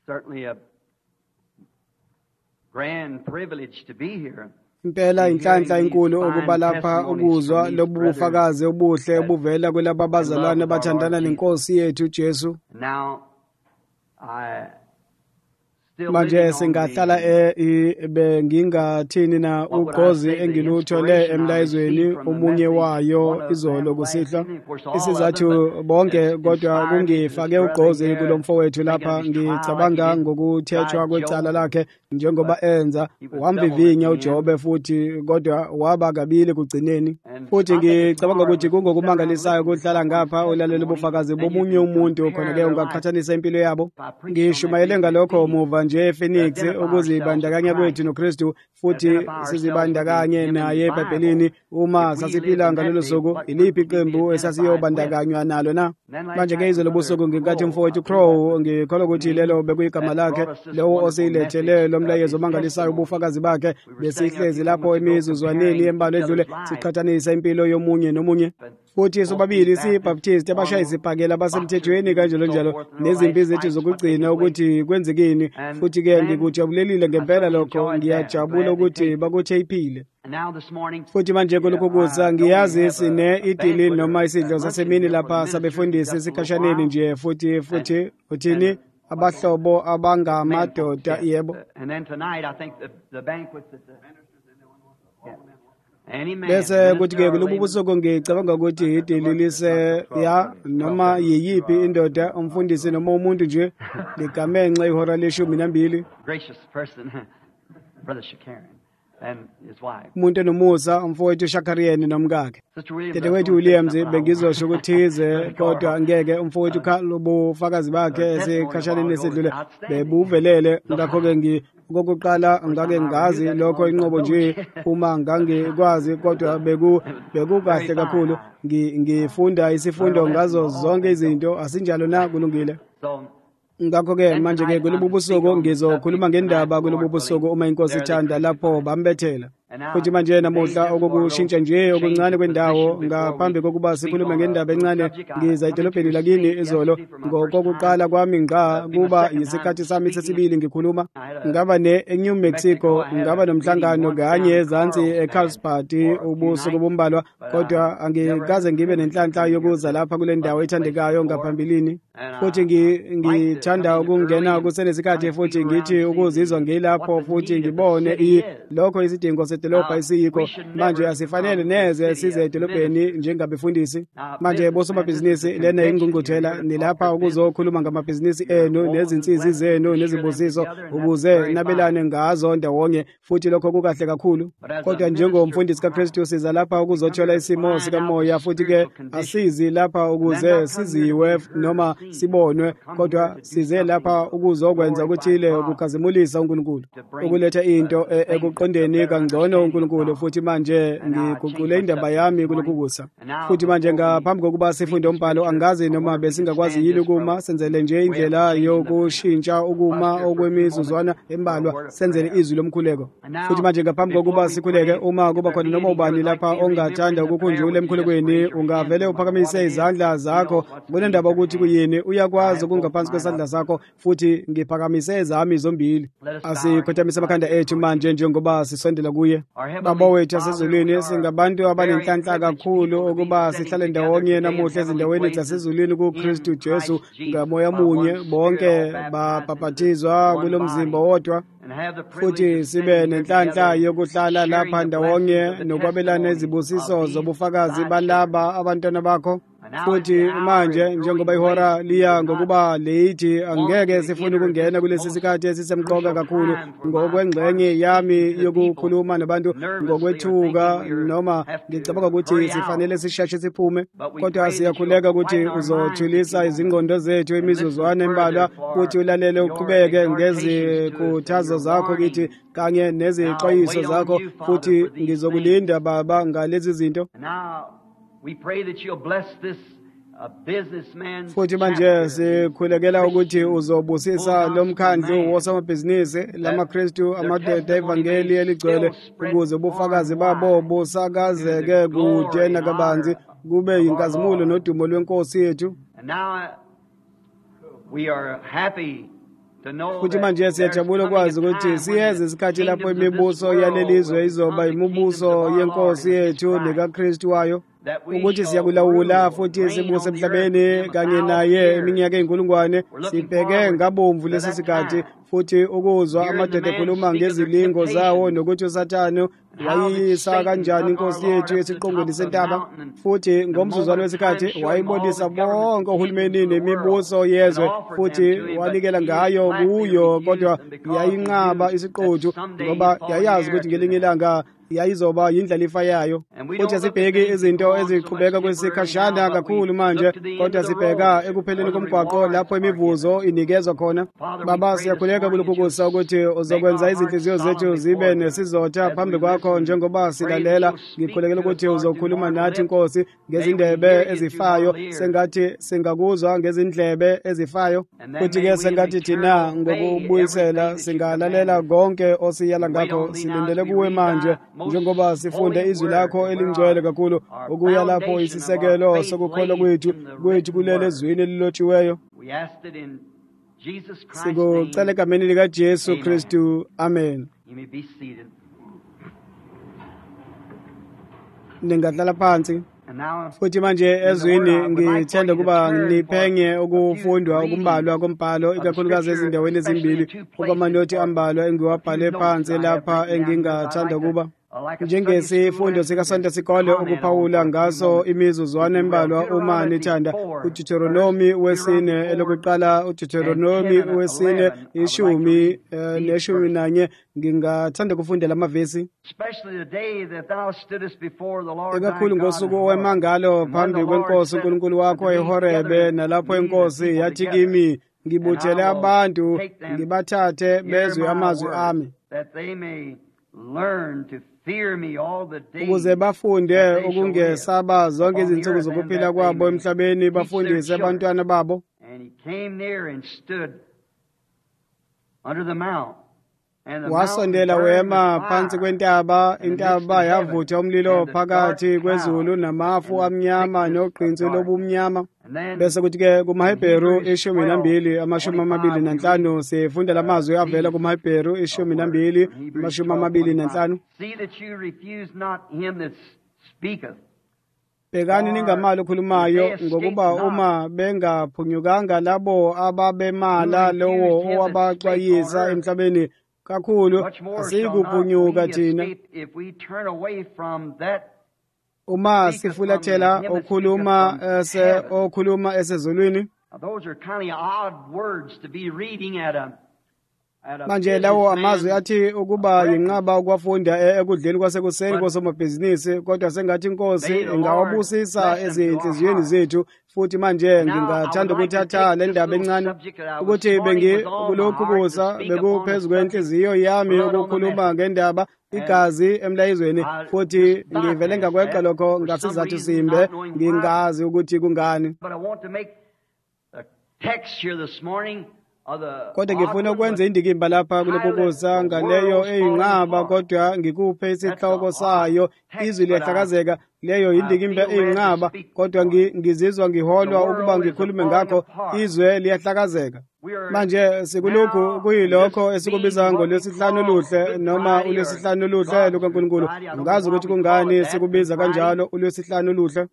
certainly a grand privilege to be here. Impela inhlanhla enkulu ukuba lapha ukuzwa lobu bufakazi obuhle obuvela kulabo abazalwane abathandana nenkosi yethu uJesu. Now I still Manje singahlala bengingathini na ugqozi engiluthole emlayezweni omunye wayo izolo kusihla isizathu bonke kodwa kungifake ugqozi kulomfowethu lapha ngicabanga ngokuthethwa kwecala lakhe njengoba enza wamvivinya uJobe futhi kodwa waba kabili kugcineni futhi ngicabanga ukuthi kungokumangalisayo ukuhlala ngapha ulalela ubufakazi bomunye umuntu khona ke ungaqhathanisa impilo yabo ngishumayele ngalokho umuva nje Phoenix ukuzibandakanya kwethu noKristu futhi sizibandakanye naye eBhayibhelini uma sasiphila ngalolu suku iliphi iqembu esasiyobandakanywa nalo na manje ke izolo busuku ngingathi umfowethu Crow ngikholwa ukuthi lelo bekuyigama lakhe lowo osiyilethele lomlayezo omangalisayo ubufakazi bakhe besihlezi lapho emizuzwaneni embalo edlule siqhathanisa impilo yomunye nomunye futhi sobabili sibaptist abashayisibhakela basemthethweni kanjalo njalo nezimpi zethu zokugcina ukuthi kwenzekini futhi ke ngikujabulelile ngempela lokho ngiyajabula ukuthi bakutheyiphile futhi manje kulokho kusa ngiyazi sine idili noma isidlo sasemini lapha sabefundisi esikhashaneni nje futhi uthini abahlobo abangamadoda yebo bese kuthi-ke kulobu busuku ngicabanga ukuthi idili lise ya noma yiyiphi indoda umfundisi noma umuntu nje ligamenxe ihora le-12 umuntu enomusa umfowethu Shakariyeni nomkakhe dadewethu Williams bengizosho ukuthize kodwa ngeke umfowethu Carl ubufakazi bakhe esikhashaneni esedlule bebuvelele ngakho-ke okokuqala ngake ngazi lokho inqobo nje uma ngangikwazi kodwa bekukahle kakhulu ngifunda isifundo ngazo zonke izinto asinjalo na kulungile ngakho-ke manje-ke kulobu busuku ngizokhuluma ngendaba kulobu busuku uma inkosi ithanda lapho bambethela futhi manje namuhla okokushintsha nje okuncane kwendawo ngaphambi kokuba sikhulume ngendaba encane ngiza edolobheni lakini izolo ngokokuqala kwami ngqa kuba yisikhathi sami sesibili ngikhuluma ngaba ne-New Mexico ngaba nomhlangano kanye ezansi eCarlsbad ubusuku bumbalwa kodwa angikaze ngibe nenhlanhla yokuza lapha kule ndawo ethandekayo ngaphambilini futhi ngithanda ukungena kusenesikhathi futhi ngithi ukuzizwa ngilapho futhi ngibone lokho isidingo sedolobha esiyikho manje asifanele neze size edolobheni njengabefundisi manje bosomabhizinisi lena ingqungquthela nilapha ukuzokhuluma ngamabhizinisi enu nezinsizi zenu nezibusiso ukuze nabelane ngazo ndawonye futhi lokho kukahle kakhulu kodwa njengomfundisi kaKristu siza lapha ukuzothola isimo sikamoya futhi-ke asizi lapha ukuze siziwe noma sibonwe kodwa size lapha ukuzokwenza ukuthile ukukhazimulisa uNkulunkulu ukuletha into ekuqondeni kangcono uNkulunkulu futhi manje ngiguqule indaba yami kulokhu kusa futhi manje ngaphambi kokuba sifunde umbhalo angazi noma besingakwazi yini ukuma senzele nje indlela yokushintsha ukuma okwemizuzwana embalwa senzele izwi lomkhuleko futhi manje ngaphambi kokuba sikhuleke uma kuba khona noma ubani lapha ongathanda ukukhunjula emkhulekweni ungavele uphakamise izandla zakho kunendaba ukuthi kuyini uyakwazi ukungaphansi kwesandla sakho futhi ngiphakamise ezami zombili asikhothamise amakhanda ethu manje njengoba sisondela kuye baba wethu asezulwini singabantu abanenhlanhla kakhulu ukuba sihlale ndawonye namuhla ezindaweni zasezulwini kuKristu Jesu ngamoya munye bonke babhaphathizwa kulo mzimba wodwa futhi sibe nenhlanhla yokuhlala lapha ndawonye nokwabelana izibusiso zobufakazi balaba abantwana bakho futhi manje njengoba ihora liya ngokuba leyithi angeke sifune ukungena kulesi sikhathi esisemqoka kakhulu ngokwengxenye yami yokukhuluma nabantu ngokwethuka noma ngicabanga ukuthi sifanele sisheshe siphume kodwa siyakhuleka ukuthi uzothulisa izingqondo zethu imizuzwana embalwa futhi ulalele uqhubeke ngezikhuthazo zakho kithi kanye nezixwayiso zakho futhi ngizokulinda baba ngalezi zinto We pray that you'll bless this businessman. Futhi manje sikhulekela ukuthi uzobusisa lomkhandlu wosomabhizinisi lamaKristu amadoda evangeli eligcwele ukuze ubufakazi babo busakazeke kude nakabanzi kube yinkazimulo nodumo lwenkosi yethu. And now we are happy futhi manje siyajabula ukwazi ukuthi siyeze isikhathi lapho imibuso yalelizwe izoba imibuso yenkosi yethu nekaKristu wayo, ukuthi siyakulawula futhi sibuse emhlabeni kanye naye iminyaka ey'nkulungwane. Sibheke ngabomvu lesi sikhathi futhi ukuzwa amadoda ekhuluma ngezilingo zawo nokuthi uSathane wayiyisa kanjani inkosi yethu esiqongweni sentaba, futhi ngomzuzwana wesikhathi wayibonisa bonke ohulumeni nemibuso yezwe futhi wanikela ngayo kuyo, kodwa yayinqaba isiqothu ngoba yayazi ukuthi ngelinye ilanga yayizoba yindlalifa yayo. Futhi sibheke izinto eziqhubeka kwesikhashana kakhulu manje, kodwa sibheka ekupheleni komgwaqo lapho imivuzo inikezwa khona. Baba, siyakhuleka kulokhu kusa ukuthi uzokwenza izinhliziyo zethu zibe nesizotha phambi kwakho njengoba silalela. Ngikhulekela ukuthi uzokhuluma nathi Nkosi ngezindebe ezifayo, sengathi singakuzwa ngezindlebe ezifayo, futhi-ke sengathi thina ngokubuyisela singalalela konke osiyala ngakho. Silindele kuwe manje njengoba sifunde izwi lakho elingcwele kakhulu, ukuya lapho isisekelo sokukholwa kwethu kulele ezwini elilotshiweyo. Sikucela egameni likaJesu Kristu, amen. Ningadlala phansi. Futhi manje ezwini ngithanda ukuba niphenye ukufundwa ukumbalwa kombhalo, ikakhulukazi ezindaweni ezimbili okwamanothi ambalwa engiwabhale phansi lapha engingathanda ukuba njengesifundo sikaSonto Sikole ukuphawula ngaso imizuzwana embalwa uma nithanda. uDeuteronomy 4 elokuqala, uDeuteronomy 4 10:11. Ngingathanda ukufundela amavesi ikakhulu ngosuku owemangalo phambi kwenkosi uNkulunkulu wakho eHorebe, nalapho inkosi yathi kimi, ngibuthele abantu ngibathathe bezwe amazwi ami ukuze bafunde ukungesaba zonke izinsuku zokuphila kwabo emhlabeni, bafundise abantwana babo. Wasondela wema phansi kwentaba, intaba yavutha umlilo phakathi kwezulu namafu amnyama nogqinsi lobumnyama. Bese kuthi-ke kumaHebheru 12:25 sifunda lamazwi avela kumaHebheru 12:25. Bhekani ningamali okhulumayo, ngokuba uma bengaphunyukanga labo ababemala lowo owabaxwayisa emhlabeni kakhulu, asiyikuphunyuka thina uma sifulathela okhuluma esezulwini. Manje lawo amazwi athi ukuba yinqaba ukwafunda ekudleni kwasekuseni kosomabhizinisi, kodwa sengathi inkosi ingawabusisa ezinhliziyweni zethu. Futhi manje ngingathanda ukuthatha le ndaba encane ukuthi kulokhu kusa bekuphezu kwenhliziyo yami ukukhuluma ngendaba igazi emlayizweni, futhi ngivele ngakweqa lokho ngasizathu simbe, ngingazi ukuthi kungani. Kodwa ngifuna ukwenza indikimba lapha kulokhu kusa ngaleyo eyinqaba, kodwa ngikuphe isihloko sayo, izwi liyahlakazeka. Leyo indikimba eyinqaba, kodwa ngizizwa ngiholwa ukuba ngikhulume ngakho. Izwe liyahlakazeka. Manje sikulokhu kuyilokho esikubiza ngolwesihlanu oluhle noma ulwesihlanu oluhle lukaNkulunkulu. Angazi ukuthi kungani sikubiza kanjalo ulwesihlanu oluhle,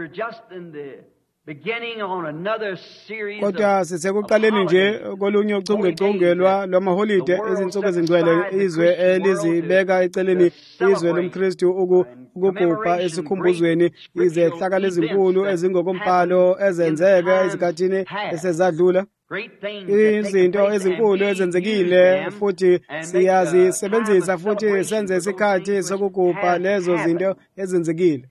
kodwa sisekuqaleni nje kolunye uchungechungelwa lwamaholide ezinsuku ezingcwele, izwe elizibeka eceleni, izwe lomKristu ukugubha esikhumbuzweni izehlakalo ezinkulu ezingokombhalo ezenzeka ezikhathini esezadlula. Izinto ezinkulu ezenzekile futhi siyazisebenzisa futhi senze isikhathi sokugubha lezo zinto ezenzekile.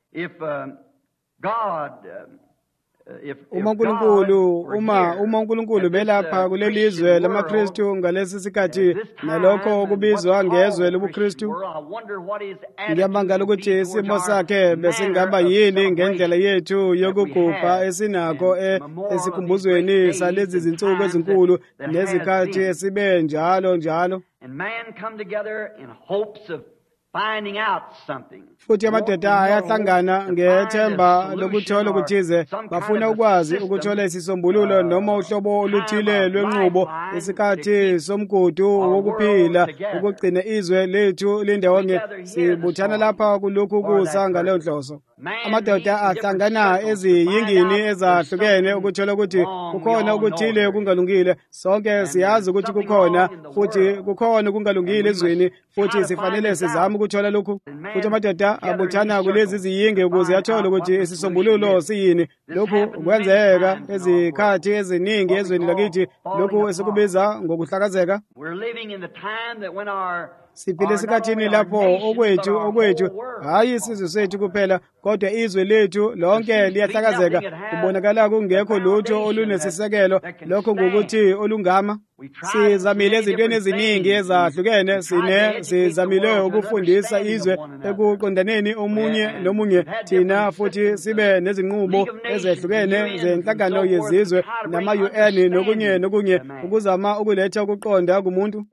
Uma uNkulunkulu belapha kulelizwe lamaKristu ngalesi sikhathi nalokho kubizwa ngezwe lobuKristu, ngiyabangala ukuthi isimo sakhe besingaba yini ngendlela yethu yokugubha esinakho esikhumbuzweni salezi zinsuku ezinkulu nezikhathi esibe njalo. finding out something. Futhi amadoda ayahlangana ngethemba lokuthola ukuthize, bafuna ukwazi ukuthola isisombululo noma uhlobo oluthile lwenqubo, isikhathi somgudu wokuphila, ukugcina izwe lethu lindawonye. Sibuthana lapha kulokhu kusa ngaleyo nhloso. Amadoda ahlangana eziyingini ezahlukene ukuthola ukuthi kukhona ukuthile okungalungile. Sonke siyazi ukuthi kukhona, futhi kukhona okungalungile ezweni, futhi sifanele sizame ukuthola lokhu. Futhi amadoda abuthana kulezi ziyingi ukuze athole ukuthi isisombululo siyini. Lokhu kwenzeka ezikhathi eziningi ezweni lakithi, lokhu esikubiza ngokuhlakazeka. Siphile esikhathini lapho okwethu hayi isizwe sethu kuphela, kodwa izwe lethu lonke liyahlakazeka. Kubonakala kungekho lutho olunesisekelo, lokho ngokuthi olungama. Sizamile ezintweni eziningi ezahlukene, sizamile ukufundisa izwe ekuqondaneni omunye nomunye, thina futhi sibe nezinqubo ezehlukene zenhlangano yezizwe nama-UN nokunye ukuzama ukuletha ukuqonda kumuntu.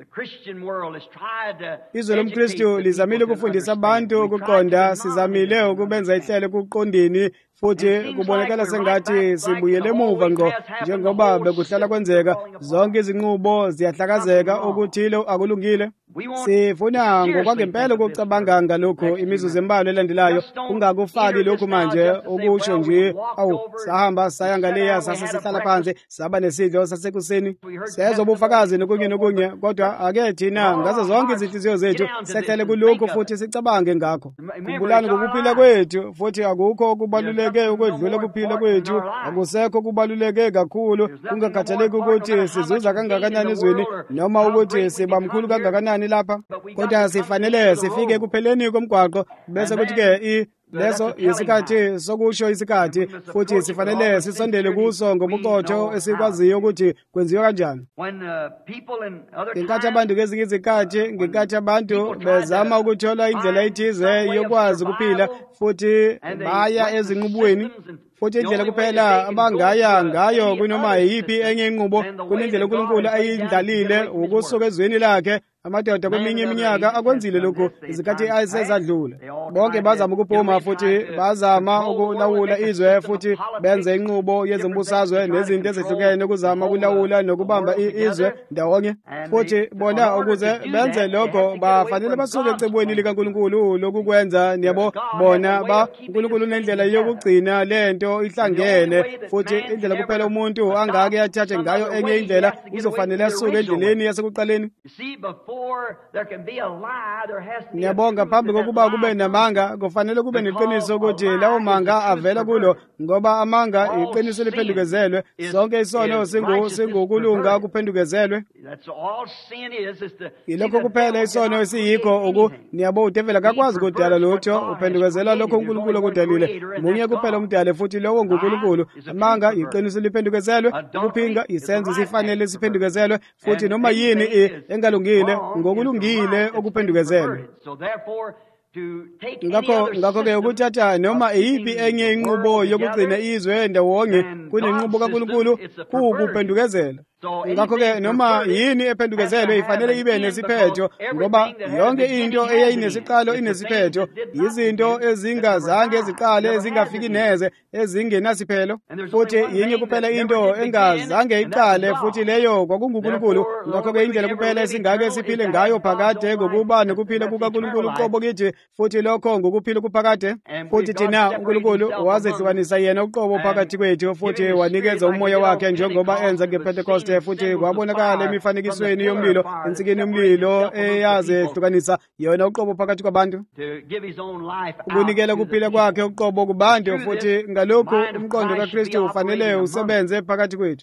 Izwe lomKristu lizamile ukufundisa abantu ukuqonda. Sizamile ukubenza ihlelo kuqondini, futhi kubonakala sengathi sibuyele emuva ngqo njengoba bekuhlala kwenzeka. Zonke izinqubo ziyahlakazeka, okuthile akulungile. Sifuna ngokwangempela ukucabanga ngalokho imizuzu embalwa elandelayo. Ungakufaki lokhu manje ukusho nje, awu sahamba saya ngaleya sasihlala phansi saba nesidlo sasekuseni, sezwa ubufakazi nokunye, kodwa ake thina ngazo zonke izinhliziyo zethu sehlele kulokhu futhi sicabange ngakho. Khumbulani ngokuphila kwethu, futhi akukho okubaluleke ukwedlula ukuphila kwethu. Akusekho kubaluleke kakhulu, kungakhathaleki ukuthi sizuza kangakanani ezweni noma ukuthi siba mkhulu kangakanani lapha, kodwa sifanele sifike ekupheleni komgwaqo bese kuthi-ke leso isikhathi sokusho isikhathi, futhi sifanele sisondele kuso ngobuqotho esikwaziyo ukuthi kwenziwe kanjani. Ngenkathi abantu kwezinye izikhathi, ngenkathi abantu bezama ukuthola indlela ethize yokwazi ukuphila, futhi baya ezinqubweni, futhi indlela kuphela abangaya ngayo kunoma yiphi enye inqubo kunendlela uNkulunkulu ayindlalile ukusuka ezweni lakhe. Amadoda kweminye iminyaka akwenzile lokhu izikhathi ayesezadlula. Bonke bazama ukuphuma, futhi bazama ukulawula izwe, futhi benze inqubo yezombusazwe nezinto ezehlukene ukuzama ukulawula nokubamba izwe ndawonye. Futhi bona ukuze benze lokho bafanele basuke ecebweni likaNkulunkulu lokukwenza. Niyabo, bona uNkulunkulu unendlela yokugcina lento ihlangene, futhi indlela kuphela umuntu angake athathe ngayo enye indlela uzofanele asuke endleleni yasekuqaleni. Ngiyabonga, phambi kokuba kube namanga kufanele kube neqiniso ukuthi lawo manga avela kulo, ngoba amanga iqiniso liphendukezelwe. Sonke isono singukulunga kuphendukezelwe. Yilokho kuphela isono esiyikho niyabo, udevela kakwazi ukudala lutho, uphendukezela lokho uNkulunkulu akudalile. Munye kuphela umdali, futhi lowo nguNkulunkulu. Amanga iqiniso liphendukezelwe, ukuphinga isenzo sifanele siphendukezelwe, futhi noma yini engalungile ngokulungile okuphendukezelwe. Ngakho-ke ukuthatha noma iyiphi enye inqubo yokugcina izwe ndawonye kunenqubo kaNkulunkulu kuwukuphendukezela. Ngakho-ke noma yini ephendukezelwe ifanele ibe nesiphetho, ngoba yonke into eyayinesiqalo inesiphetho. Izinto ezingazange ziqale, ezingafiki neze, ezingenasiphelo, futhi yinye kuphela into engazange iqale, futhi leyo kwakunguNkulunkulu. Ngakho-ke indlela kuphela esingake siphile ngayo phakade ngokuba nokuphila kukaNkulunkulu qobo kithi, futhi lokho ngokuphila kuphakade. Futhi thina uNkulunkulu wazehlukanisa yena uqobo phakathi kwethu, futhi wanikeza umoya wakhe njengoba enza ngePentecoste, futhi kwabonakala emifanekisweni yomlilo, ensikeni yomlilo eyazehlukanisa yona uqobo phakathi kwabantu, ukunikela ukuphila kwakhe uqobo kubantu, futhi ngalokhu umqondo kaKristu ufanele usebenze phakathi kwethu.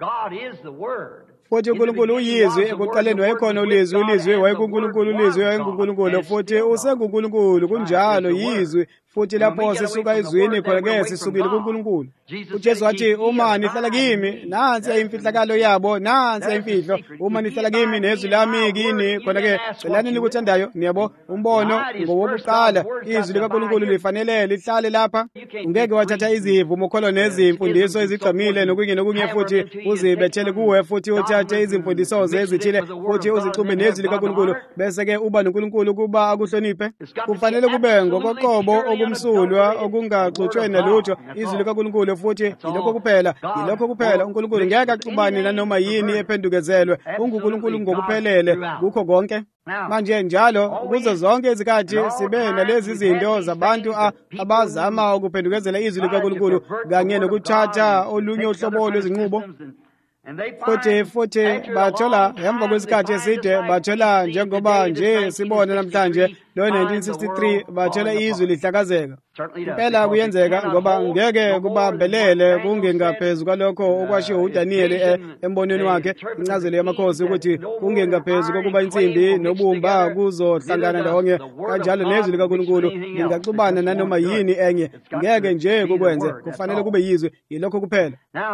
Futhi uNkulunkulu uyizwi, ekuqaleni wayekhona ulizwi wayekuNkulunkulu, ulizwi wayenguNkulunkulu, futhi usenguNkulunkulu, kunjalo yizwi, futhi lapho sisuka ezwini khona-ke sisukile kuNkulunkulu. uJesu wathi uma nihlala kimi nansi ayimfihlakalo yabo, nansi ayimfihlo, uma nihlala kimi nezwi lami kini khona-ke celani nikuthandayo. Niyabo umbono ngowokuqala izwi likaNkulunkulu lifanele lihlale lapha. Ungeke wathatha izivumo kholo nezimfundiso ezigqamile nokunye futhi uzibethele kuwe futhi uthathe izimfundiso ezithile futhi uzixube nezwi likaNkulunkulu bese-ke uba noNkulunkulu kuba akuhloniphe. Kufanele kube ngokoqobo okumsulwa okungaxutshwe nalutho izwi likaNkulunkulu futhi yilokho kuphela. uNkulunkulu ngeke axubane nanoma yini ephendukezelwe. unguNkulunkulu ngokuphelele kukho konke. Manje njalo kuzo zonke izikhathi sibe nalezi zinto zabantu abazama ukuphendukezela izwi likaNkulunkulu kanye nokuthatha olunye uhlobo lwezinqubo. Futhi bathola emva kwesikhathi eside bathola njengoba nje sibona namhlanje lo-1963 bathola izwi lihlakazeka. Impela kuyenzeka ngoba ngeke kubambelele kungengaphezu kwalokho okwashiwo uDaniel embonweni wakhe incazelo yamakhosi ukuthi kungengaphezu kokuba insimbi nobumba kuzohlangana ndawonye kanjalo nezwi likaNkulunkulu lingaxubana nanoma yini enye. Ngeke nje kukwenze, kufanele kube yizwi, yilokho kuphela.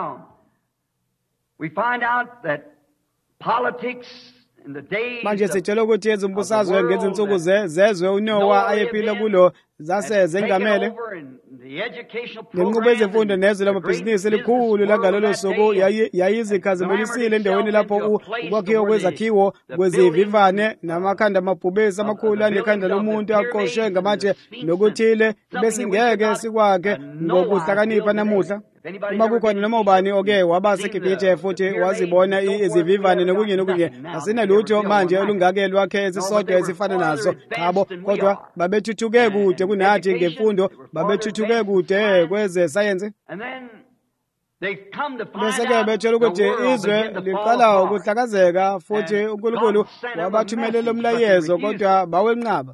We find out that politics in the days manje sitshela ukuthi ezimbusazwe ngezinsuku zezwe uNoah ayephila kulo zase zengamele nenqubo ezemfundo nezwe lamabhizinisi elikhulu langalolo suku yayizikhazimulisile endaweni lapho ukwakhiwa kwezakhiwo kwezivivane namakhanda amabhubesi amakhulu anekhanda lomuntu aqoshwe ngamatshe nokuthile besingeke sikwakhe ngokuhlakanipha namuhla. Uma kukhona noma ubani oke waba seGibhithe futhi wazibona izivivane nokunye asinalutho manje olungake lwakhe esisodwa esifana naso chabo, kodwa babethuthuke kude kunathi ngemfundo, babethuthuke kude kweze science. Bese-ke betshela ukuthi izwe liqala ukuhlakazeka futhi uNkulunkulu wabathumelela umlayezo kodwa bawenqaba.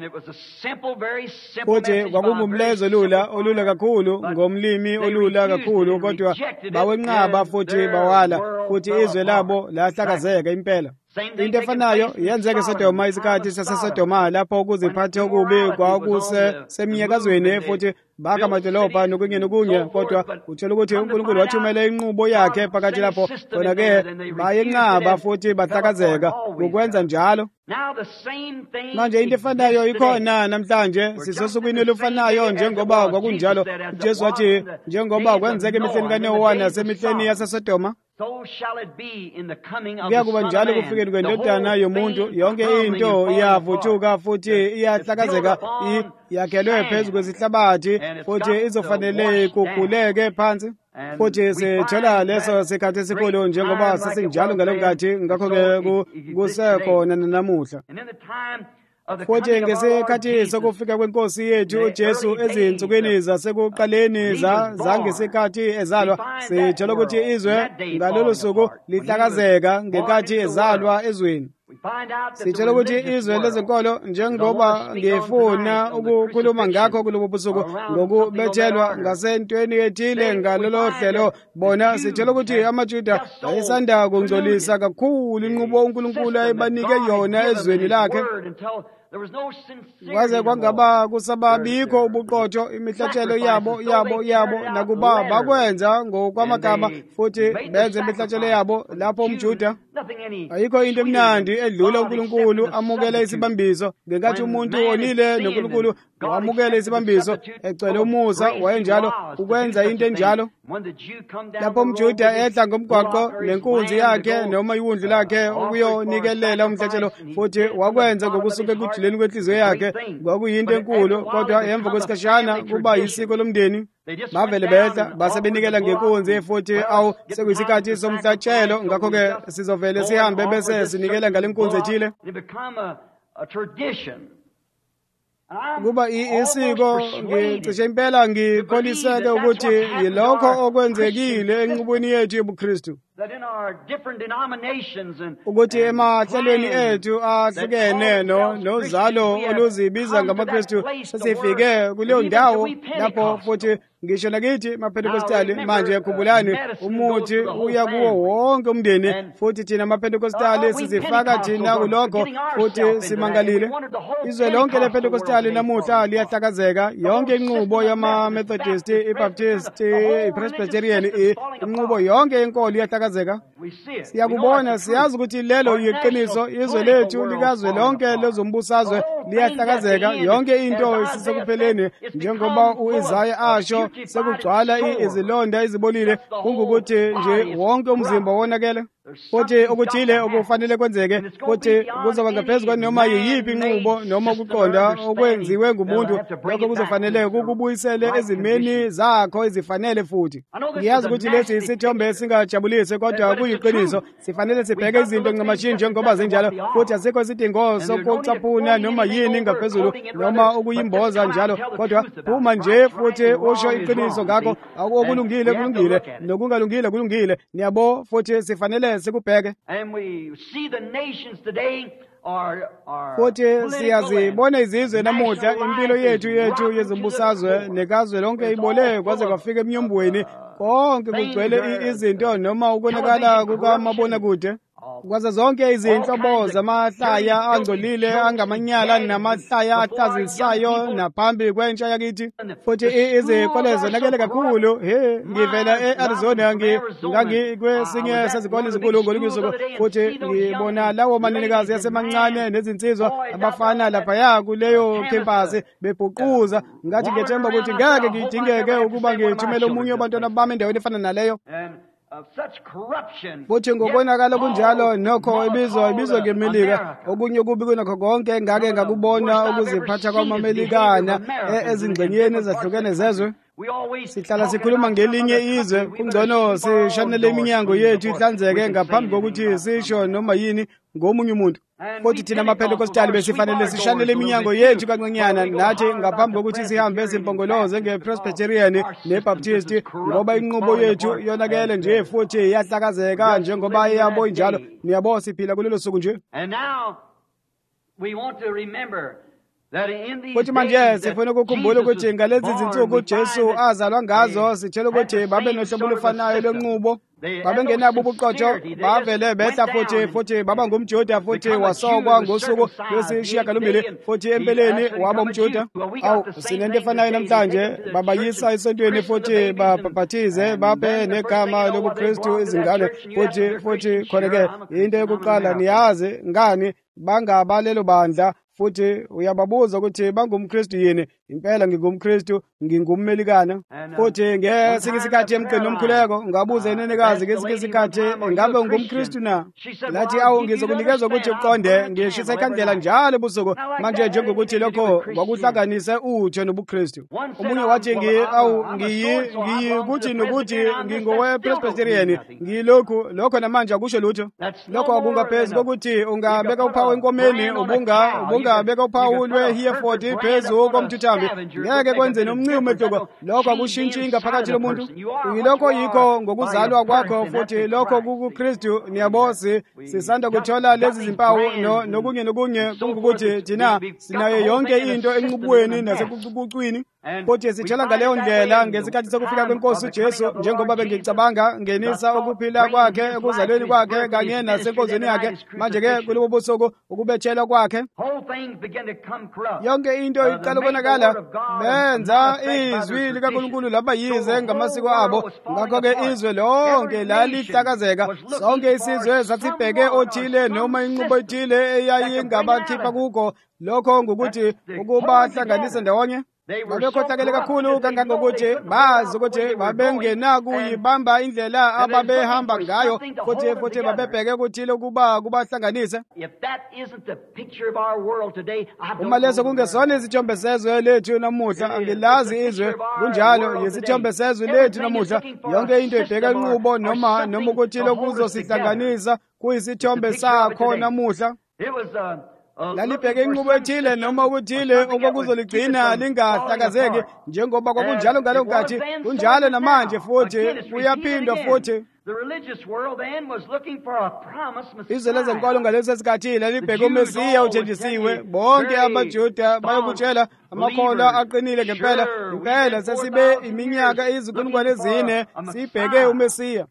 Futhi kwakungumlayezo olula kakhulu ngomlimi olula kakhulu kodwa bawenqaba futhi bawala futhi izwe labo lahlakazeka impela. Into efanayo yenzeka eSodoma isikhathi saseSodoma lapho ukuziphatha okubi kwakusemnyakazweni futhi bakha amadolobha nokunye kodwa uthola ukuthi uNkulunkulu wathumela inqubo yakhe phakathi lapho khona-ke bayenqaba futhi bahlakazeka ukwenza njalo. Manje into efanayo ikhona namhlanje, sisosukwini olufanayo njengoba kwakunjalo. uJesu wathi njengoba kwenzeka emihleni kaNoah nasemihleni yaseSodoma kuyakuba njalo kufikeni kwendodana yomuntu. Yonke into iyavuthuka futhi iyahlakazeka, yakhelwe phezu kwezihlabathi futhi izofanele kuguleke phansi. Futhi sithola leso sikhathi esikhulu njengoba sesinjalo ngalo nkathi, ngakho-ke kusekhona namuhla. Futhi ngesikhathi sokufika kwenkosi yethu uJesu ezinsukwini zasekuqaleni zangesikhathi ezalwa, sithola ukuthi izwe ngalolu suku lihlakazeka ngenkathi ezalwa ezweni. Sithola ukuthi izwe lezenkolo, njengoba ngifuna ukukhuluma ngakho kulobu busuku ngokubethelwa ngasentweni ethile ngalolo hlelo, bona sithola ukuthi amaJuda ayesanda kungcolisa kakhulu inqubo uNkulunkulu ayebanike yona ezweni lakhe, kwaze kwangaba kusababikho ubuqotho imihlatshelo yabo nakuba bakwenza ngokwamagama futhi benze imihlatshelo yabo lapho umJuda. Ayikho into emnandi edlula uNkulunkulu amukele isibambiso. Ngenkathi umuntu onile noNkulunkulu wamukele isibambiso ecwele umusa, wayenjalo ukwenza into enjalo. Lapho umJuda ehla ngomgwaqo nenkunzi yakhe noma iwundlu lakhe ukuyonikelela umhlatshelo futhi wakwenza ngokusuka ekujuleni kwenhliziyo yakhe, kwakuyinto enkulu. Kodwa emva kwesikhashana kuba yisiko lomndeni, bavele behla base benikela ngenkunzi futhi sekuyisikhathi somhlatshelo. Ngakho-ke sizovele sihambe bese sinikela ngale nkunzi ethile. Kuba isiko, ngicishe impela ngikholiseke ukuthi yilokho okwenzekile enqubweni yethu yobuKristu. ukuthi emahlelweni ethu ahlukene nozalo oluzibiza ngamaKristu sesifike kuleyo ndawo lapho futhi ngisho nakithi maPentekostali manje khumbulani umuthi uya kuwo wonke umndeni futhi thina maPentekostali sizifaka thina kulokho futhi simangalile izwe lonke lePentekostali namuhla liyahlakazeka yonke inqubo yama-Methodist iBaptist iPresbyterian inqubo yonke yenkolo iyahlakazeka siyakubona siyazi ukuthi lelo yiqiniso izwe lethu likazwe lonke lezombusazwe liyahlakazeka yonke into isisekupheleni njengoba uIsaya asho sekugcwala izilonda ezibolile kungukuthi nje wonke umzimba wonakele futhi okuthile okufanele kwenzeke futhi kuzoba ngaphezu kwanoma yiyiphi inqubo noma ukuqonda okwenziwe ngumuntu lokho kuzofanele kukubuyisele ezimeni zakho ezifanele futhi ngiyazi ukuthi lesi isithombe esingajabulisi kodwa kuyiqiniso sifanele sibheke izinto ngamashini njengoba zinjalo futhi asikho isidingo sokucaphuna noma yini ngaphezulu noma ukuyimboza njalo kodwa uma nje futhi usho iqiniso ngakho okulungile kulungile nokungalungile kulungile niyabo futhi sifanele sikubheke futhi siyazibona izizwe namuhla impilo yethu yezombusazwe nekazwe lonke ibole kwaze kwafika emnyombweni konke kugcwele izinto noma ukonakala kukamabonakude kwaze zonke izinhlobo zamahlaya angcolile angamanyala namahlaya ahlazisayo naphambi kwentsha yakithi futhi izikole zonakele kakhulu ngivela e-Arizona ngangikwesinye sezikole ezinkulu ngolungiso futhi ngibona lawo manenekazi yasemancane nezinsizwa abafana laphaya kuleyo campus bebhuquza ngathi ngethemba ukuthi ngeke ngidingeke ukuba ngithumele omunye wabantwana bami endaweni efana naleyo futhi ngokonakala kunjalo nokho ibizwa ngeMelika okunye okubi kunakho konke ngake ngakubona ukuziphatha kwamamelikana ezingxenyeni ezahlukene zezwe sihlala sikhuluma ngelinye izwe kungcono sishanele iminyango yethu ihlanzeke ngaphambi kokuthi sisho noma yini ngomunye umuntu futhi thina amaPentekostali besifanele sishanele iminyango yethu kancenyana nathi ngaphambi kokuthi sihambe simpongoloze ngePresbyterian neBaptist ngoba inqubo yethu yonakele nje futhi yahlakazeka njengoba iyabo injalo niyabo siphila kulelo suku nje futhi manje sifuna ukukhumbula ukuthi ngalezi zinsuku uJesu azalwa ngazo sitshela ukuthi babe nohlobo olufanayo lwenqubo babengenabo ubuqotho bavele behla futhi baba ngumJuda futhi wasokwa ngosuku lwesishiyagalombili futhi empeleni waba umJuda sinento efanayo namhlanje babayisa esontweni futhi babhaphathize babe negama lobuKristu izingane futhi khoneke into yokuqala niyazi ngani bangabalelo bandla futhi uyababuza ukuthi bangumKristu yini impela ngingumKristu ngingummelikana futhi ngesinye isikhathi emgcini omkhuleko ngabuza inenekazi ngesinye isikhathi ngabe ungumKristu na lathi ngizokunikeza ukuthi uqonde ngishisa ikhandlela njalo ebusuku manje njengokuthi lokho kwakuhlanganise utho nobuKristu omunye wathi ngiyikuthi nokuthi ngingowePresbyterian ngilokho namanje akusho lutho lokho akungaphezu kokuthi ungabeka uphawu enkomeni ungabeka uphawu lwe-Hereford phezu komthuthambi ngeke kwenze nomncimo ehloko lokho akushintshi ingaphakathi lomuntu yilokho yikho ngokuzalwa kwakho futhi lokho kuKristu niyabosi sisanda kuthola lezi zimpawu nokunye kungukuthi thina sinayo yonke into enqubweni nasekucwini futhi sitshela ngaleyo ndlela ngesikhathi sokufika kweNkosi uJesu njengoba bengicabanga ngenisa ukuphila kwakhe ekuzalweni kwakhe kanye nasenkozweni yakhe manje-ke kulobo busuku ukubetshela kwakhe yonke into iqala ukubonakala benza izwi likaNkulunkulu laba yize ngamasiko abo ngakho-ke izwe lonke lalihlakazeka sonke isizwe sasibheke othile noma inqubo ethile eyayingabakhipha kukho lokho ngukuthi ukubahlanganisa ndawonye babekhohlakele kakhulu kangangokuthi bazi ukuthi babengenakuyibamba indlela ababehamba ngayo futhi babebheke kuthile ukuba kubahlanganise uma leso kungesona isithombe sezwe lethu namuhla angilazi izwe kunjalo yisithombe sezwe lethu namuhla yonke into ibheka inqubo noma ukuthile kuzosihlanganisa kuyisithombe sakho namuhla lalibheke inqubo ethile noma ukuthile okwakuzoligcina lingahlakazeki njengoba kwakunjalo ngalo nkathi kunjalo namanje futhi kuyaphindwa futhi izwe lezenkolo ngaleso sikhathi lalibheke uMesiya uthenjisiwe. Bonke abaJuda bayokutshela amakholwa aqinile ngempela, impela sesibe iminyaka izinkulungwane ezine sibheke uMesiya.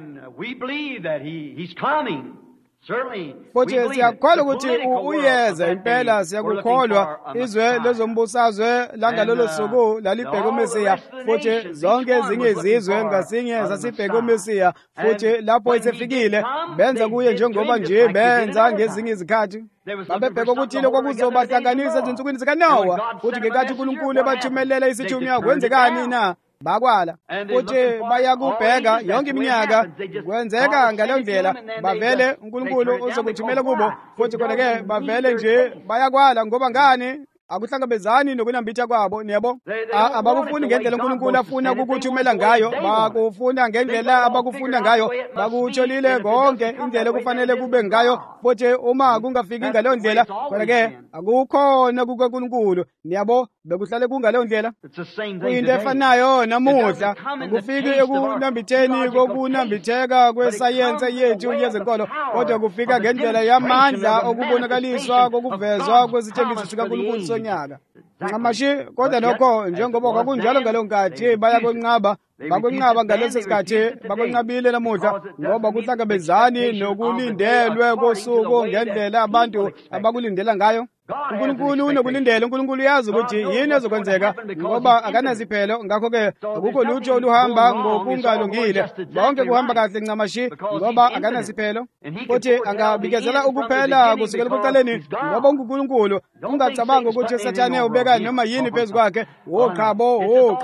Futhi siyakholwa ukuthi uyeza impela, siyakukholwa izwe lezombusazwe langalolo suku lalibheke uMesiya, futhi zonke ezinye izizwe ngasinye zasibheke uMesiya, futhi lapho esefikile benza kuye njengoba nje benza ngezinye izikhathi. Babebheka ukuthi lokho kuzobahlanganisa ezinsukwini zikaNowa, futhi ngenkathi uNkulunkulu ebathumelela isithunywa kwenzekani na? Bakwala futhi bayakubheka yonke iminyaka kwenzeka ngaleyo ndlela. Bavele uNkulunkulu uzokuthumela kubo, futhi khona-ke bavele nje bayakwala. Ngoba ngani? Akuhlangabezani nokunambitha kwabo, niyabo. Abakufuni ngendlela uNkulunkulu afuna ukukuthumela ngayo, bakufuna ngendlela abakufuna ngayo. Bakutholile konke indlela kufanele kube ngayo, futhi uma kungafiki ngaleyo ndlela khona-ke akukhona kukaNkulunkulu, niyabo. Bekuhlale kungaleyo ndlela. Kuyinto efanayo namuhla, akufiki ekunambitheni kokunambitheka kwesayense yethu yezenkolo, kodwa kufika ngendlela yamandla okubonakaliswa kokuvezwa kwesithembiso sikaNkulunkulu sonyaka. Ncamashi kodwa nokho njengoba kwakunjalo ngaleyo nkathi bayakwenqaba, bakwenqaba ngaleso sikhathi, bakwenqabile namuhla ngoba kuhlangabezani nokulindelwe kosuku ngendlela abantu abakulindela ngayo. uNkulunkulu unokulindela. uNkulunkulu uyazi ukuthi yini ezokwenzeka ngoba akanaziphelo. Ngakho-ke akukho lutho oluhamba ngokungalungile, bonke kuhamba kahle ncamashi ngoba akanaziphelo. Futhi angabikezela ukuphela kusukela ekuqaleni ngoba uNkulunkulu. Ungacabanga ukuthi Sathane ubeka noma yini phezu kwakhe. Woqhabo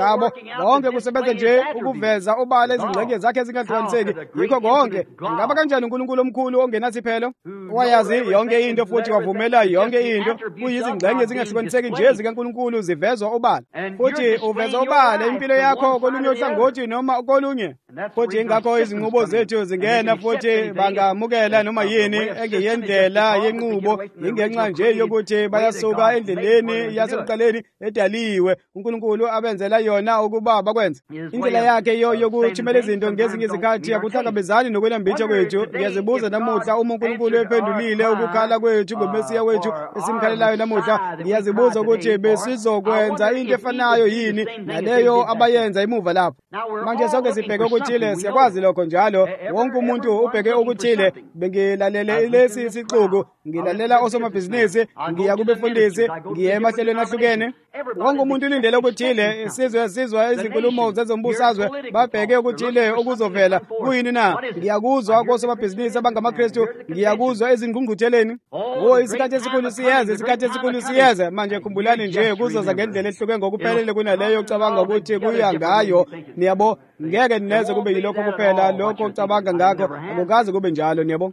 bonke kusebenza nje ukuveza obala izingxenye zakhe ezingahlukaniseki. Yikho konke ngaba kanjani uNkulunkulu omkhulu ongenasiphelo, wayazi yonke into futhi wavumela yonke into. Kuyizingxenye ezingahlukaniseki nje zikaNkulunkulu zivezwa obala, futhi uveza obala impilo yakho kolunye uhlangothi noma kolunye. Futhi ingakho izinqubo zethu zingena, futhi bangamukela noma yini engeyendlela yenqubo, ingenxa nje yokuthi bayasuka endleleni yasekuqaleni edaliwe uNkulunkulu abenzela yona ukuba bakwenze. Indlela yakhe yokuthumela izinto ngezinye izikhathi akuhlangabezani nokunambitha kwethu. Ngiyazibuza namuhla uma uNkulunkulu ephendulile ukukhala kwethu ngoMesiya wethu esimkhalelayo namuhla, ngiyazibuza ukuthi besizokwenza into efanayo yini naleyo abayenza imuva lapho. Manje sonke sibheke okuthile, siyakwazi lokho njalo. Wonke umuntu ubheke okuthile. Bengilalele lesi sixuku, ngilalela osomabhizinisi, ngiya kubefundisi, ngiya emahlelweni ahlukene. Wonke umuntu ulindele okuthile. Sizwa izinkulumo zezombusazwe, babheke okuthile okuzovela. Kuyini na? Ngiyakuzwa kosomabhizinisi abangamaKristu, ngiyakuzwa ezingqungqutheleni. Isikhathi esikhulu siyeza, isikhathi esikhulu siyeza. Manje khumbulani nje kuzoza ngendlela ehluke ngokuphelele kunaleyo ocabanga ukuthi kuya ngayo, niyabo. Ngeke neze kube yilokho kuphela lokho ocabanga ngakho, akukaze kube njalo, niyabo.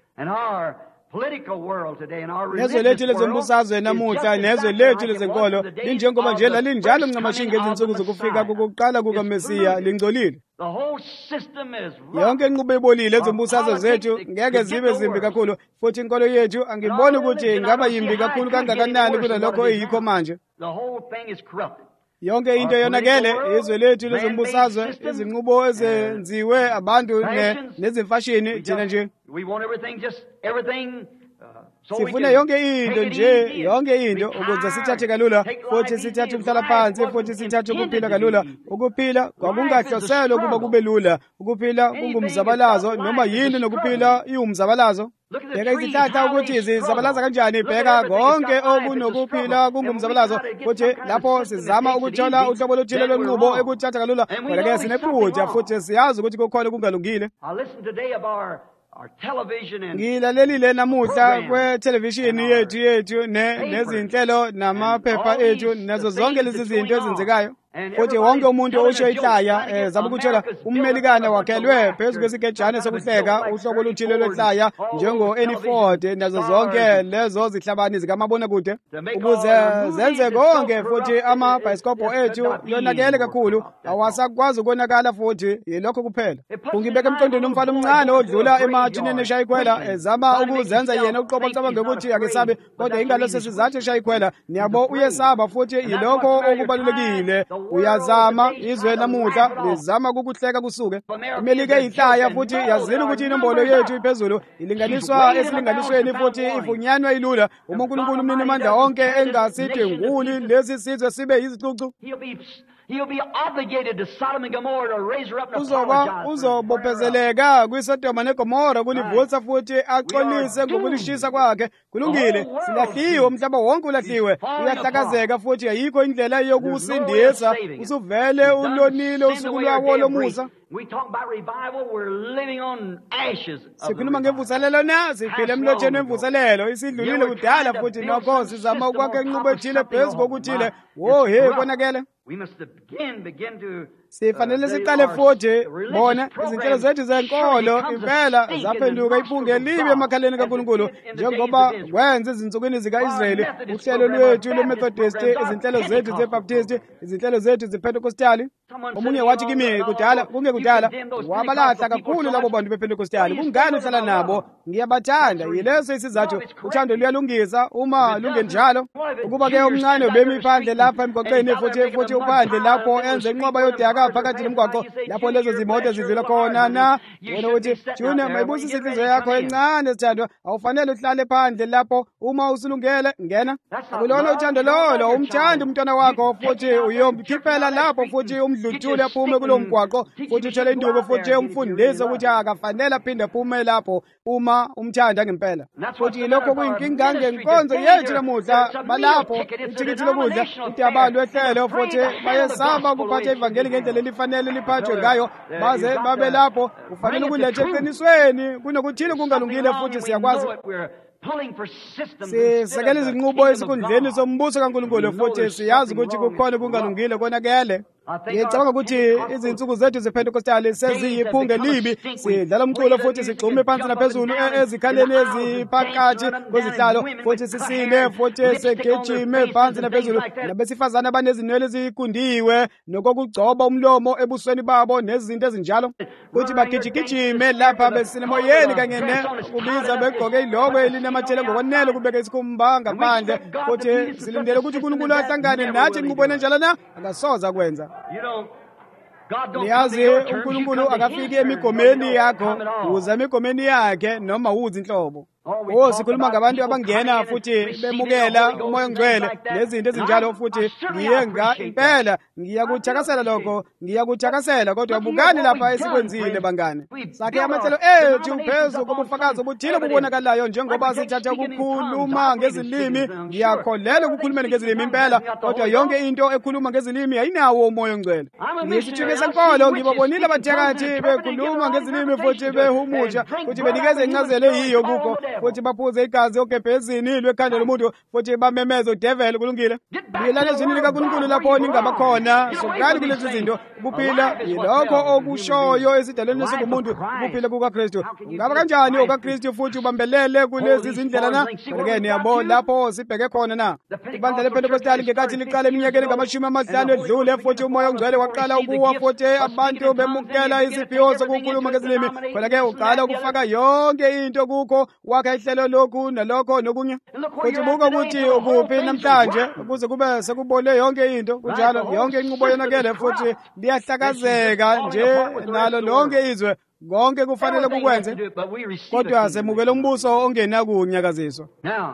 Nezwe lethu lezombusazwe namuhla nezwe lethu lezenkolo linjengoba nje lalinjalo ncamashi ngezinsuku zokufika kokuqala kukaMesiya, lingcolile. Yonke inqubo ebolile ezombusazwe zethu ngeke zibe zimbi kakhulu, futhi inkolo yethu angiboni ukuthi ingaba yimbi kakhulu kangakanani kunalokho eyikho manje. Yonke into yonakele. Izwe lethu lezombusazwe, izinqubo ezenziwe abantu nezimfashini, thina nje sifuna yonke into nje, yonke into ukuze sithathe kalula, futhi sithathe umhlalaphansi, futhi sithathe ukuphila kalula. Ukuphila kwakungahloselwe ukuba kube lula. Ukuphila kungumzabalazo, noma yini nokuphila iwumzabalazo. Bheka izihlahla ukuthi zizabalaza kanjani. Bheka konke okunokuphila kungumzabalazo, futhi lapho sizama ukuthola uhlobo oluthile lwenqubo ekuthatha kalula, kodwa-ke sinephutha, futhi siyazi ukuthi kukhona okungalungile. Ngilalelile namuhla kwethelevishini yethu nezinhlelo namaphepha ethu nazo zonke lezi zinto ezenzekayo. Futhi wonke umuntu usho ihlaya zaba ukuthola ummelikana wakhelwe phezu kwesigejane sokuhleka, uhlobo oluthile lwehlaya njengo-Annie Ford nazo zonke lezo zihlabani zikamabonakude, ukuze zenze konke. Futhi amabhayisikobho ethu yonakele kakhulu, awasakwazi ukonakala, futhi yilokho kuphela. Ungibeka emqondweni umfana omncane odlula emathineni eshaya ikhwela, ezama ukuzenza yena uqobo licabanga ukuthi akesabe, kodwa ingalo sesizathu eshaya ikhwela. Niyabo, uyesaba, futhi yilokho okubalulekile. uyazama izwe namuhla lizama kukuhleka kusuke. iMelika ihlaya futhi yazini ukuthi inombolo yethu iphezulu ilinganiswa esilinganisweni futhi ifunyanwa ilula. Uma uNkulunkulu umnini amandla onke engasithi nguli lesi sizwe sibe yizicucu, uzobophezeleka kwiSodoma neGomora kulivutha futhi axolise ngokulishisa kwakhe. Kulungile, silahliwe, umhlaba wonke ulahliwe, uyahlakazeka futhi ayikho indlela yokusindisa. Usuvele ulonile usuku lwawo lomusa. Sikhuluma ngemvuselelo na, siphila emlotsheni wemvuselelo. Isidlulile kudala futhi nokho sizama ukwakha inqubo ethile phezu kokuthile. Konakele. Sifanele siqale futhi bona izinhlelo zethu zenkolo impela zaphenduka iphunge libe emakhaleni kaNkulunkulu, njengoba kwenza ezinsukwini zika-Israyeli. Uhlelo lwethu lweMethodist, izinhlelo zethu zeBaptist, izinhlelo zethu zePentecostali. Omunye wathi kimi kudala, kungekudala, wabalahla kakhulu labo bantu bePentecostali. Kungani uhlala nabo? Ngiyabathanda. Yileso isizathu. Uthando luyalungisa uma lungenjalo. Ukuba-ke omncane ubemi iphandle lapha emgwaqeni futhi uphandle lapho enze inqoba yodaka phakathi nomgwaqo lapho lezo zimoto zidlula khona na. Wena uthi, June, mayibusise inhliziyo yakho encane sithandwa, awufanele uhlale phandle lapho. Uma usulungele ngena. Akulona uthando lolo, umthanda umntwana wakho futhi uyomkhiphela lapho futhi umdluthule aphume kulo mgwaqo futhi uthele induku futhi umfundise ukuthi akafanele aphinde aphume lapho uma umthanda ngempela. Futhi lokho kuyinkinga ngenkonzo yethu namuhla balapho ithikithi lokudla ukuthi abantu ehlelo futhi bayesaba ukuphatha ivangeli ngendlela elifanele liphathwe ngayo baze babe lapho. Ufanele ukuletha eqinisweni kunokuthile kungalungile futhi siyakwazi. Sisekela izinqubo esikhundleni sombuso kaNkulunkulu futhi siyazi ukuthi kukhona kungalungile konakele. Ngicabanga ukuthi izinsuku zethu zePentecostali seziyiphunge libi. Sidlala umculo futhi sigxume phansi naphezulu ezikhaleni eziphakathi kwezihlalo futhi sisine futhi segejime phansi naphezulu. Nabesifazane abanezinwele ezikundiwe nokugcoba umlomo ebusweni babo nezinto ezinjalo futhi bagijigijime lapha besine emoyeni kanye kubiza begqoke iloko elinamathele ngokwanele kubeka isikhumba ngaphandle futhi silindele ukuthi uNkulunkulu ahlangane nathi enqubweni enjalo na akasoza kwenza. Niyazi uNkulunkulu akafiki emigomeni yakho, uza emigomeni yakhe noma uzi inhlobo. Sikhuluma ngabantu abangena futhi bemukela umoya ongcwele nezinto ezinjalo futhi impela ngiyakuthakasela lokho, ngiyakuthakasela. Kodwa bukani lapha esikwenzile bangane. Sakhe amahlelo ethu phezu kobufakazi obuthile obubonakalayo njengoba sithatha ukukhuluma ngezilimi. Ngiyakholela ukukhulumeni ngezilimi impela, kodwa yonke into ekhuluma ngezilimi ayinawo umoya ongcwele. Ngisithuke senkolo ngibabonile abathakathi bekhuluma ngezilimi futhi behumusha futhi benikeza incazelo eyiyo kukho futhi baphuze igazi ogebhezini lwekhanda lomuntu futhi bamemeza udevele. Kulungile, ngilana ezwini likaNkulunkulu lapho ningabakhona. Sokali kulezi zinto ukuphila yilokho okushoyo esidalweni singumuntu, ukuphila kukaKristu. Ungaba kanjani okaKristu futhi ubambelele kulezi zindlela na? Kodwa-ke niyabo lapho sibheke khona na. Ibandla lePentecostali ngekathi liqala eminyakeni nga50 edlule futhi umoya ongcwele waqala ukuwa futhi abantu bemukela iziphiwo zokukhuluma ngezilimi. Kodwa-ke uqala ukufaka yonke into kukho wakha ihlelo lokhu nalokho nokunye futhi buka ukuthi ukuphi namhlanje ukuze kube sekubole yonke into kunjalo. Yonke inqubo yonakele futhi liyahlakazeka nje nalo lonke izwe. Konke kufanele kukwenze, kodwa semukela umbuso ongena kunyakaziswa.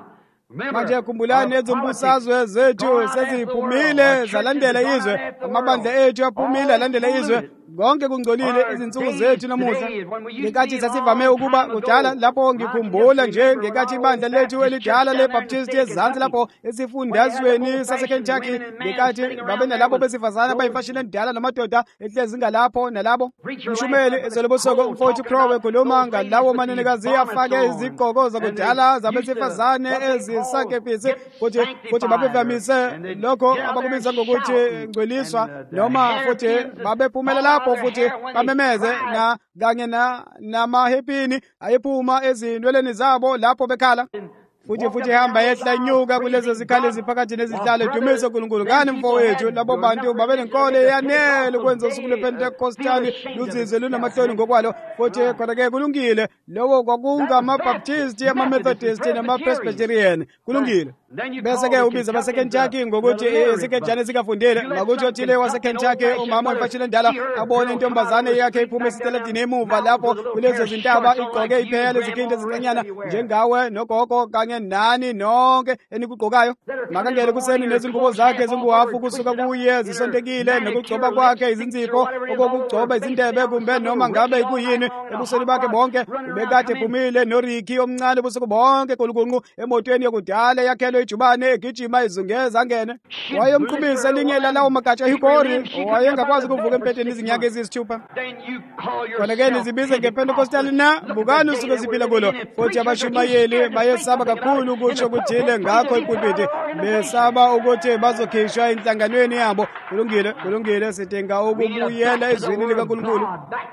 Manje khumbulani ezombusazwe zethu seziphumile zalandela izwe. Amabandla ethu aphumile alandela izwe. Konke kungcolile izinsuku zethu namuhla. Ngekathi sasivame ukuba kudala lapho ngikhumbula nje ngekathi ibandla lethu elidala leBaptist ezansi lapho esifundazweni saseKentucky ngekathi babe nalabo besifazana abayimfashini endala namadoda ehlezi ngalapho nalabo. Umshumeli ezolobosoko umfowethu Crowe ekhuluma ngalawo manenekazi afake izigqoko zakudala zabesifazane ezisakepisi futhi babevamise lokho abakubiza ngokuthi ngcweliswa noma futhi babephumelela futhi bamemeze kanye namahepini ayephuma ezinweleni zabo lapho bekhala futhi hamba yehla inyuka kulezo zikhali eziphakathi nezihlalo dumise uNkulunkulu. Ngani mfowethu labo bantu babenenkolo eyanele ukwenza usuku lwePentecostali luzize lunamahloni ngokwalo futhi kodwa-ke kulungile lowo kwakungamabaptisti, amamethodist namapresbyterian. Kulungile. bese-ke ubiza abasekentucky ngokuthi isikejana esikafundile ngakuthi othile wasekentucky umama oyifashile endala abone intombazane yakhe iphuma esiteladini emuva lapho kulezo zintaba igqoke iphela izikinto ezincanyana njengawe nogogo kanye nani nonke enikugqokayo makangele kuseni nezingubo zakhe ezinguhafu kusuka kuye zisontekile nokugcoba kwakhe izinzipho okokugcoba izindebe kumbe noma ngabe kuyini ebusweni bakhe bonke ubekade ephumile noriki omncane busuku bonke kulukunqu emotweni yokudala yakhelwe ijubane egijima izungeza angene wayemqhubisa elinye lalawo magatsha ehikori wayengakwazi ukuvuka empeteni izinyanga eziyisithupha khona-ke nizibize ngepentekostali na bukani usuke ziphila kulo futhi abashumayeli bayesaba kakhulu ukutsho ukuthile ngakho ipulpiti besaba ukuthi bazokhishwa enhlanganweni yabo kulungile sidinga ukubuyela ezwini likaNkulunkulu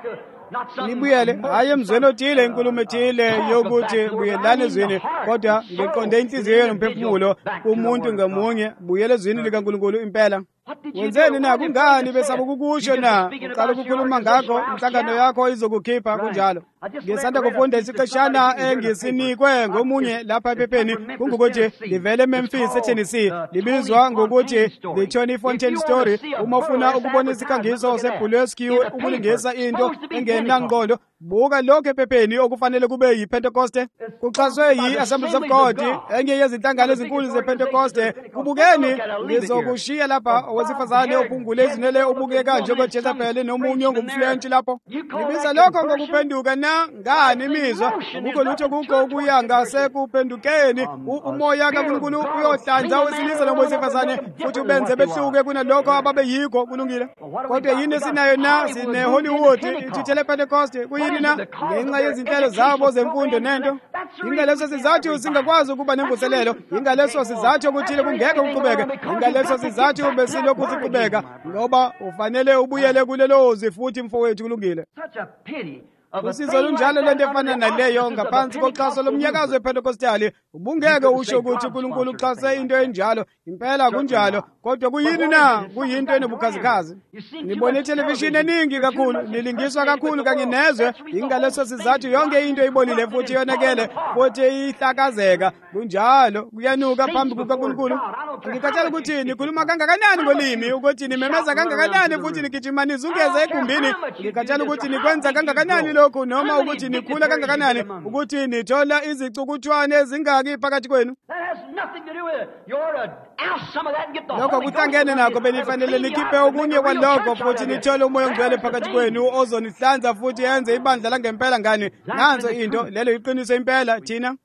nibuyele hayi emzweni othile inkulumo ethile yokuthi buyelani ezwini kodwa ngiqonde inhliziyo nomphefumulo umuntu ngamunye buyele ezwini likaNkulunkulu impela wenzeni na kungani besaba ukukusho na uqala ukukhuluma ngakho inhlangano yakho izokukhipha kunjalo ngisanda kufunda isiqeshana engisinikwe ngomunye lapha ephepheni kungukuthi livele eMemphis eTennessee libizwa ngokuthi The Tony Fontaine Story uma ufuna ukubona isikhangiso seBulesque ukulingisa into engenangqondo buka lokho ephepheni okufanele kube yiPentecoste kuxhaswe yi-Assemblies of God enye yezinhlangano ezinkulu zePentecoste kubukeni ngizokushiya lapha owesifazane ophungule izinwele ubukeka njengoJezebeli nomunye ongumflentshi lapho ngibiza lokho ngokuphenduka na ngani imizwa akukho lutho kukho ukuya ngasekuphendukeni umoya kaNkulunkulu uyohlanza wesilisa nowesifazane futhi ubenze behluke kunalokho ababeyikho kulungile kodwa yini esinayo na sine-Hollywood ithithele Pentecoste kuyini na ngenxa yezinhlelo zabo zemfundo nento ingaleso sizathu singakwazi ukuba nemvuselelo ingaleso sizathu okuthile kungeke uqhubeke ingaleso sizathu besilokhu siqhubeka ngoba ufanele ubuyele kulelo zifuthi mfowethu kulungile usizo lunjalo lento efana naleyo ngaphansi koxhaso lomnyakazo wePentekostali ubungeke usho ukuthi uNkulunkulu uxhase into enjalo impela kunjalo kodwa kuyini na kuyinto enobukhazikhazi nibone ithelevishini eningi kakhulu nilingiswa kakhulu kanye nezwe ingaleso sizathu yonke into ibonile futhi yonakele futhi ihlakazeka kunjalo kuyanuka phambi kukaNkulunkulu ngikhathela ukuthi nikhuluma kangakanani ngolimi ukuthi nimemeza kangakanani futhi nigijima nizungeze egumbini ngikhathela ukuthi nikwenza kangakanani lokhu noma ukuthi nikhula kangakanani ukuthi nithola izicukuthwane ezingaki phakathi kwenu lokho kuhlangene nakho benifanele nikhiphe okunye kwalokho futhi nithole umoya ongcwele phakathi kwenu ozonihlanza futhi yenze ibandla langempela ngani nanso into lelo iqiniso impela thina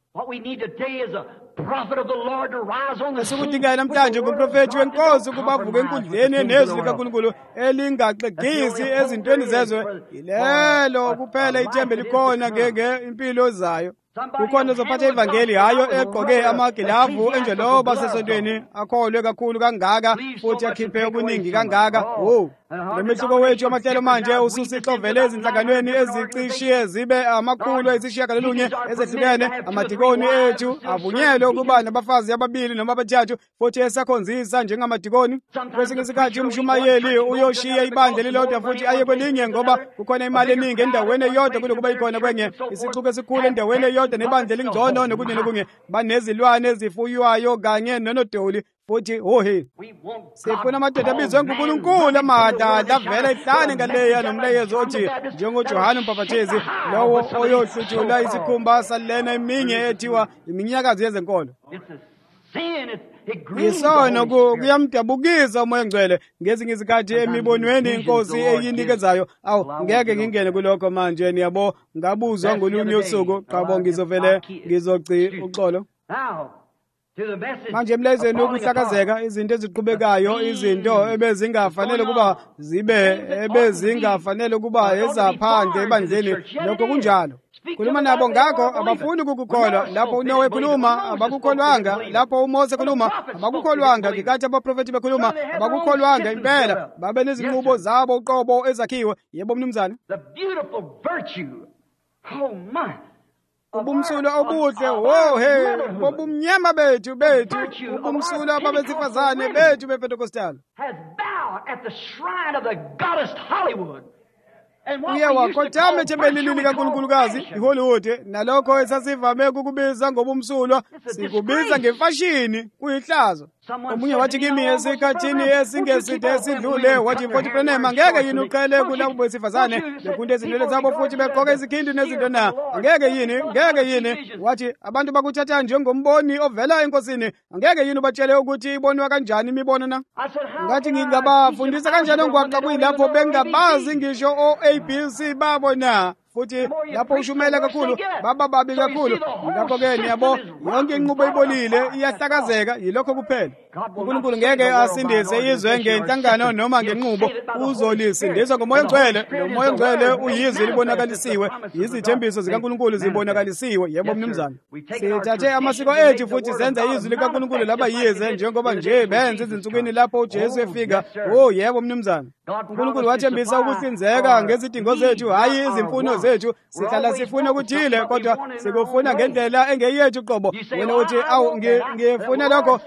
esikudingayo namhlanje ngumprofethi wenkosi ukuba avuke enkundleni nezwi likaNkulunkulu elingaxegisi ezintweni zezwe yilelo kuphela ithemba likhona impilo ezayo kukhona ozophatha ivangeli hayo egqoke amagilavu enjeloba sesontweni akholwe kakhulu kangaka futhi akhiphe okuningi kangaka lemehluko wethu amahlelo manje ususixovele ezinhlanganweni ezicishiye zibe amakhulu ayisishiyagalolunye ezehlukene amadikoni ethu avunyelwe ukuba nabafazi ababili noma abathathu futhi esakhonzisa njengamadikoni kwesinye isikhathi umshumayeli uyoshiya ibandla elilodwa futhi aye kwelinye ngoba kukhona imali eningi endaweni eyodwa kunokuba ikhona kwenye isixuku esikhulu endaweni eyodwa nebandla elingcono nokunye nokunye banezilwane ezifuywayo kanye nonodoli futhi sifuna amadoda abizwe nguNkulunkulu amadala avela ehlane ngaleya nomlayezo othi njengoJohane uMbhaphathizi lowo oyohluthula isikhumba salena eminye ethiwa iminyakazo yezenkolo yisono kuyamdabukisa umoya ngcwele ngezinye izikhathi emibonweni inkosi eyinikezayo ngeke ngingene kulokho manje niyabo ngabuzwa ngolunye usuku qabo ngizovele uxolo manje emlezeni wokuhlakazeka izinto eziqhubekayo izinto ebezingafanele ukuba ebezingafanele ukuba ezaphandle ebandleni lokho kunjalo khuluma nabo ngakho abafuni ukukukholwa lapho uNowe ekhuluma abakukholwanga lapho uMose ekhuluma abakukholwanga ngikathi abaprofethi bekhuluma abakukholwanga impela babe nezinqubo zabo uqobo ezakhiwe yebo mnumzane ubumsulwa obuhle bobumnyama bethu ubumsulwa babesifazane bethu bePentekostali uye wakhothama ethempelini likaNkulunkulukazi iHollywood, nalokho esasivame kukubiza ngobumsulwa sikubiza ngemfashini, kuyihlazo. Omunye wathi kimi esikhathini esingeside esidlule, wathi mfowethu Branham, angeke yini uqale kulabo besifazane bekhunta izinwele zabo futhi begqoke izikhindi nezinto na? Ngeke yini? Wathi abantu bakuthatha njengomboni ovela enkosini, angeke yini ubatshele ukuthi ibonwa kanjani imibono na? Ngathi ngingabafundisa kanjani ongwaqa kuyilapho bengabazi ngisho o-ABC babo na? Futhi lapho ushumela kakhulu baba babi kakhulu. Ngakho-ke niyabo, yonke inqubo ibolile iyahlakazeka, yilokho kuphela. uNkulunkulu ngeke asindise izwe ngenhlangano noma ngenqubo, uzolisindisa ngoMoya Ngcwele. Nomoya Ngcwele uyizwi libonakalisiwe, izithembiso zikaNkulunkulu zibonakalisiwe. Yebo mnumzane, sithathe amasiko ethu futhi senza izwi likaNkulunkulu laba yize, njengoba nje benza ezinsukwini lapho uJesu efika. Yebo mnumzane, uNkulunkulu wathembisa ukuhlinzeka ngezidingo zethu, hayi izimfuno zethu. Sihlala sifuna ukuthile, kodwa sikufuna ngendlela engeyethu qobo. Wena uthi awu ngifuna lokho,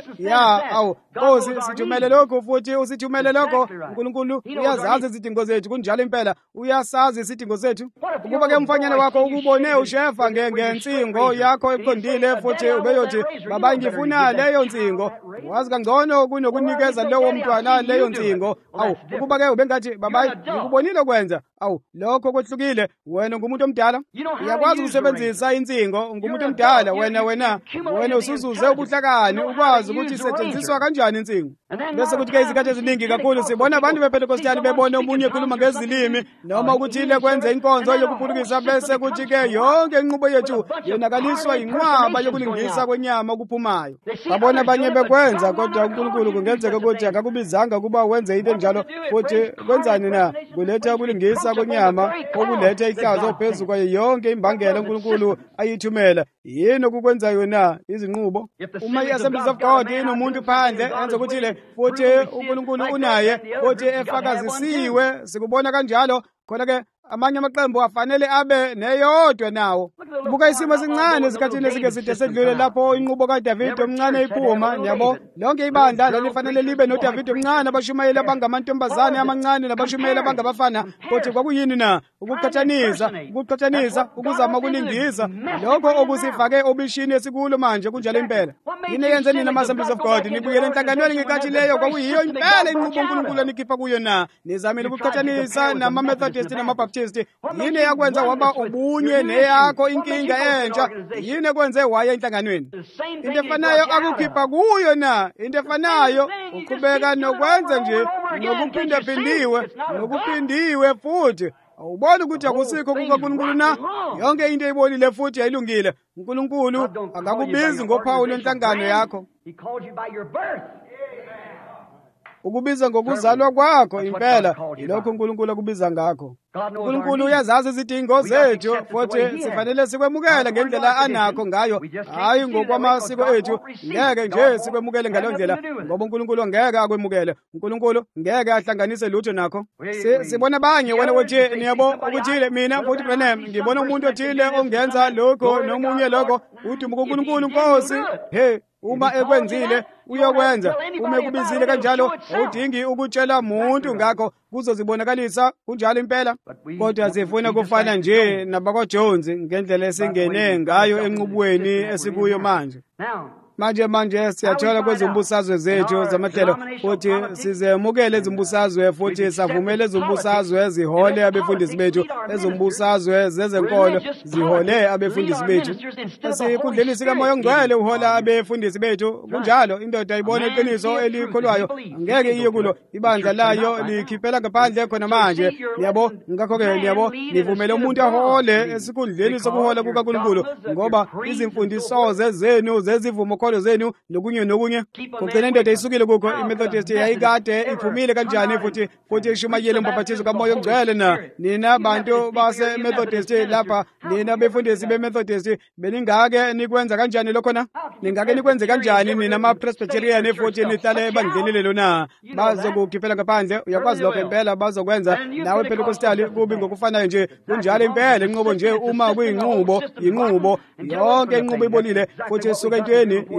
Nkosi sithumele lokho futhi usithumele lokho. uNkulunkulu uyazazi izidingo zethu, kunjalo impela uyasazi izidingo zethu. Ukuba ke umfanyana wakho ukubone ushefa ngensingo yakho eqondile futhi ubeyothi baba ngifuna leyo nsingo, wazi kangcono kunokunikeza lowo mntwana leyo nsingo. Ukuba ke ubengathi baba ngikubonile kwenza, lokho kwehlukile. Wena ngumuntu omdala, uyakwazi ukusebenzisa insingo. Ngumuntu omdala wena usuzuze ubuhlakani ukwazi ukuthi isetshenziswa kanjani insingo. Bese kuthi ke izikhathi eziningi kakhulu sibona abantu bePentekostiyali bebona omunye ekhuluma ngezilimi noma ukuthile kwenze inkonzo yokuphulukisa, bese kuthi ke yonke inqubo yethu yonakaliswa inqwaba yokulingisa kwenyama okuphumayo. Babona abanye bekwenza, kodwa uNkulunkulu kungenzeka ukuthi akakubizanga ukuba wenze into enjalo. Futhi kwenzani na? Kuletha ukulingisa kwenyama okuletha ihlazo phezu kwayo yonke imbangela uNkulunkulu ayithumela. Yini okukwenza yona izinqubo? Uma i-Assemblies of God inomuntu phandle enza ukuthile futhi uNkulunkulu unaye futhi efakazisiwe, sikubona kanjalo. Khona-ke amanye amaqembu afanele abe neyodwa nawo. Buka isimo esincane esikhathini esingeside sedlule lapho inqubo kaDavide omncane iphuma. Yabo, lonke ibandla lalifanele libe noDavide omncane, abashumayeli abangamantombazane amancane nabashumayeli abangabafana. Kodwa kwakuyini na? Ukuqhathanisa, ukuzama ukulingisa. Lokho okusifake obishini esikulo manje kunjalo impela. Yini yenze nina ama-Assemblies of God nibuyele enhlanganweni ngekathi leyo kwakuyiyo impela inqubo uNkulunkulu anikhipha kuyo na? Nizamile ukuqhathanisa nama-Methodist nama-Baptist. Yini yakwenza waba ubunye neyakho inkinga entsha? Yini ekwenze waya enhlanganweni? Into efanayo akukhipha kuyo na? Into efanayo uqhubeka nokwenza nje nokuphindiwe futhi. Awubona ukuthi akusikho kukaNkulunkulu na? Yonke into eyibolile futhi ayilungile. uNkulunkulu akakubizi ngophawu lwenhlangano yakho. Ukubiza ngokuzalwa kwakho impela, yilokho uNkulunkulu akubiza ngakho. uNkulunkulu uyazazi izidingo zethu futhi sifanele sikwemukele ngendlela anakho ngayo, hayi ngokwamasiko ethu. Ngeke nje sikwemukele ngaleyo ndlela, ngoba uNkulunkulu ngeke akwemukele. uNkulunkulu ngeke ahlanganise lutho nakho. Sibona abanye wena uthi niyabo ukuthile, mina futhi Branham ngibona umuntu othile ongenza lokho nomunye lokho. Udumo kuNkulunkulu Nkosi. Uma ekwenzile uyokwenza. Uma ekubizile kanjalo awudingi ukutshela muntu ngakho, kuzozibonakalisa kunjalo impela. Kodwa sifuna kufana nje nabakwaJones ngendlela esingene ngayo enqubweni esikuyo manje. Manje siyathola kwezombusazwe zethu zamahlelo futhi sizemukele ezombusazwe futhi savumele ezombusazwe zihole abefundisi bethu, ezombusazwe zezenkolo zihole abefundisi bethu. Esikhundleni sikaMoya Ngcwele uhola abefundisi bethu. Kunjalo indoda ibona iqiniso elikholwayo angeke iye kulo ibandla layo likhiphela ngaphandle khona manje. Yabo, ngakho-ke yabo, nivumele umuntu ahole esikhundleni sokuhola kukaNkulunkulu, ngoba izimfundiso zenu zezivumo zenu nokunye kugcina indoda isukile kukho. iMethodist yayikade iphumile kanjani futhi ishumayele umbhaphathizo kaMoya Ngcwele na? Nina bantu base-Methodist lapha, nina befundisi be-Methodist, beningake nikwenza kanjani lokho na? Ningake nikwenze kanjani nina ama-Presbyterian futhi nihlale ebandleni lelo na? Bazokukhiphela ngaphandle. Uyakwazi lokho impela bazokwenza nawe Pentecostali kubi ngokufanayo nje. Kunjalo impela inqubo nje. Uma kuyinqubo yonke inqubo ibolile futhi isuka entweni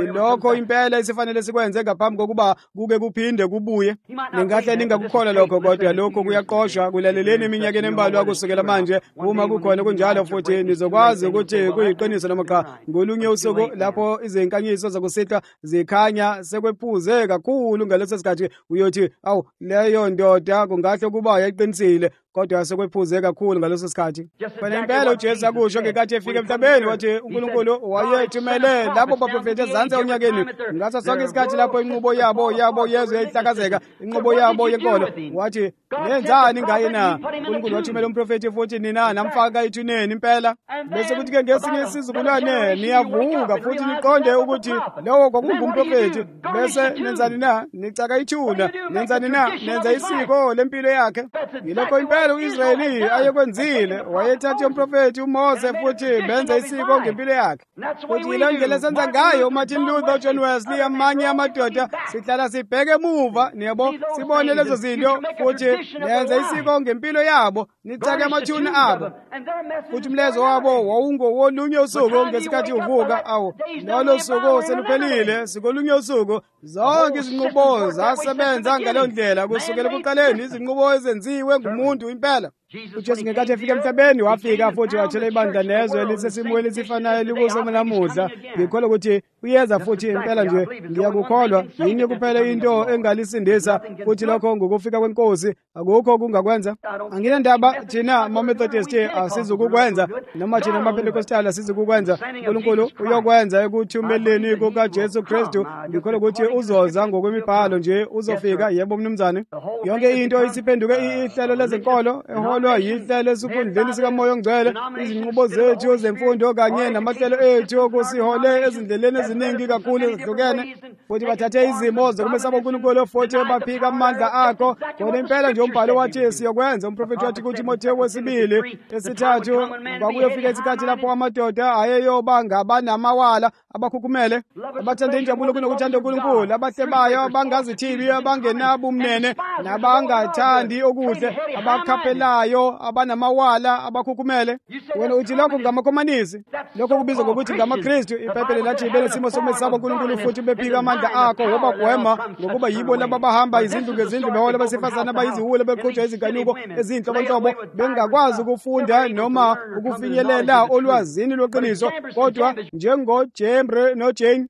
yilokho impela esifanele sikwenze ngaphambi kokuba kuke kuphinde kubuye. Ningahle ningakukholwa lokho, kodwa lokho kuyaqoshwa. Kulaleleni eminyakeni embalwa kusukela manje. Uma kukhona kunjalo futhi nizokwazi ukuthi kuyiqiniso noma cha. Ngolunye usuku lapho izinkanyiso zokusitha zikhanya sekwephuze kakhulu ngaleso sikhathi, uyothi awu leyo ndoda kungahle kuba yayiqinisile, kodwa sekwephuze kakhulu ngaleso sikhathi. Phela impela uJesu akusho ngenkathi efika emhlabeni wathi uNkulunkulu wayethumele labo baprofethi ezansi onyakeni ngaso sonke isikhathi lapho inqubo yabo yezwe yayihlakazeka, inqubo yabo yenkolo. Wathi nenzani ngaye na? uNkulunkulu wathumela umprofethi futhi nina namfaka ethuneni impela. Bese kuthi-ke ngesinye isizukulwane niyavuka futhi niqonde ukuthi lowo kwakungumprofethi. Bese nenzani na? Nicaka ithuna. Nenzani na? Nenza isiko lempilo yakhe. Yilokho impela u-Israyeli ayekwenzile. Wayethatha umprofethi uMose futhi benza isiko ngempilo yakhe. Futhi yile ndlela esenza ngayo uMartin Luther, John Wesley, amanye amadoda. Sihlala sibheke emuva, niyabo, sibone lezo zinto futhi nenza isiko ngempilo yabo, nithake amathuna abo. Futhi umlezo wabo wawungowolunye usuku ngesikhathi uvuka. Awu, lolo suku seluphelile, sikolunye usuku. Zonke izinqubo zasebenza ngaleyo ndlela kusukela ekuqaleni, izinqubo ezenziwe ngumuntu impela. uJesu ngenkathi efika emhlabeni wafika futhi wathela ibandla nezwe elisesimweni esifanayo likuso namuhla. Ngikholwa ukuthi uyeza futhi impela nje ngiyakukholwa. Yini kuphela into engalisindisa futhi lokho ngokufika kweNkosi, akukho kungakwenza. Anginandaba thina ama-Methodist asizukukwenza noma thina ama-Pentecostal asizukukwenza. uNkulunkulu uyokwenza ekuthumeleni kukaJesu Kristu. Ngikholwa ukuthi uzoza ngokwemibhalo nje, uzofika. Yebo mnumzane, yonke into isiphenduke ihlelo lezenkolo eholwa yihlelo esikhundleni sikaMoya oNgcwele. Izinqubo zethu zemfundo kanye namahlelo ethu kusihole ezindleleni eziningi kakhulu ezihlukene, futhi bathathe izimo zokumesaba uNkulunkulu futhi baphika amandla akho. Kodwa impela nje umbhalo wathi siyokwenza. Umprofethi wathi kuTimotheo wesibili esithathu, kwakuyofika isikhathi lapho amadoda ayeyoba ngabanamawala, abakhukhumele, abathanda injabulo kunokuthanda uNkulunkulu, abahlebayo, abangazithibi, abangenabo umnene, nabangathandi okuhle, abakhaphelayo, abanamawala, abakhukhumele. Wena uthi lokho ngamakhomanisi, lokho kubizwa ngokuthi ngamaKristu. iBhayibheli lathi benesimo sokumesaba uNkulunkulu futhi bephika amandla akho, wobagwema ngokuba yibo laba bahamba izindlu ngezindlu behola abesifazane abayiziwula beqhutshwa izinkanuko ezinhlobonhlobo, bengakwazi ukufunda noma ukufinyelela olwazini lweqiniso, kodwa njengoJembre noJane.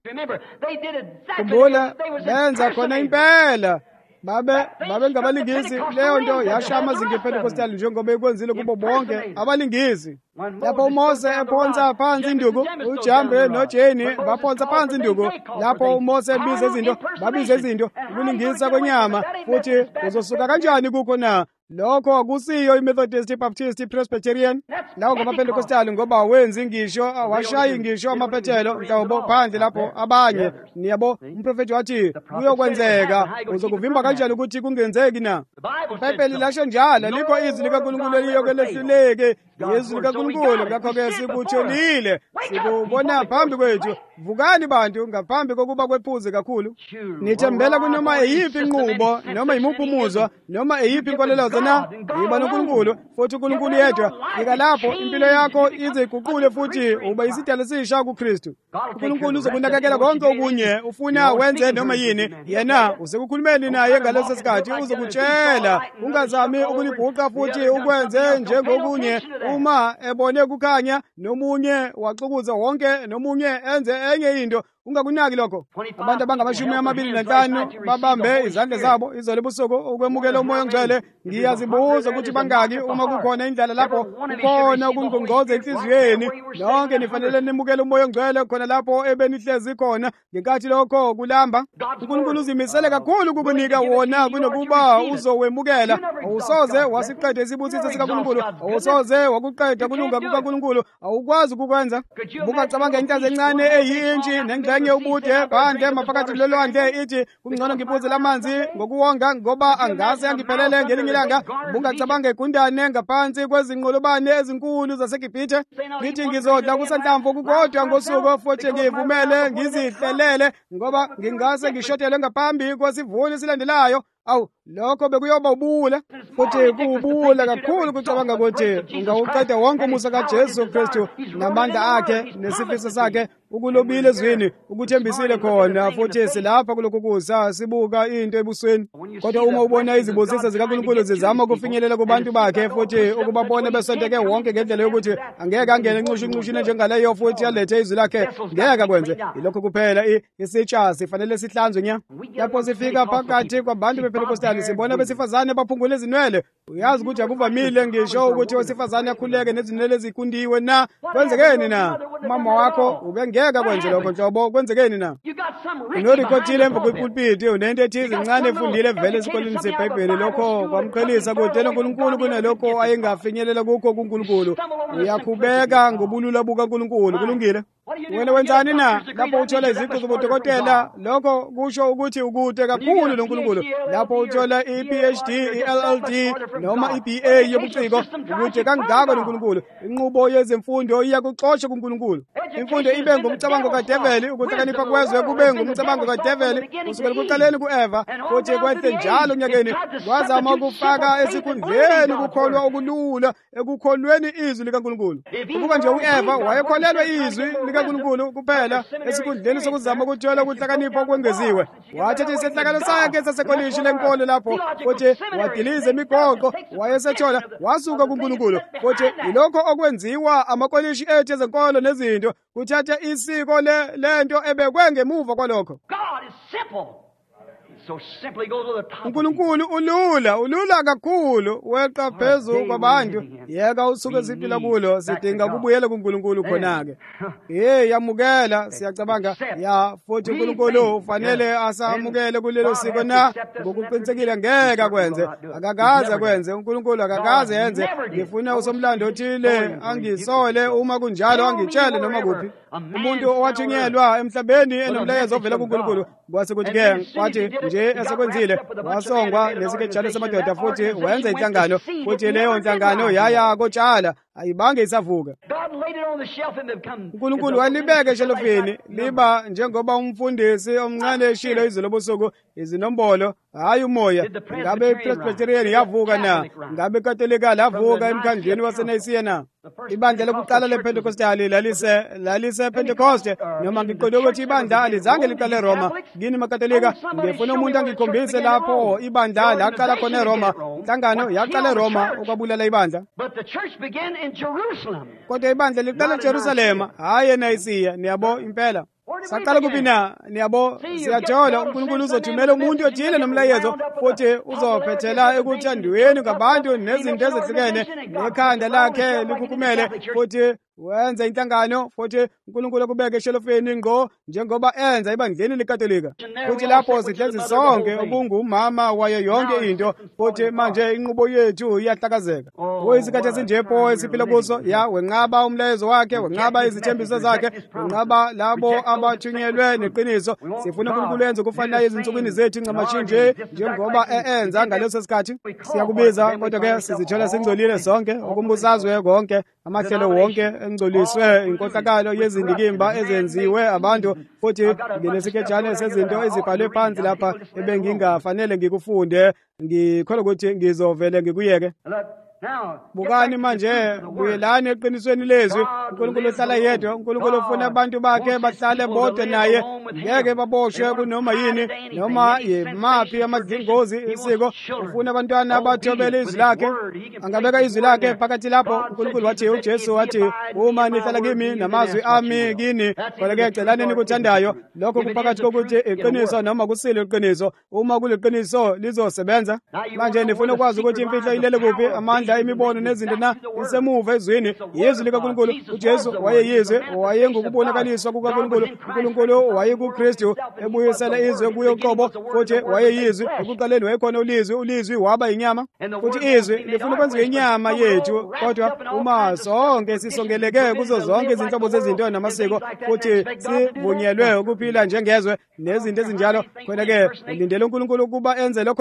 Khumbula, benza khona impela. Babe ngabalingisi. Leyo nto yasha amazinga ePentecostal njengoba ekwenzile kubo bonke abalingisi. Lapho uMose ephonsa phansi induku, uJembre noJane baphonsa phansi induku. Lapho uMose ebiza izinto, babiza izinto. Ukulingisa kwenyama. Futhi uzosuka kanjani kukho na? Lokho akusiyo iMethodist, Baptist, Presbyterian. Lawo ngamaPentecostal ngoba wenza ngisho, washayi ngisho amaphethelo mhlawumbe phandle lapho abanye. Niyabo, umprofethi wathi kuyokwenzeka. Uzokuvimba kanjani ukuthi kungenzeki na? iBhayibheli lasho njalo, likho izwi likaNkulunkulu eliyoko lehluleke. Izwi likaNkulunkulu, ngakho-ke sikutholile, sikubona phambi kwethu. Vukani bantu ngaphambi kokuba kwephuze kakhulu. Nithembela kunoma eyiphi inqubo, noma yimuphi umuzwa, noma eyiphi inkolelo na yiba noNkulunkulu, futhi uNkulunkulu yedwa. Fika lapho impilo yakho ize iguqule futhi uba isidalwa esisha kuKristu. uNkulunkulu uzokunakekela konke okunye ufuna wenze noma yini. Yena usekukhulumeni naye ngaleso sikhathi, uzokutshela. Ungazami ukulibhuqa futhi ukwenze njengokunye. Uma ebone kukhanya nomunye waxukuza wonke, nomunye enze enye into, ungakunaki lokho. Abantu abangama25 babambe izandla zabo izolo ebusuku ukwemukela uMoya oNgcwele. Ngiyazibuza ukuthi bangaki uma kukhona indlela lapho kukhona ukungqongqoza enhliziyweni. Lonke nifanele nimukele uMoya oNgcwele khona lapho ebenihlezi khona ngenkathi lokho kulamba. uNkulunkulu uzimisele kakhulu ukukunika wona kunokuba uzowemukela. Awusoze wasiqeda isibusiso sikaNkulunkulu, awusoze wakuqeda kulunga kukaNkulunkulu, awukwazi ukukwenza. Bungacabanga inhlanzi encane eyintshi nengxenye ubude phandle maphakathi lolwandle ithi kungcono ngiphuze lamanzi ngokuwonga ngoba angase angiphelele ngelinye ilanga. Bungacabanga igundane ngaphansi kwezinqolobane ezinkulu zaseGibhithe. Ngithi ngizodla kusanhlamvu kukodwa ngosuku futhi ngivumele ngizihlelele ngoba ngingase ngishotelwe ngaphambi kwesivuno esilandelayo. Awu, lokho bekuyoba ubula, futhi kuwubula kakhulu ukucabanga ukuthi ungawuqeda wonke umusa kaJesu Kristu namandla akhe nesifiso sakhe ukulobile ezwini ukuthembisile khona futhi silapha kulokhu kusa sibuka into ebusweni. Kodwa uma ubona izibusiso zikaNkulunkulu zizama ukufinyelela kubantu bakhe futhi ukubabona besonteke wonke ngendlela yokuthi angeke angene enxushunxushini njengaleyo futhi alethe izwi lakhe, ngeke akwenze. Yilokho kuphela isitsha sifanele sihlanzwe nya. Lapho sifika phakathi kwabantu bePentekostali sibona besifazane baphungula izinwele. Uyazi ukuthi akuvamile ngisho ukuthi owesifazane akhuleke nezinwele ezikundiwe na. Kwenzekeni na? Mama wakho ubengeke akwenze lokho nhlobo, kwenzekeni na? Unorikotile emva kwepulpiti unento ethize incane efundile vele esikoleni seBhayibheli, lokho kwamqhelisa kudela uNkulunkulu kunalokho ayengafinyelela kukho kuNkulunkulu. Uyakhubeka ngobulula bukaNkulunkulu, kulungile. Wena wenzani na? Lapho uthola iziqu zobudokotela, lokho kusho ukuthi ukude kakhulu noNkulunkulu. Lapho uthola iPhD, iLLD noma iBA yobuciko, ukude kangaka noNkulunkulu. Inqubo yezemfundo iyakuxosha kuNkulunkulu. Imfundo ibe ngumcabango kaDeveli, ukuhlakanipha kwezwe kube ngumcabango kaDeveli kusukela kuqaleni ku-Eva, futhi kwehle njalo onyakeni wazama ukufaka esikhundleni ukukholwa okulula ekukholweni izwi likaNkulunkulu. Ukuba nje u-Eva wayekholelwa izwi likaNkulunkulu kuphela esikhundleni sokuzama ukuthola ukuhlakanipha okwengeziwe. Wathatha isehlakalo sakhe sasekolishi lenkolo lapho futhi wadiliza imigoqo wayesethola wasuka kuNkulunkulu. Futhi yilokho okwenziwa amakolishi ethu ezenkolo nezinto, kuthatha isiko lento ebekwe ngemuva kwalokho. uNkulunkulu ulula kakhulu, weqa phezu kwabantu. Yeka usuke esiphila kulo, sidinga kubuyela kuNkulunkulu khona-ke. Yamukela, siyacabanga futhi uNkulunkulu ufanele asamukele kulelo siko na, ngokuqinisekile ngeke akwenze, akakaze akwenze. uNkulunkulu akakaze yenze. Ngifuna usomlando othile angisole, uma kunjalo angitshele noma kuphi. Umuntu owathunyelwa emhlabeni enomlayezo ovela kuNkulunkulu, kwase kuthi-ke kwathi nje esekwenzile wasongwa nesikejana samadoda futhi wenza inhlangano, futhi leyo nhlangano yaya kotshala, ayibange isavuka. uNkulunkulu walibeka eshelofini liba njengoba umfundisi omncane eshilo izolo busuku, izinombolo hayi umoya. Ngabe iPresbyterian yavuka na? Ngabe iKatolika lavuka emkhandlweni waseNayisiya na? Ibandla lokuqala lePentekostali lalise Pentecoste, noma ngiqonde ukuthi ibandla alizange liqale eRoma. Kini maKatolika ngifuna umuntu angikhombise lapho ibandla laqala khona eRoma. Inhlangano yaqala eRoma ukwabulala ibandla. Kodwa ibandla liqala eJerusalema, hayi eNayisiya. Niyabo impela saqala kuphi na? Niyabo, siyathola uNkulunkulu uzothumela umuntu othile nomlayezo futhi uzophethela ekuthandweni ngabantu nezinto ezehlukene, nekhanda lakhe likhukhumele futhi wenza inhlangano, futhi uNkulunkulu akubeke eshelofeni ngqo njengoba enza ebandleni leKatolika. Futhi lapho sihlezi sonke okungumama wayo yonke into, futhi manje inqubo yethu iyahlakazeka. Isikhathi esinjepho esiphila kuso, wenqaba umlayezo wakhe, wenqaba izithembiso zakhe, wenqaba labo abathunyelwe neqiniso. Sifuna uNkulunkulu enze ukufanayo ezinsukwini zethu incamashinje njengoba enza ngaleso sikhathi. Siyakubiza kodwa-ke sizithola singcolile sonke, okumbusazwe konke, amahlelo wonke engcoliswe inkohlakalo yezindikimba ezenziwe abantu, futhi nginesikejane sezinto ezibhalwe phansi lapha ebengingafanele ngikufunde. Ngikholwa ukuthi ngizovele ngikuyeke. Bukani manje, buyelani eqinisweni lezwi. uNkulunkulu uhlala yedwa. uNkulunkulu ufuna abantu bakhe bahlale bodwa naye, ngeke baboshwe kunoma yini noma yimaphi amadlingozi isiko. Ufuna abantwana abathobela izwi lakhe, angabeka izwi lakhe phakathi lapho. uNkulunkulu wathi, uJesu wathi, uma nihlala kimi namazwi ami kini, kodwa-ke celani nikuthandayo. Lokho kuphakathi kokuthi iqiniso noma kusile iqiniso. Uma kuliqiniso lizosebenza. Manje nifuna ukwazi ukuthi imfihlo ilele kuphi, amandla imibono nezinto na isemuva ezwini. Yizwi likaNkulunkulu. uJesu wayeyizwe, wayengukubonakaliswa kukaNkulunkulu. uNkulunkulu wayekuKristu ebuyisela izwe kuye uqobo, futhi wayeyizwi. Ekuqaleni wayekhona ulizwi, ulizwi waba yinyama, futhi izwi lifuna ukwenziwa inyama yethu. Kodwa uma sonke sisongeleke kuzo zonke izinhlobo zezinto namasiko, futhi sivunyelwe ukuphila njengezwe nezinto ezinjalo, khona-ke ulindele uNkulunkulu ukuba enze lokho na.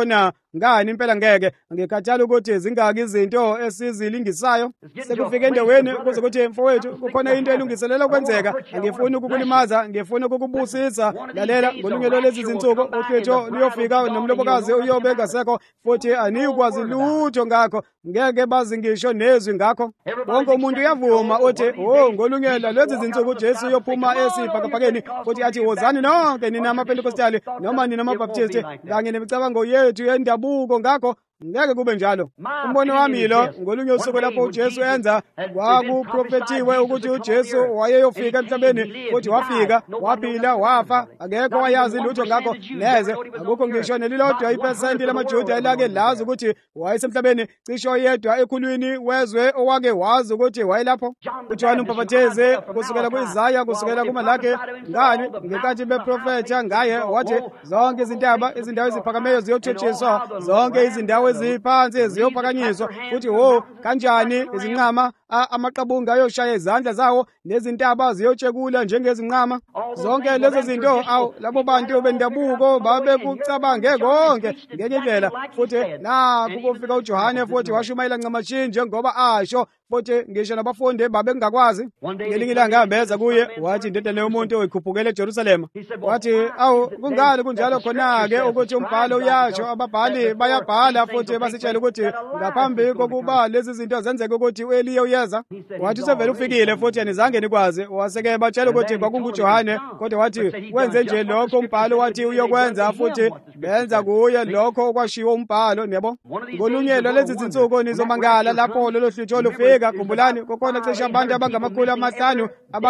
ngani impela ngeke ngikhathala ukuthi zingaki izinto esizilingisayo sekufika endaweni kuze kuthi mfowethu kukhona into elungiselela ukwenzeka angifuni ukukulimaza ngifuna ukukubusisa lalela ngolungelo lezi zinsuku uhlwitho luyofika nomlobokazi uyobe engasekho futhi aniyikwazi lutho ngakho ngeke bazi ngisho nezwi ngakho wonke umuntu uyavuma uthi ngolungelo lezi zinsuku uJesu uyophuma esibhakabhakeni futhi athi wozani nonke nina amaPentekostali noma nina amabhaptisti kanye nemicabango yethu yendabuko ngakho ngeke kube njalo umbono wami lo ngolunye usuku lapho uJesu enza kwakuprofetiwe ukuthi uJesu wayeyofika emhlabeni futhi wafika waphila wafa akekho wayazi lutho ngakho neze akukho ngisho nelilodwa iphesenti lamaJuda elake lazi ukuthi wayesemhlabeni cisho yedwa ekhulwini wezwe owake wazi ukuthi wayelapho uJohane uMbhaphathizi kusukela kuIsaya kusukela kuMalaki ngani ngenkathi beprofetha ngaye wathi zonke izindawo eziphakameyo ziyothotshiswa zonke izindawo eziphansi ziyophakanyiswa futhi kanjani izinqama amaqabunga ayoshaya izandla zawo nezintaba ziyotshekula njengezinqama zonke lezo zinto labo bantu bendabuko babekucabange konke ngenye indlela futhi kufika uJohane futhi washumayela ncamashi ngoba asho futhi ngisho nabafundi babengakwazi ngelinye ilanga beza kuye wathi indodana yomuntu ikhuphukele eJerusalema wathi kungani kunjalo khona-ke ukuthi umbhalo uyasho ababhali bayabhala futhi basitshela ukuthi ngaphambi kokuba lezi zinto zenzeke ukuthi u-Eliya uyeza wathi usevele ufikile futhi anizange nikwazi waseke batshela ukuthi kwakunguJohane kodwa wathi wenze nje lokho umbhalo wathi uyokwenza futhi benza kuye lokho okwashiwo umbhalo yebo ngolunye lezi zinsuku nizomangala lapho lolo hlwitho lufika khumbulani kukhona cishe abantu abangama500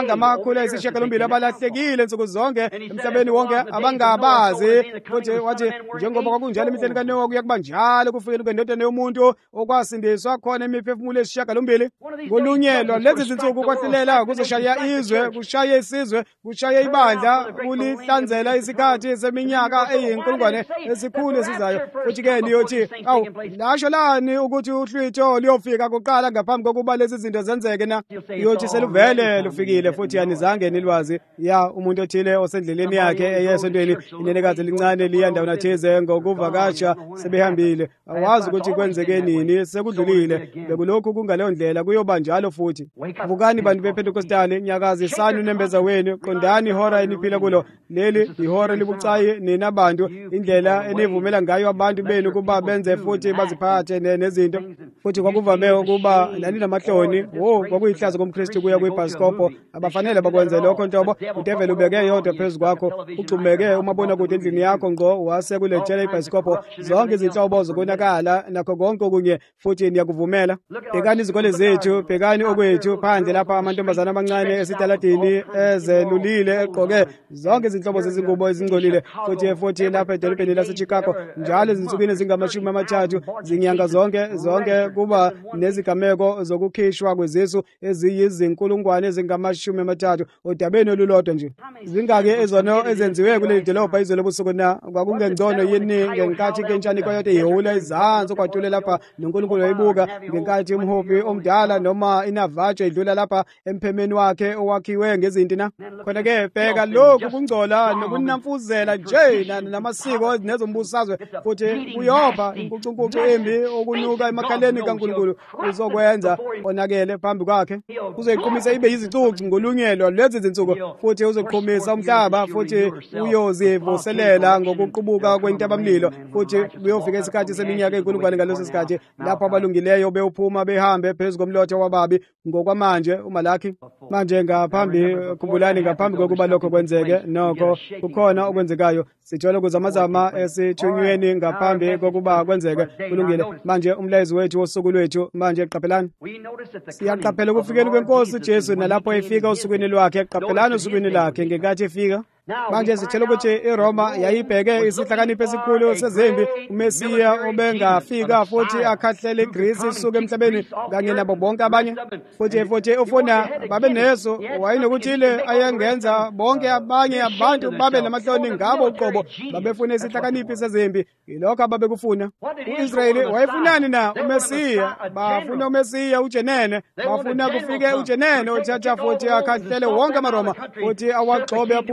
abangama800 abalahlekile nsuku zonke emhlabeni wonke abangabazi futhi wathi njengoba kwakunjalo emihleni kaNowa kuyakuba njalo kufikele kwendodana yomuntu okwasindiswa khona imiphefumulo esishiyagalombili ngolunye lezi zinsuku kwahlelela kuzoshaya izwe kushaye isizwe kushaye ibandla kulihlanzela isikhathi seminyaka eyinkulungwane esikhulu esizayo futhi-ke niyothi lasho lani ukuthi uhlwitho liyofika kuqala ngaphambi kokuba lezi zinto zenzeke na iyothi seluvele lufikile futhi anizange nilwazi umuntu othile osendleleni yakhe eyesontweni inenekazi lincane liya ndawo nathize ngokuvakasha sebehambile awazi ukuthi kwenzeke nini sekudlulile bekulokhu kungaleyo ndlela kuyoba njalo futhi vukani bantu bePentekostali nyakazi sanu nembeza wenu qondani ihora eniphila kulo leli ihora libucayi nina bantu indlela enivumela ngayo abantu benu kuba benze futhi baziphathe nezinto futhi kwakuvame ukuba laninamahloni kwakuyihlazo komKristu kuya kwibhaskopo abafanele bakwenze lokho ntobo udevele ubeke yodwa phezu kwakho ugcumeke umabonakude endlini yakho ngqo wase kulethela ibhaskopo zonke izinhlobo zokonakala nakho konke okunye futhi niyakuvumela bhekani izikole zethu bhekani okwethu phandle lapha amantombazana amancane esitaladini ezelulile egqoke zonke izinhlobo zezingubo ezingcolile futhi lapha edolobheni laseChicago njalo ezinsukwini ezingama30 zinyanga zonke kuba nezigameko zokukhishwa kwezisu eziyizinkulungwane ezingama30 odabeni olulodwa nje zingake ezono ezenziwe kuleli dolobha izolo busuku na kwakungengcono yini ngenkathi kentshani koyote ihula izansi kwatule lapha noNkulunkulu wayibuka ngenkathi umhophi omdala noma inavatsho idlula lapha emphemeni wakhe owakhiwe ngezinti na khona-ke bheka lokhu kungcola nokunamfuzela nje namasiko nezombusazwe futhi kuyopha impucumpucu embi okunuka emakhaleni kaNkulunkulu uzokwenza onakele phambi kwakhe uzoyiqhumisa ibe yizicucu ngolungelo lezi zinsuku futhi uzoqhumisa umhlaba futhi uyozivuselela ngokuqubuka kwentabamlilo futhi kuyofika isikhathi seminyaka eyinkulungwane ngaleso sikhathi lapho abalungileyo beyophuma behambe phezu komlotha wababi ngokwamanje uMalaki manje khumbulani ngaphambi kokuba lokho kwenzeke nokho kukhona okwenzekayo sithola kuzamazama esithunyweni ngaphambi kokuba kwenzeke kulungile manje umlayezo wethu wosuku lwethu manje qaphelani siyaqaphela ukufikela kwenkosi uJesu nalapho efika usukwini lwakhe qaphelani usukwini lakhe ngenkathi efika manje sitshela ukuthi iRoma yayibheke isihlakanipho esikhulu sezimpi uMesiya obengafika futhi akhahlele iGrisi isuke emhlabeni kanye nabo bonke abanye futhi ufuna babeneso wayenokuthile ayengenza bonke abanye abantu babe namahloni ngabo uqobo babefuna isihlakanipho sezimpi yilokho ababekufuna uIsrayeli wayefunani na uMesiya bafuna uMesiya ujenene bafuna kufike ujenene othatha futhi akhahlele wonke amaRoma futhi awagxobe aphume ezweni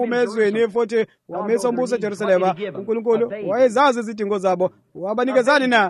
ezulwini futhi wamisa umbuso eJerusalema. uNkulunkulu wayezazi izidingo zabo, wabanikezani na?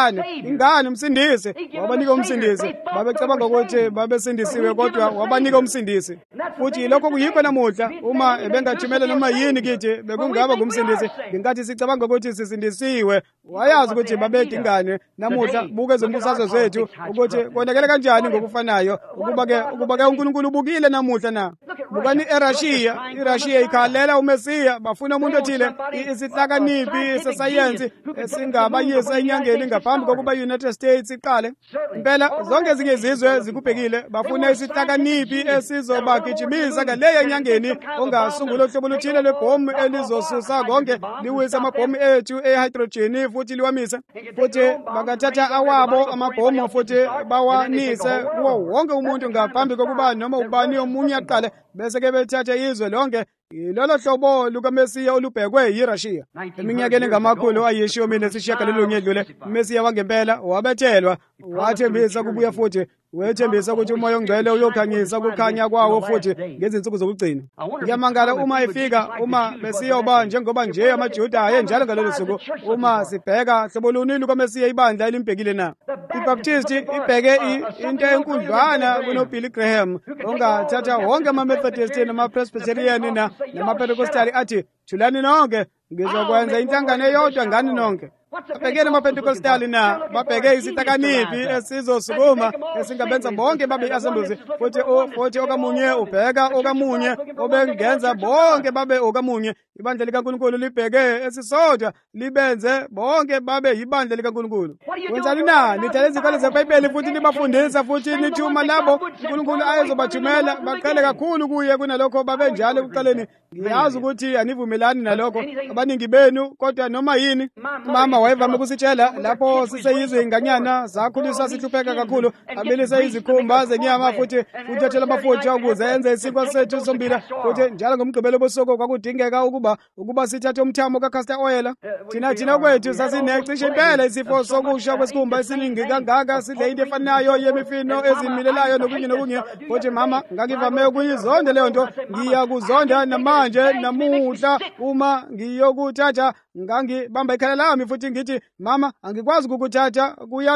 Ingane umsindisi, wabanika umsindisi. Babecabanga ukuthi babesindisiwe kodwa wabanika umsindisi. Futhi lokho kuyikho namuhla, uma ebengathumela noma yini kithi bekungaba ngumsindisi, ngenkathi sicabanga ukuthi sisindisiwe. Wayazi ukuthi babedingane. Namuhla buke zombusazwe zethu ukuthi konakele kanjani ngokufanayo. Ukuba-ke uNkulunkulu ubukile namuhla na. Bukani iRussia ikhalela uMesiya, bafuna umuntu othile, isihlakaniphi sesayensi esingabayisa enyangeni ngaphambi kokuba i-United States iqale. Impela zonke ezinye izizwe zikubhekile, bafuna isihlakaniphi esizobagijimisa ngaleyo enyangeni, ongasungula uhlobo oluthile lwebhomu elizosusa konke, liwise amabhomu ethu ehydrogen futhi liwamise. Futhi bangathatha awabo amabhomu futhi bawanise kuwo wonke umuntu ngaphambi kokuba noma ubani omunye aqale, bese-ke bethathe izwe lonke. Lolo hlobo lukaMesiya olubhekwe yiRussia. Eminyakeni ngamakhulu ayishumi nesishiyagalolunye edlule, uMesiya wangempela wabethelwa, wathembisa kubuya futhi wethembisa ukuthi umoya ongcwele uyokhanyisa ukukhanya kwawo futhi ngezinsuku zokugcina. Ngiyamangala uma efika, uma besiyoba njengoba nje amaJuda ayenjalo ngalolu suku. Uma sibheka hlobo luni lukaMesiya ibandla elimbhekile na. IBaptist ibheke into enkudlwana kunoBilly Graham, ongathatha wonke ama-Methodist nama-Presbyterian nama-Pentecostali athi, thulani nonke, ngizokwenza inhlangano eyodwa ngani nonke. Babhekene ama-Pentecostali na, babheke isihlakaniphi esizosukuma esingabenza bonke babe i-assemblies, futhi okamunye ubheka okamunye obengenza bonke babe okamunye. Ibandla likaNkulunkulu libheke esisodwa libenze bonke babe yibandla likaNkulunkulu. Wenzani na? Nithele izikole zeBhayibheli futhi nibafundisa futhi nithuma labo uNkulunkulu ayezobathumela baqale kakhulu kuye kunalokho babenjalo ekuqaleni. Ngiyazi ukuthi anivumelani nalokho abaningi benu, kodwa noma yini. Mama wayevame ukusitshela lapho siseyizwe inganyana zakhuliswa sihlupheka kakhulu, abilise izikhumba zenyama futhi uthathela amafutha ukuze enze isinkwa sethu sombila. Futhi njalo ngomgqibelo bosuku kwakudingeka ukuba sithathe umthamo kaCastor Oil. Thina kwethu sasinecishe impela isifo sokusha kwesikhumba esiningi kangaka, sidle into efanayo yemifino ezimilelayo nokunye. Futhi mama ngangivame ukuyizonda leyo nto, ngiyakuzonda namanje namuhla. Uma ngiyokuthatha ngangibamba ikhala lami futhi ngithi, mama angikwazi ukukuthatha,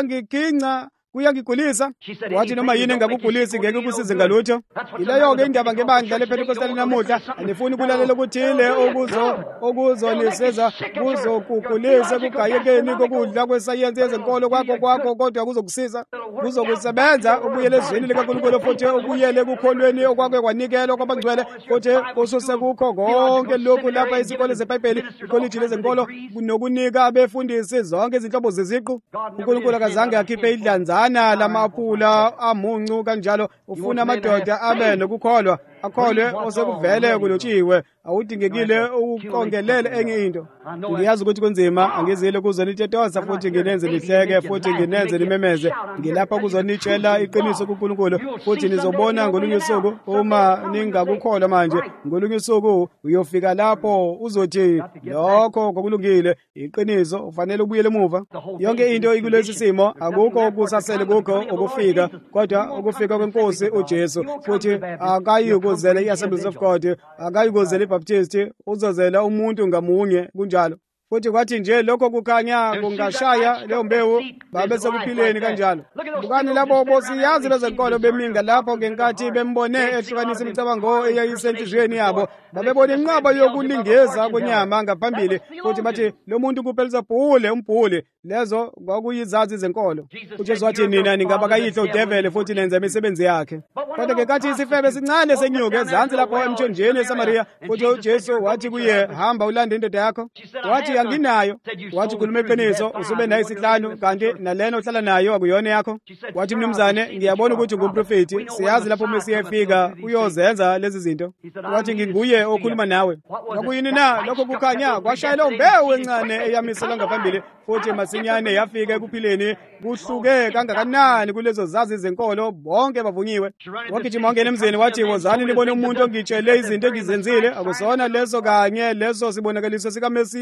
kuyangigulisa. Wathi noma yini engakugulisi ngeke kusize ngalutho. Yileyo-ke indaba ngebandla lePentecostali namuhla. Anifuni ukulalela okuthile okuzonisiza kuzokugulisa kugayekeni kokudla kwesayensi yezenkolo kwakho, kodwa kuzokusiza, kuzokusebenza ubuyele ezweni likaNkulunkulu futhi ubuyele ekukholweni okwake kwanikelwa kwabangcwele futhi kususe kukho konke lokhu lapha isikole zeBhayibheli, ikholeji lezenkolo nokunika abefundisi zonke izinhlobo zeziqu. uNkulunkulu akazange akhiphe idlanzana lamaphula amuncu kanjalo. Ufuna amadoda abe nokukholwa, akholwe osekuvele kulotshiwe. Awudingekile ukuqongelele enye into. Ngiyazi ukuthi kunzima, angizile kuzonitetoza futhi nginenze lihleke futhi nginenze limemeze. Ngilapha kuzonitshela iqiniso kuNkulunkulu futhi nizobona ngolunye usuku. Uma ningakukholwa manje, ngolunye usuku uyofika lapho uzothi lokho kwakulungile. Iqiniso ufanele ubuyele emuva. Yonke into ikulesi simo, akukho kusasele kukho ukufika, kodwa ukufika kweNkosi uJesu. Futhi akayikuzela i-Assemblies of God, akayikuzela iBaptist, uzozela umuntu ngamunye kunjalo. Futhi kwathi nje lokho kukhanya kungashaya leyo mbewu, babe sekuphileni kanjalo. Bukani labo bosiyazi bezenkolo beminga lapho ngenkathi bembone ehlukanisa imicabango eyayisenhliziyweni yabo, babebona inqaba yokulingeza kwenyama ngaphambili, futhi bathi lo muntu kuphela umbhuli. Lezo kwakuyizazi zenkolo. uJesu wathi, nina ningabakayihlo udevele futhi nenza imisebenzi yakhe. Kodwa ngenkathi isifebe sincane senyuke ezansi lapho emthonjeni eSamariya, futhi uJesu wathi kuye, hamba ulande indoda yakho. Wathi, anginayo. Wathi, khuluma iqiniso, usube nayo 5, kanti nalena ohlala nayo akuyona yakho. Wathi, mnumzane, ngiyabona ukuthi ungumprofeti, siyazi lapho uMesiya efika uyozenza lezi zinto. Wathi, nginguye okhuluma nawe. Kwakuyini na? Lokho kukhanya kwashaya leyo mbewu encane eyamiselwa ngaphambili, futhi masinyane yafika ekuphileni. Kuhluke kangakanani kulezo zazi zenkolo, bonke bavunyiwe. Wagijima wangena emzini wathi, wozani nibone umuntu ongitshele izinto engizenzile. Akusona leso kanye leso sibonakaliso sikaMesiya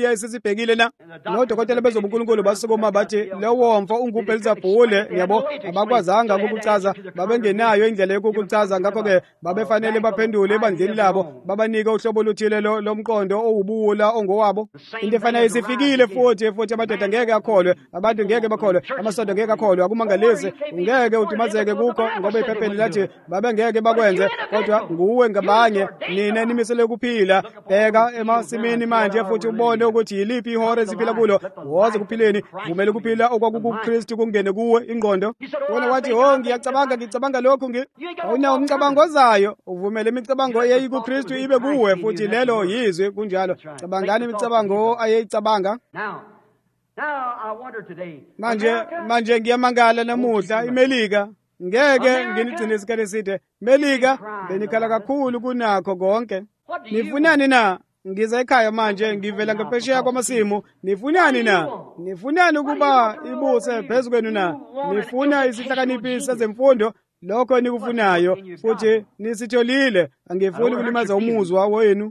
nibhekile na nodokotela bezobuNkulunkulu basukuma bathi lowo mfo unguBelzebule yabo abakwazanga ukukuchaza babengenayo indlela yokukuchaza ngakho-ke babefanele baphendule ebandleni labo babanike uhlobo oluthile lomqondo owubuwula ongowabo into efanayo isifikile futhi amadoda ngeke akholwe abantu ngeke bakholwe amasondo ngeke akholwe akumangalisi ungeke udumazeke kukho ngoba iphepheni lathi babengeke bakwenze kodwa nguwe ngabanye nina nimisele ukuphila bheka emasimini manje futhi ubone ukuthi yiliphi ihora esiphila kulo woze kuphileni vumela ukuphila okwakuKristu kungene kuwe ingqondo wona wathi ngicabanga lokhu awunawo umcabango ozayo uvumele imicabango eyayikuKristu ibe kuwe futhi lelo yizwe kunjalo cabangani imicabango ayeyicabanga manje ngiyamangala namuhla iMelika ngeke nginigcine isikhathi eside Melika benikhala kakhulu kunakho konke nifunani na ngiza ekhaya manje ngivela ngaphesheya kwamasimu nifunani na nifunani ukuba ibuse phezu kwenu na nifuna isihlakaniphi sezemfundo lokho nikufunayo futhi nisitholile angifuni ukulimaza umuzwa wenu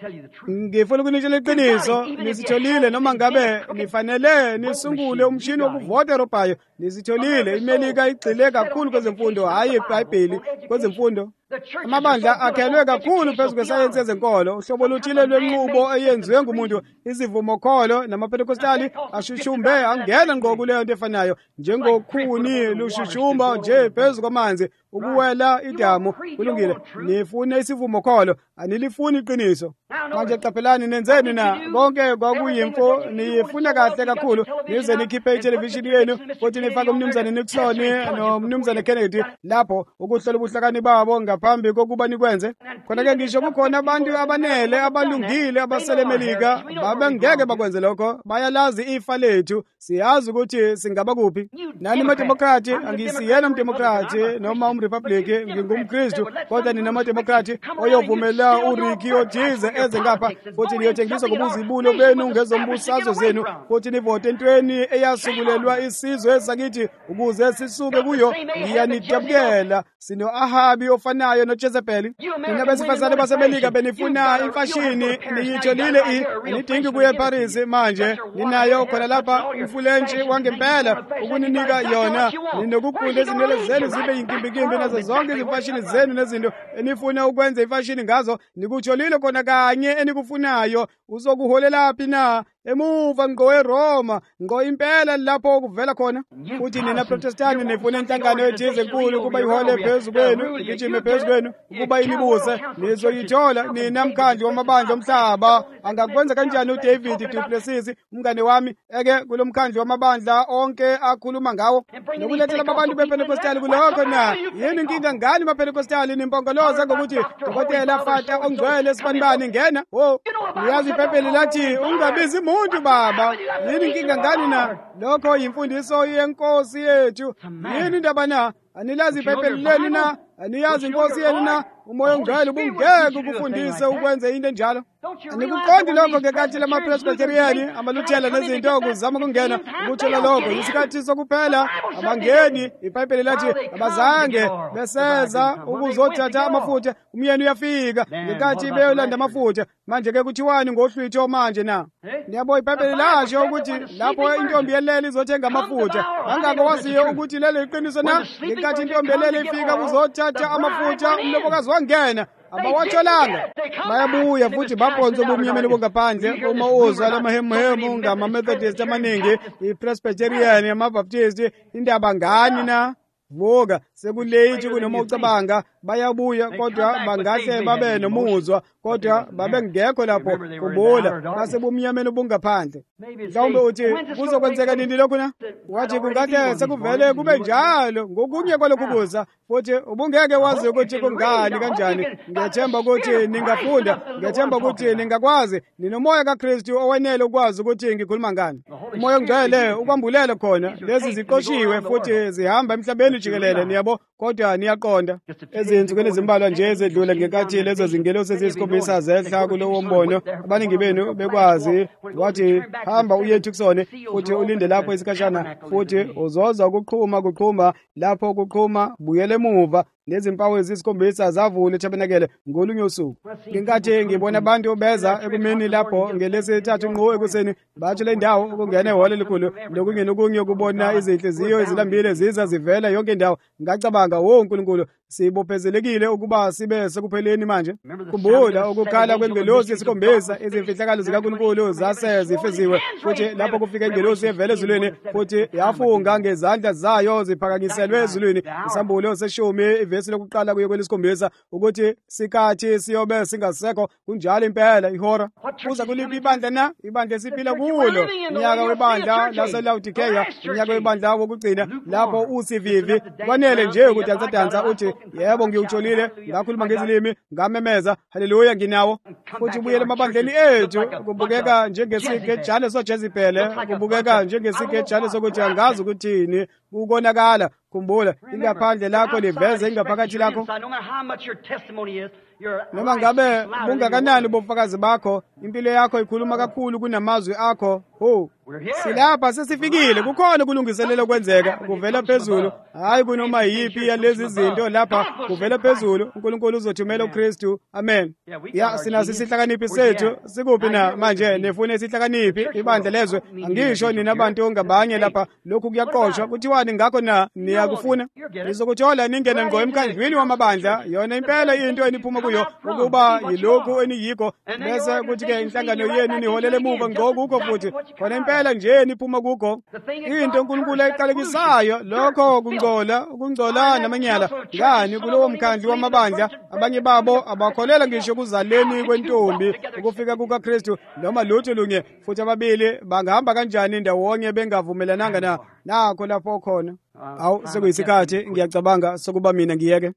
ngifuna ukunitshela iqiniso nisitholile noma ngabe nifanele nisungule umshini wokuvota erobhayo nisitholile iMelika igxile kakhulu kwezemfundo hayi iBhayibheli kwezemfundo amabandla akhelwe kakhulu phezu kwesayensi yezenkolo uhlobo oluthile lwenqubo eyenziwe ngumuntu izivumokholo namaPentekostali ashushumbhe angena ngqo kuleyo nto efanayo njengokhuni lushushumba nje phezu kwamanzi ukuwela idamu kulungile nifune isivumokholo anilifuni iqiniso manje qaphelani nenzeni na konke kwakuyimfo nifuna kahle kakhulu nize nikhiphe ithelevishini yenu futhi nifake umnumzane Nixon nomnumzane Kennedy lapho ukuhlola ubuhlakani babo ngaphambi kokuba nikwenze khona-ke ngisho kukhona abantu abanele abalungile abasele eMelika babengeke bakwenze lokho bayalazi ifa lethu siyazi ukuthi singaba kuphi nani amademokrati angisiyena umdemokrati noma umrepublic ngingumKristu kodwa nina amademokrati oyovumela uRicky othize eze ngapha futhi niyothengisa ngobuzibulo benu ngezombusazwe zenu futhi nivote entweni eyasukulelwa isizwe sakithi ukuze sisuke kuyo ngiyanidabukela sino-Ahabi ofanayo noJezebeli nina besifazane baseMelika benifuna imfashini niyitholile anidingi kuya eParis manje ninayo khona lapha umfulentshi wangempela ukuninika yona ninokugunda izinwele zenu zibe yinkimbinkimbi nazo zonke izimfashini zenu nezinto enifuna ukwenza imfashini ngazo nikutholile khona kanye enikufunayo uzokuholelaphi na emuva ngqo eRoma ngqo impela lapho kuvela khona futhi nina Protestani nifuna inhlangano ethize enkulu ukuba ihole phezu kwenu igijime phezu kwenu ukuba inibuse nizoyithola nina mkhandlu wamabandla omhlaba angakwenza kanjani uDavid du Plessis umngane wami eke kulomkhandlu wamabandla onke akhuluma ngawo nokulethela abantu bePentekostali kulokho na yini inkinga ngani maPentekostali nimpongoloza ngokuthi dokotela Fata ongcwele sibanibani ngena niyazi iBhayibheli lathi ungabizi umuntu baba yini inkinga ngani na lokho yimfundiso yenkosi yethu yini indaba na anilazi iBhayibheli lenu na aniyazi inkosi yenu na umoya ongcwele ubungeke ukufundise ukwenza into enjalo anikuqondi lokho ngekathi lamaPresbyterian amaluthela nezinto okuzama ukungena ukuthola lokho isikhathi sokuphela abangeni iBhayibheli lathi abazange beseza ukuzothatha amafutha umyeni uyafika ngekathi beyolanda amafutha manje-ke kuthiwani ngohlwitho manje na niyabo iBhayibheli lasho ukuthi lapho intombi yelele izothenga amafutha angako waziyo ukuthi lelo iqiniso na ngekathi intombi yelele ifika kuzothatha amafutha umlobokazi wangena abawatholanga bayabuya futhi babhonza ubumnyameni bongaphandle uma uzwa lamahemuhemu ngama-Methodist amaningi iPresbyterian amaBaptist indaba ngani na vuka sekuleyithi kunoma ucabanga bayabuya kodwa bangahle babe nomuzwa kodwa babengekho lapho kubula basebumnyameni bungaphandle mhlawumbe uthi kuzokwenzeka nini lokhu na wathi kungahle sekuvele kube njalo ngokunye kwalokhu kuza futhi ubungeke wazi ukuthi kungani kanjani ngiyethemba ukuthi ningafunda ngiyethemba ukuthi ningakwazi ninomoya kaKristu owenele ukwazi ukuthi ngikhuluma ngani umoya ongcwele ukwambulela khona lezi ziqoshiwe futhi zihamba emhlabeni jikelele niyabo kodwa niyaqonda ezinsukwini ezimbalwa nje ezedlule ngekathi lezo zingelosi eziyisikhombisa zehla kulowo mbono abaningi benu bekwazi wathi hamba uye eTucson futhi ulinde lapho isikhashana futhi uzozwa ukuqhuma lapho ukuqhuma buyele emuva nezimpawu ezisikhombisa zavula itabenakele ngolunye usuku. Ngenkathi ngibona abantu beza ekumeni lapho ngelesithathu ngqo ekuseni batsho le ndawo ukungena ehholo elikhulu nokungena okunye ukubona izinhliziyo ezilambile ziza zivela yonke indawo. Ngacabanga, wo Nkulunkulu, sibophezelekile ukuba sibe sekupheleni manje. Khumbula ukukhala kwengelosi yesikhombisa, izimfihlakalo zikaNkulunkulu zase zifeziwe, futhi lapho kufika ingelosi evela ezulwini futhi yafunga ngezandla zayo ziphakanyiselwe ezulwini. Isambulo seshumi ivesi lokuqala kuye kwelesikhombisa ukuthi sikhathi siyobe singasekho, kunjalo impela ihora. Kuza kuliphi ibandla na? Ibandla esiphila kulo, unyaka webandla laseLaodikeya, unyaka webandla wokugcina, lapho usivivi kwanele nje ukudansa uthi yebo ngiwutholile, ngakhuluma ngezilimi, ngamemeza, haleluya nginawo. Futhi ubuyele emabandleni ethu, kubukeka njengesike ejale sojezibhele, kubukeka njengesike ejale sokuthi angazi ukuthini, kukonakala. Khumbula, ingaphandle lakho liveze ingaphakathi lakho. Noma ngabe bungakanani ubufakazi bakho, impilo yakho ikhuluma kakhulu kunamazwi akho. Silapha sesifikile, kukhona ukulungiselela kwenzeka, kuvela phezulu. Hayi kunoma yiphi yalezi zinto lapha, kuvela phezulu. uNkulunkulu uzothumela uKristu. Amen. Ya sinaso isihlakaniphi sethu, sikuphi na manje? Nefuna isihlakaniphi ibandla lezwe. Angisho nina abantu ngabanye lapha, lokhu kuyaqoshwa. Kuthiwani ngakho na niyakufuna? Nizokuthola ningena ngqo emkhandlwini wamabandla, yona impela into eniphuma kuyo ukuba yilokhu eniyikho, bese kuthi-ke inhlangano yenu niholele emuva ngqo kukho futhi. Khona impela nje niphuma kukho. Into uNkulunkulu ayiqalekisayo, lokho ukungcola namanyala. Ngani kulowo mkhandlu wamabandla, abanye babo abakholela ngisho kuzaleni kwentombi ukufika kukaKristu noma lutho lunye, futhi ababili bangahamba kanjani ndawonye bengavumelananga na? Nakho lapho khona. Awu sekuyisikhathi ngiyacabanga sokuba mina ngiyeke.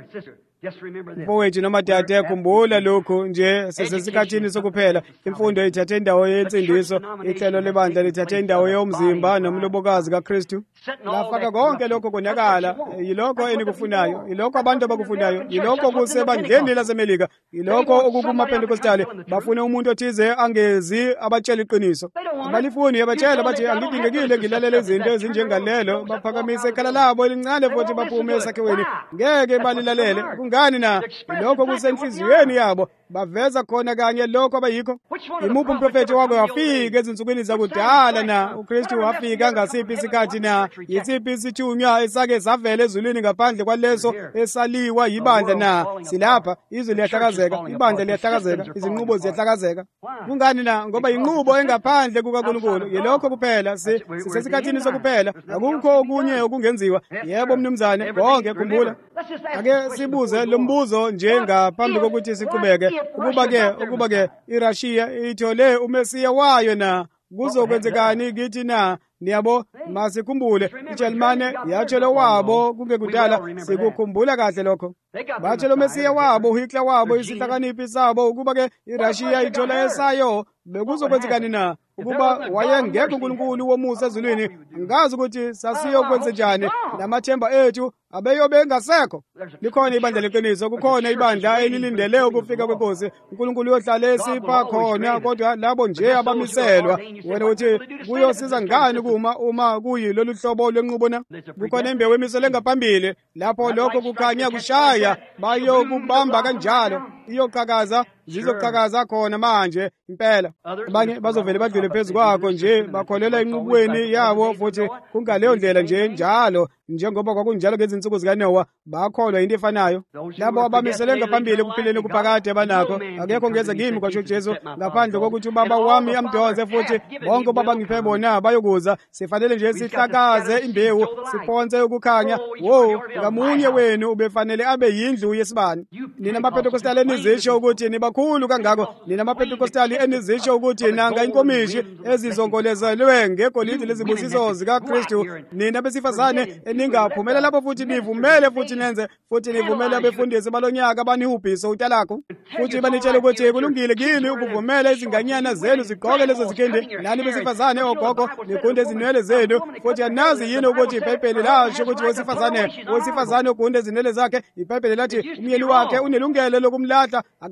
Mfowethu noma dade, khumbula lokhu nje, sesesikhathini sokuphela. Imfundo ithathe indawo yensindiso, ihlelo lebandla lithathe indawo yomzimba nomlobokazi kaKristu. Lafaka konke lokho konakala. Yilokho enikufunayo, yilokho abantu abakufunayo, yilokho kusebandleni laseMelika, yilokho okukumaPentekostali. Bafuna umuntu othize angezi abatshela iqiniso. Abalifuni abatshela bathi angidingekile ngilalele izinto ezinjengalelo, baphakamise ikhala labo elincane futhi baphume esakhiweni. Ngeke balilalele. Ngani na? Lokho kusenhliziyweni yabo, baveza khona kanye lokho abayikho. Imuphi umprofeti wako wafika ezinsukwini zakudala na? uKristu wafika ngasiphi isikhathi na? Yisiphi isithunywa esake savela ezulwini ngaphandle kwaleso esaliwa yibandla na? Silapha, izwi liyahlakazeka, ibandla liyahlakazeka, izinqubo ziyahlakazeka. Kungani na? Ngoba inqubo engaphandle kukaNkulunkulu. Yilokho kuphela, sisesikhathini sokuphela, akukho okunye okungenziwa. Yebo mnumzane, konke khumbula. Ake sibuze lo mbuzo nje ngaphambi kokuthi siqhubeke. Ukuba ke iRussia ithole uMesiya wayo na? Kuzokwenzekani kithi na? Niyabo, masikhumbule iJalimane yathola wabo kungekudala, sikukhumbula kahle lokho. Bathola uMesiya wabo, uHitler wabo, isihlakaniphi sabo. Ukuba ke iRussia ithola esayo, bekuzokwenzekani na? Ukuba wayengekho uNkulunkulu womusa ezulwini, ngazi ukuthi sasiyokwenza njani namathemba ethu abeyobe engasekho. Likhona ibandla leqiniso, kukhona ibandla elilindele ukufika kweNkosi. uNkulunkulu uyohlala esipha khona, kodwa labo nje abamiselwa. Wena uthi kuyosiza ngani uma kuyilolu hlobo lwenqubo na? Kukhona imbewu emisele ngaphambili, lapho lokho kukhanya kushaya, bayokubamba kanjalo, iyoqhakaza, zizoqhakaza khona manje impela. Abanye bazovele badlule phezu kwakho nje, bakholela enqubweni yabo, futhi kungaleyo ndlela nje njalo, njengoba kwakunjalo ngezinsuku zikaNowa, bakholwa into efanayo. Labo abamisele ngaphambili ekuphileni okuphakade abanakho, akekho ngeze kimi kwasho uJesu, ngaphandle kokuthi ubaba wami amdonse, futhi bonke ubaba ngiphe bona bayokuza. Sifanele nje sihlakaze imbewu, siphonse ukukhanya. Ngamunye wenu ubefanele abe yindlu yesibani. Nina amaPentekostali enizisho ukuthi nibakhulu kangako, nina amaPentekostali enizisho ukuthi nanga inkomishi ezizongolezelwe ngegolide lezibusiso zikaKristu, nina besifazane eningaphumela lapho futhi nivumele futhi nenze futhi nivumele abefundisi balonyaka banihubhise utalakho, futhi banitshela ukuthi kulungile kini ukuvumela izinganyana zenu zigqoke lezo zikhindi. Nani besifazane ogogo nigunde ezinwele zenu, futhi anazi yini ukuthi iBhayibheli lasho ukuthi wesifazane ugunde ezinwele zakhe? iBhayibheli lathi umyeni wakhe unelungelo lokumlahla, akahloniphekile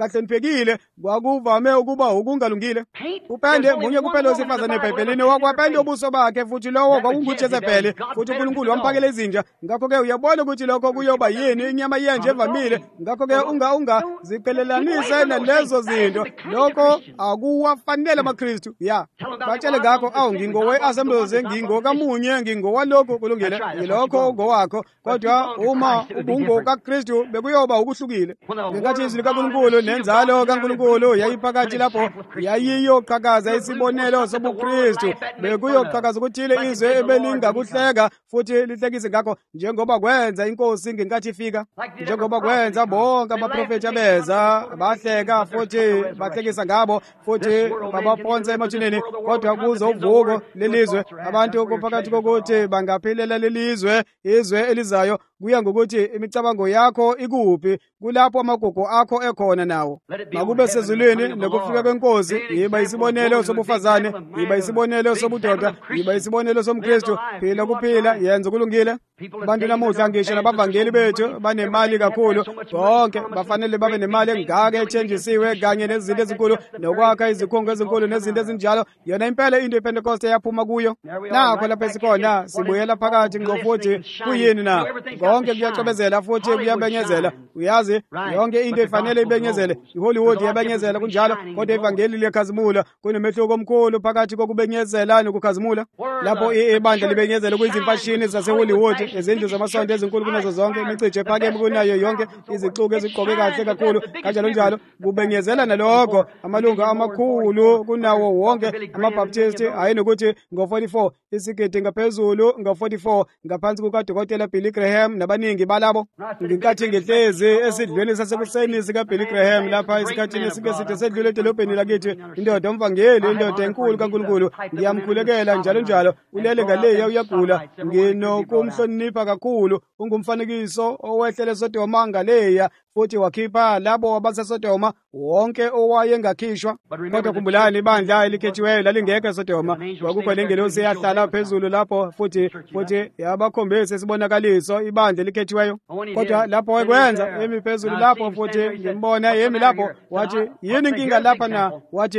okulungile kwakuvame ukuba ukungalungile. Upende munye kuphela wesifazane eBhayibhelini wakwapenda ubuso bakhe, futhi lowo kwakunguJezebheli, futhi uNkulunkulu wamphakela izinja. Ngakho-ke uyabona ukuthi lokho kuyoba yini, inyama yenje evamile. Ngakho-ke ungaziqelelanise nalezo zinto. Lokho akuwafanele amaKristu. Ya, batshele ngakho, awu ngingowe-Assemblies, ngingokamunye, ngingowalokhu kulungile, yilokho ngowakho. Kodwa uma ubungokaKristu bekuyoba ukuhlukile. Ngenkathi izwi likaNkulunkulu nenzalo kaNkulunkulu yayiphakathi lapho, yayiyoqhakaza isibonelo sobuKristu. Bekuyoqhakaza ukuthile izwe ebelingakuhleka futhi lihlekise ngakho, njengoba kwenza iNkosi ngenkathi ifika, njengoba kwenza bonke abaprofethi abeza bahleka futhi bahlekisa ngabo futhi babaphonsa emathuneni. Kodwa kuzo uvuko lelizwe, abantu kuphakathi kokuthi bangaphilela lelizwe, izwe elizayo, kuya ngokuthi imicabango yakho ikuphi, kulapho amagugu akho ekhona nawo. Makube sezulwini nokufika kweNkosi, yiba isibonelo sobufazane, yiba isibonelo sobudoda, yiba isibonelo somKristu. Phila kuphila, yenza ukulungile. Abantu namuhla ngisho nabavangeli bethu banemali kakhulu, bonke bafanele babe nemali engaka ethenjisiwe kanye nezinto ezinkulu, nokwakha izikhungo ezinkulu nezinto ezinjalo. Yona impela into iPentecost yaphuma kuyo. Nakho lapha esikhona sibuyela phakathi ngo, futhi kuyini na? Konke kuyacobezela futhi kuyabenyezela. Uyazi, yonke into ifanele ibenyezele. iHollywood iyabenyezela kunjalo, kodwa ivangeli liyakhazimula. Kunomehluko omkhulu phakathi kokubenyezela nokukhazimula. Lapho ibandla libenyezela kuyizimfashini zaseHollywood, izindlu zamasonto ezinkulu kunazo zonke, imicije ephakeme kunayo yonke, izicuku ezigqoke kahle kakhulu, kanjalo njalo. Kubenyezela nalokho amalunga amakhulu kunawo wonke amaBaptisti, hayi nokuthi ngo-44 isigidi ngaphezulu, ngo-44 ngaphansi kukaDokotela Billy Graham nabaningi balabo. Ngenkathi ngihlezi esidlweni sasekuseni sikaBilly Graham lapha esikhathini esike side sedlule edolobheni lakithi, indoda umvangeli, indoda enkulu kaNkulunkulu, ngiyamkhulekela njalo njalo, ulele ngaleya uyagula, nginokumhlonipha kakhulu, ungumfanekiso owehlele Sodoma ngaleya, futhi wakhipha labo abaseSodoma wonke owayengakhishwa. Kodwa khumbulani, ibandla elikhethiweyo lalingekho eSodoma, kwakukho lengelosi eyahlala phezulu lapho, futhi yabakhombisa isibonakaliso ibandla elikhethiweyo. Kodwa lapho wayekwenza emi phezulu lapho, futhi ngimbona yemi lapho, wathi yini inkinga lapha na?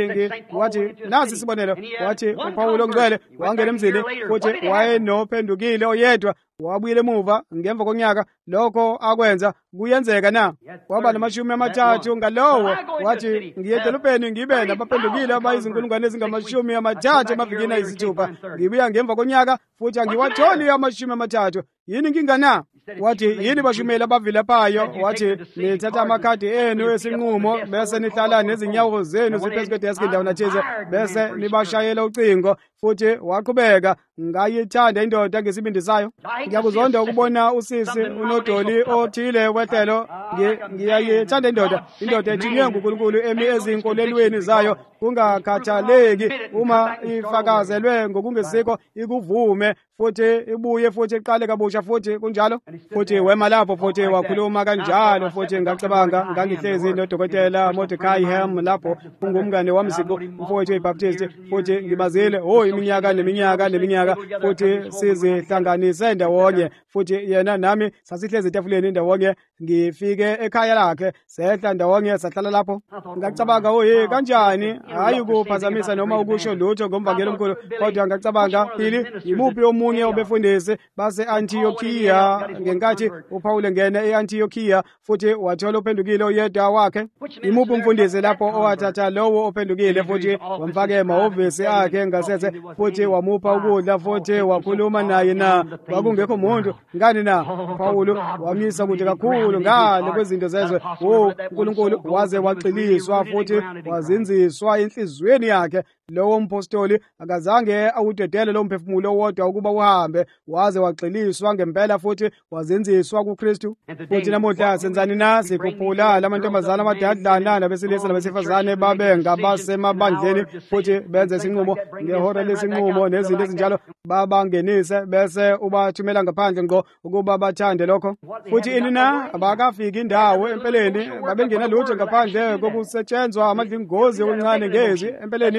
Wathi nasi isibonelo, wathi uPawulo ongcwele wangena emzini, futhi wayenophendukile oyedwa, wabuyela emuva ngemva konyaka. Lokho akwenza kuyenzeka na? Waba na-30 ngalowo. Wathi ngiye edolobheni ngibe nabaphendukile abayizinkulungwane ezingama-30 emavikini ayisithupha. Ngibuya ngemva konyaka futhi angiwatholi 30. Yini inkinga na? Wathi yini bashumeli abavilaphayo? Wathi nithatha amakhadi enu esinqumo bese nihlala nezinyawo zenu ziphezu kwedeski ndawo thize bese nibashayela ucingo. Futhi waqhubeka, ngayithanda indoda ngesibindi sayo. Ngiyakuzonda ukubona usisi unodoli othile wehlelo. Ngiyayithanda indoda ethinywe nguNkulunkulu emi ezinkolelweni zayo, kungakhathaleki uma ifakazelwe ngokungesikho, ikuvume futhi ibuye futhi iqale kabusha futhi kunjalo. Futhi wema lapho futhi wakhuluma kanjalo, futhi ngacabanga ngangihlezi noDokotela Mordecai Ham lapho, ungumngane wami siqu, umfowethu weBaptist, futhi ngibazile iminyaka neminyaka, futhi sizihlanganise ndawonye, futhi yena nami sasihlezi etafuleni ndawonye. Ngifike ekhaya lakhe, sehla ndawonye, sahlala lapho. Ngacabanga kanjani, hayi ukuphazamisa noma ukusho lutho ngomvangeli omkhulu, kodwa ngacabanga phili yimuphi omunye obefundisi base-Antiokiya ngenkathi uPawulo ngena e-Antiokiya, futhi wathola ophendukile oyedwa wakhe. Yimuphi umfundisi lapho owathatha lowo ophendukile futhi wamfaka emahhovisi akhe ngasese, futhi wamupha ukudla, futhi wakhuluma naye na? Kwakungekho muntu. Ngani na? Pawulo wamisa kude kakhulu ngale kwezinto zezwe. uNkulunkulu waze waqiliswa futhi wazinziswa enhliziyweni yakhe. Lowo mpostoli akazange awudedele lo mphefumulo wodwa ukuba uhambe, waze waqiliswa ngempela futhi wazinziswa kuKristu. Futhi namuhla senzani na? Sikhuphula lamantombazana amadadlana nabesilisa nabesifazane babe ngabasemabandleni, futhi benze isinqumo ngehora lesinqumo nezinto ezinjalo, babangenise bese ubathumela ngaphandle ngqo ukuba bathande lokho. Futhi ini na? Abakafiki indawo empeleni, babengena lutho ngaphandle kokusetshenzwa amadlingozi okuncane ngezi. Empeleni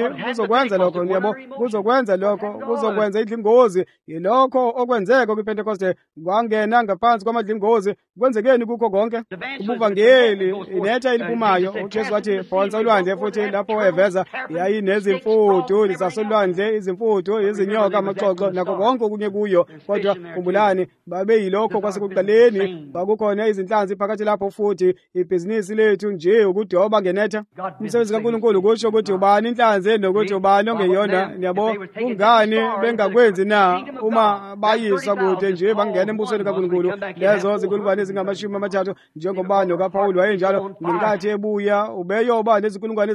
kuzokwenza lokho, yabo, kuzokwenza lokho, kuzokwenza idlingozi. Yilokho okwenzeka kwiPentecoste, kwangena ngaphansi kwamadlingozi. Kwenzekeni kukho konke? Ubuvangeli, inetha eliphumayo. UJesu wathi phonsa ulwandle, futhi lapho eveza yayinezimfuthu zasolwandle, izimfuthu, izinyoka, amaxoxo nakho konke okunye kuyo. Kodwa khumbulani, babe yilokho kwasekuqaleni, kwakukhona izinhlanzi phakathi lapho, futhi ibhizinisi lethu nje ukudoba ngenetha. Umsebenzi kaNkulunkulu kusho ukuthi ubani inhlanzi nokuthi ubani ongeyona. Yabo, kungani bengakwenzi na uma bayiswa kude nje bangena embusweni kaNkulunkulu? Lezo zinkulungwane ezingama-30 njengoba nokaPawulu wayenjalo. Ngenkathi ebuya ubeyoba nezinkulungwane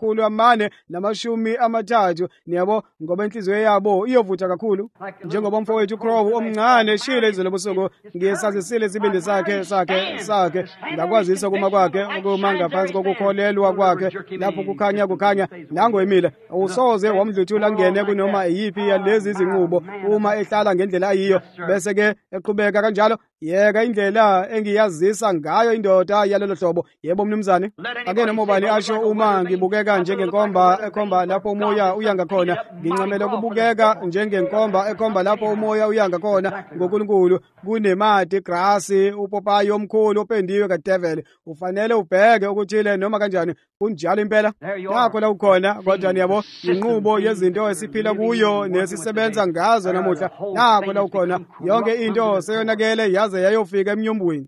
ezingama-430. Yabo, ngoba inhliziyo yabo iyovutha kakhulu, njengoba umfowethu uCrow omncane eshilo izolo busuku. Ngisazisile isibindi sakhe ngakwazisa kuma kwakhe, ukuma ngaphansi kokukholelwa kwakhe. Lapho kukhanya nango Emile, awusoze wamdluthula ngene kunoma iyiphi yalezi izinqubo uma ehlala ngendlela ayiyo. Bese-ke eqhubeka kanjalo, yeka indlela engiyazisa ngayo indoda yalelo hlobo. Yebo mnumzane, ake noma ubani asho uma ngibukeka njengenkomba ekhomba lapho umoya uyanga khona, ngincamela ukubukeka njengenkomba ekhomba lapho umoya uyanga khona ngoNkulunkulu. Kunemati grasi, upopayi omkhulu opendiwe kaDevil. Ufanele ubheke ukuthile noma kanjani kunjalo impela. Nakho la ukhona, kodwa yabo, inqubo yezinto esiphila kuyo nesisebenza ngazo namuhla. Nakho la ukhona, yonke into seyonakele yaze yayofika emnyombweni.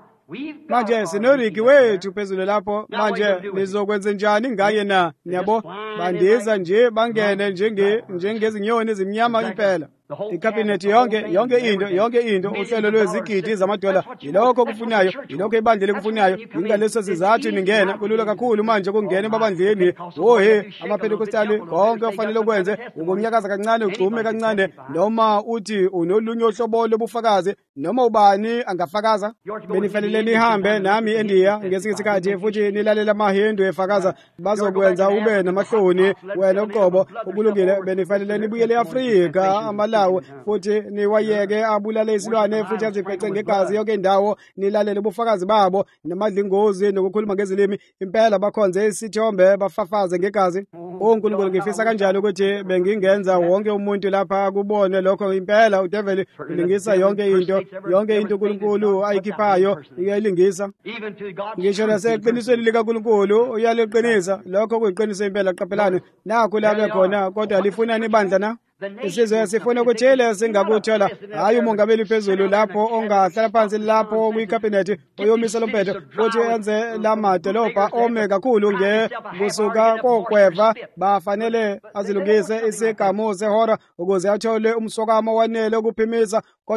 Manje sinoriki wethu phezulu lapho. Manje nizokwenza njani ngaye na? Yabo, bandiza nje bangene njengezinyoni ezimnyama impela. Ikhabinethi yonke into, uhlelo lwezigidi zamadola, yilokho kufunayo, yilokho ibandla likufunayo. Ingaleso sizathu ningena, kulula kakhulu manje ukungena ebandleni. Amapentekostali konke ofanele ukwenze ukunyakaza kancane, ugcume kancane, noma uthi unolunye uhlobo lobufakazi, noma ubani angafakaza. Benifanele nihambe nami eNdiya ngesinye isikhathi, futhi nilalela amaHindu efakaza. Bazokwenza ube namahloni wena uqobo ukulungile. Benifanele nibuyele eAfrika, Malawi, futhi niwayeke abulale isilwane, futhi aziphethe ngegazi yonke indawo. Nilalele ubufakazi babo namadlingozi nokukhuluma ngezilimi. Impela bakhonze isithombe, bafafaze ngegazi. uNkulunkulu ngifisa kanjani ukuthi bengingenza wonke umuntu lapha kubone lokho. Impela uDevil ulingisa yonke into uNkulunkulu ayikhiphayo uyayilingisa. Ngisho naseqinisweni likaNkulunkulu uyaliqinisa. Lokho kuyiqiniso impela. Qaphelani nakho labe khona, kodwa lifunani ibandla na? Isizwe sifuna ukuthile singakuthola, hayi umongameli phezulu lapho ongahlala phansi lapho kwikhabinethi uyomisa lomphetho, futhi enze lamadolobha ome kakhulu kusuka koGweva. Bafanele azilungise isigamu sehora ukuze athole umsokamo wanele ukuphimisa,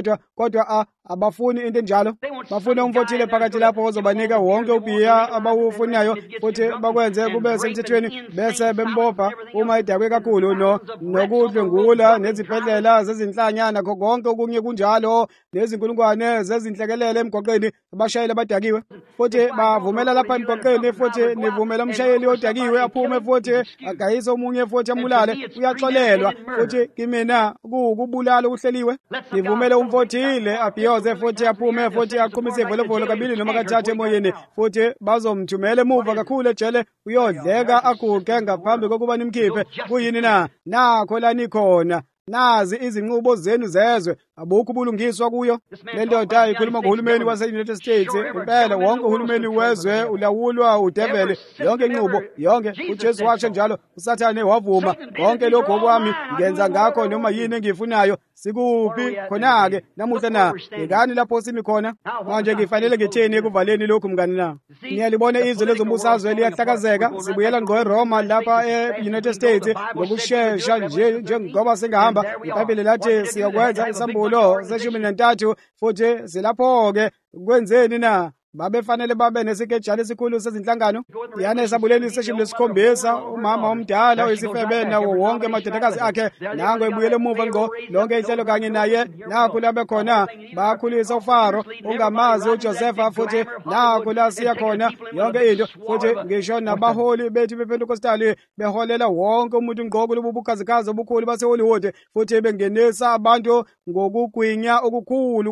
kodwa abafuni into enjalo. Bafuna umfothile phakathi lapho ozobanika wonke ubhiya abawufunayo, futhi bakwenze kube semthethweni, bese bembopha uma idakwe kakhulu nokudlwengula nezibhedlela zezinhlanya nakho konke okunye kunjalo, nezinkulungwane zezinhlekelele emgwaqeni, abashayeli abadakiwe. Futhi bavumela lapha emgwaqeni, futhi nivumela umshayeli odakiwe aphume, futhi agayise omunye, futhi amulale. Uyaxolelwa futhi kimina kubulala okuhleliwe. Nivumele umfothile abhiyoze, futhi aphume, futhi aqhumise ivolovolo kabili noma kathathu emoyeni, futhi bazomthumela emuva kakhulu ejele uyodleka aguge ngaphambi kokuba nimkhiphe. Kuyini na? Nakho la nikhona. Nazi izinqubo zenu zezwe, abukho ubulungiswa kuyo. Le ndoda ikhuluma ngohulumeni wase-United States. Impela wonke uhulumeni wezwe ulawulwa uDevil. Yonke inqubo, yonke. UJesu washo njalo, uSathane wavuma, konke lokho okwami ngenza ngakho noma yini engiyifunayo. Sikuphi khona-ke namuhla na? Ngani lapho simi khona? Manje ngifanele ngitheni ekuvaleni lokhu mngani na? Niyalibona izwe lezombusazwe liyahlakazeka. Sibuyela ngqo eRoma lapha e-United States ngokushesha njengoba singahamba. iBhayibheli lathi siyakwenza isambulo se-13, futhi silapho-ke kwenzeni na? Babefanele babe nesikejana esikhulu sezinhlangano. Yana esabuleni seshumi lesikhombisa, umama omdala oyisifebe nawo wonke amadodakazi akhe nango ebuyele emuva ngqo, lonke ihlelo kanye naye. Nakho la bekhona bakhulisa uFaro, ungamazi uJosefa, futhi nakho la siya khona yonke into, futhi ngisho nabaholi bethu bePentekostali beholela wonke umuntu ngqo kulobu bukhazikhazi obukhulu baseHollywood, futhi bengenisa abantu ngokugwinya okukhulu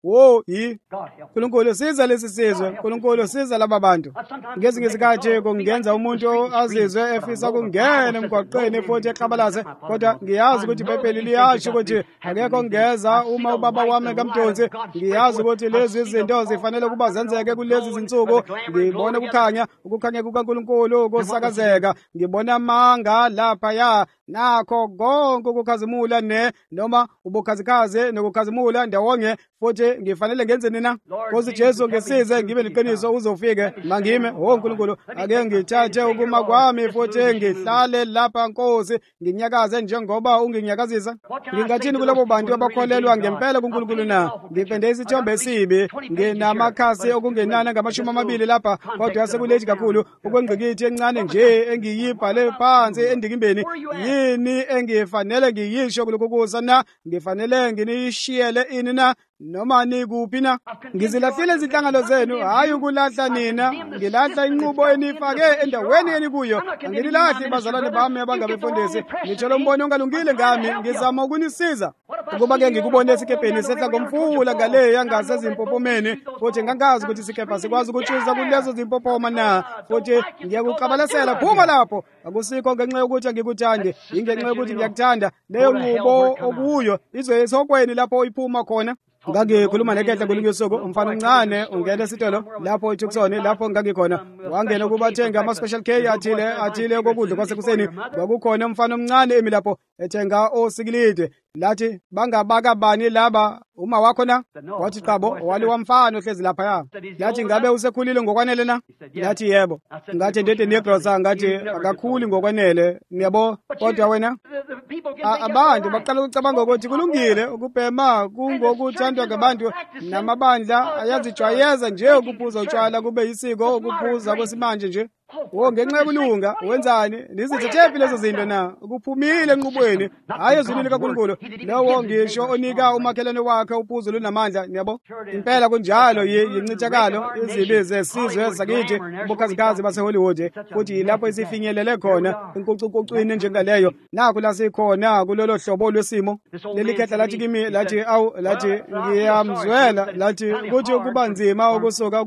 Nkulunkulu siza lesi sizwe, Nkulunkulu siza laba bantu. Ngezinye izikhathi kungenza umuntu azizwe efisa ukungena emgwaqeni futhi exabalaze, kodwa ngiyazi ukuthi iBhayibheli liyasho ukuthi akekho ngeza uma ubaba wami kamdonsi. Ngiyazi ukuthi lezi izinto zifanele ukuba zenzeke kulezi zinsuku. Ngibona ukukhanya kukaNkulunkulu kusakazeka. Ngibona amanga laphaya, nakho konke ukukhazimula noma ubukhazikhazi nokukhazimula ndawonye, futhi ngifanele ngenzeni na? Nkosi Jesu ngisize ngibe neqiniso uzofike mangime. Nkulunkulu ake ngithathe ukuma kwami futhi ngihlale lapha Nkosi, nginyakaze njengoba unginyakazisa. Ngingathini kulabo bantu abakholelwa ngempela kuNkulunkulu na? Ngipende isithombe esibi, nginamakhasi okungenana ngama-20 lapha, kodwa sekulethi kakhulu. Ukwengqikithi encane nje engiyibhale phansi endikimbeni, yini engifanele ngiyisho kulokhu kusa na? Ngifanele nginishiyele ini na? Noma nikuphi na? Ngizilahlile izinhlangano zenu, hayi ukulahla nina. Ngilahla inqubo enifake endaweni enikuyo. Angililahli bazalwane bami abangabefundisi. Ngithola umbono ongalungile ngami, ngizama ukunisiza. Ukuba-ke ngikubone esikepeni sehla ngomfula ngale yangasezimpophomeni, futhi ngangazi ukuthi isikepha sikwazi ukutshuza kulezo zimpophoma na, futhi ngiyakuqabalasela, phuma lapho. Akusikho ngenxa yokuthi angikuthande, ingenxa yokuthi ngiyakuthanda. Leyo nqubo okuyo izwe esokweni lapho iphuma khona. Ngangikhuluma nekehla kulungisuku, umfana omncane ungena esitolo lapho eTucson, lapho ngangikhona. Wangena ukubathenga ama-special K athile kokudla kwasekuseni. Kwakukhona umfana omncane emi lapho ethenga osikilide. Lathi, bangabaka bani laba? Uma wakho na? Wathi qabo, wali wamfana ohlezi laphaya. Lathi, ngabe usekhulile ngokwanele na? Lathi, yebo. Ngathi ndede negrosa, ngathi akakhuli ngokwanele. Ngiyabo, kodwa wena abantu baqala ukucabanga ukuthi kulungile ukubhema kungokuthandwa ngabantu, namabandla ayazijwayeza nje ukuphuza utshwala kube yisiko ukuphuza kwesimanje nje. Ngenxa yokulunga wenzani? Nizithethephi lezo zinto na? Ukuphumile enqubweni, hayi ezulwini kaNkulunkulu. Lowo ngisho onika umakhelwane wakhe uphuzo lunamandla. Ngiyabo, impela kunjalo yincithakalo izibi zesizwe sakithi, ubukhazikhazi baseHollywood, futhi lapho isifinyelele khona inkucukucwini njengaleyo. Nakho la sikhona kulolo hlobo lwesimo. Leli khehla lathi kimi, lathi ngiyamzwela, lathi ukuthi ukuba nzima ukusuka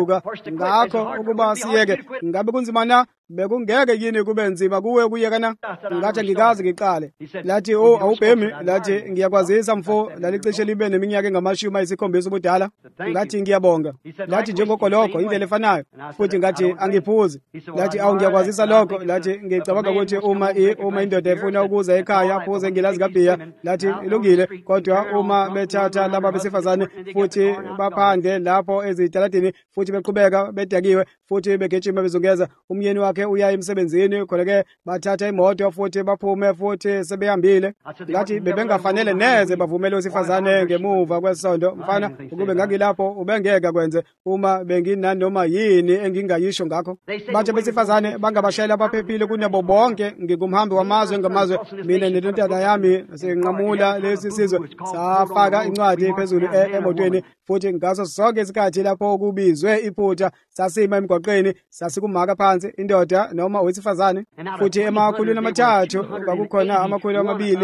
ngakho ukuba siyeke. Ngabe kunzima na? Bekungeke yini kube nzima kuwe ukuyeka na? Ngathi ngikazi ngiqale. Lathi awubhemi, lathi ngiyakwazisa mfo, lalicishe libe neminyaka engama-70 ubudala. Ngathi ngiyabonga. Lathi njengogoloko indlela efanayo, futhi ngathi angiphuzi. Lathi ngiyakwazisa lokho. Lathi ngicabanga ukuthi uma indoda efuna ukuza ekhaya aphuze ngilazi kabhiya, lathi ilungile, kodwa uma bethatha laba besifazane futhi baphandle lapho ezitaladini, futhi beqhubeka bedakiwe, futhi begejima bezungeza, umyeni wakhe uya emsebenzini, khona-ke bathatha imoto futhi baphume futhi sebehambile. Ngathi bebengafanele neze bavumele wesifazane ngemuva kwesonto. Mfana, ukube ngangilapho ubengeke kwenze uma benginanoma yini engingayisho ngakho. Bathi besifazane bangabashayeli abaphephile kunabo bonke. Ngingumhambi wamazwe ngamazwe, mina nentanda yami sinqamula lesi sizwe. Safaka incwadi phezulu emotweni, futhi ngaso sonke isikhathi lapho kubizwe iphutha sasima emgwaqeni, sasikumaka phansi indoda noma owesifazane. Futhi emakhulwini amathathu kwakukhona amakhulu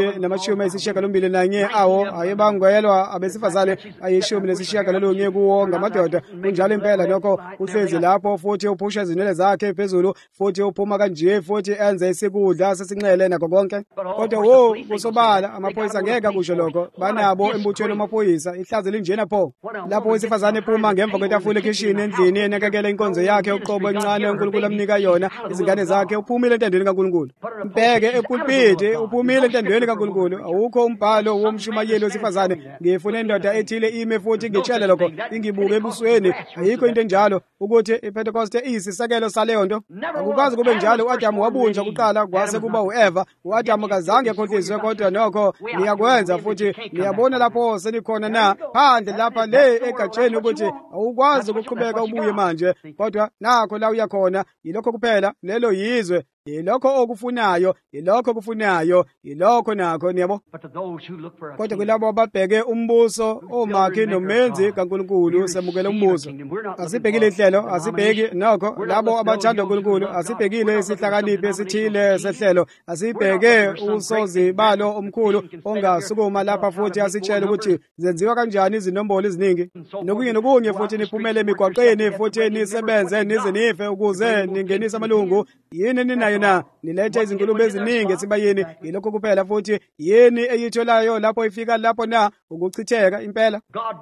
291 awo ayebangwelwa abesifazane 19 kuwo ngamadoda. Kunjalo impela lokho uhlezi lapho, futhi uphusha izinwele zakhe phezulu, futhi uphuma kanje, futhi enze isikudla sesinxele nakho konke. Kodwa kusobala amaphoyisa ngeke kusho lokho. Banabo embuthweni amaphoyisa, ihlazo linjena pho. Lapho owesifazane ephuma ngemva kwetafula ekhishini endlini enakekela inkonzo yakhe uqobo encane uNkulunkulu amnika yona, izingane zakhe, uphumile entandweni kaNkulunkulu. Mbheke epulpiti, uphumile entandweni kaNkulunkulu. Awukho umbhalo womshumayeli wesifazane, ngifuna indoda ethile ime futhi ngitshele lokho, ingibuke ebusweni. Ayikho into enjalo ukuthi iPentecost iyisisekelo saleyo nto. Akukazi kube njalo. U-Adamu wabunjwa kuqala, kwase kuba u-Eva. U-Adamu kazange ekhohliswe, kodwa nokho niyakwenza, futhi niyabona lapho senikhona na phandle lapha le egatsheni ukuthi awukwazi ukuqhubeka ubuye manje, kodwa nakho la uyakhona. Yilokho kuphela, lelo yizwe yilokho okufunayo, yilokho okufunayo, yilokho nakho niyabo. Kodwa kulabo ababheke umbuso, omakhi nomenzi kaNkulunkulu, semukele umbuso. Asibhekile ihlelo, asibheki nokho labo abathanda uNkulunkulu, asibhekile isihlakaniphi esithile sehlelo, asibheke usozibalo omkhulu ongasukuma lapha futhi asitshele ukuthi zenziwa kanjani izinombolo eziningi. Nokunye futhi niphumele emigwaqeni futhi nisebenze nize nife ukuze ningenise amalungu. Yini ninayo na? Nilethe izingulube eziningi esibayeni, yilokho kuphela futhi yini eyitholayo lapho ifika lapho na? Ukuchitheka impela.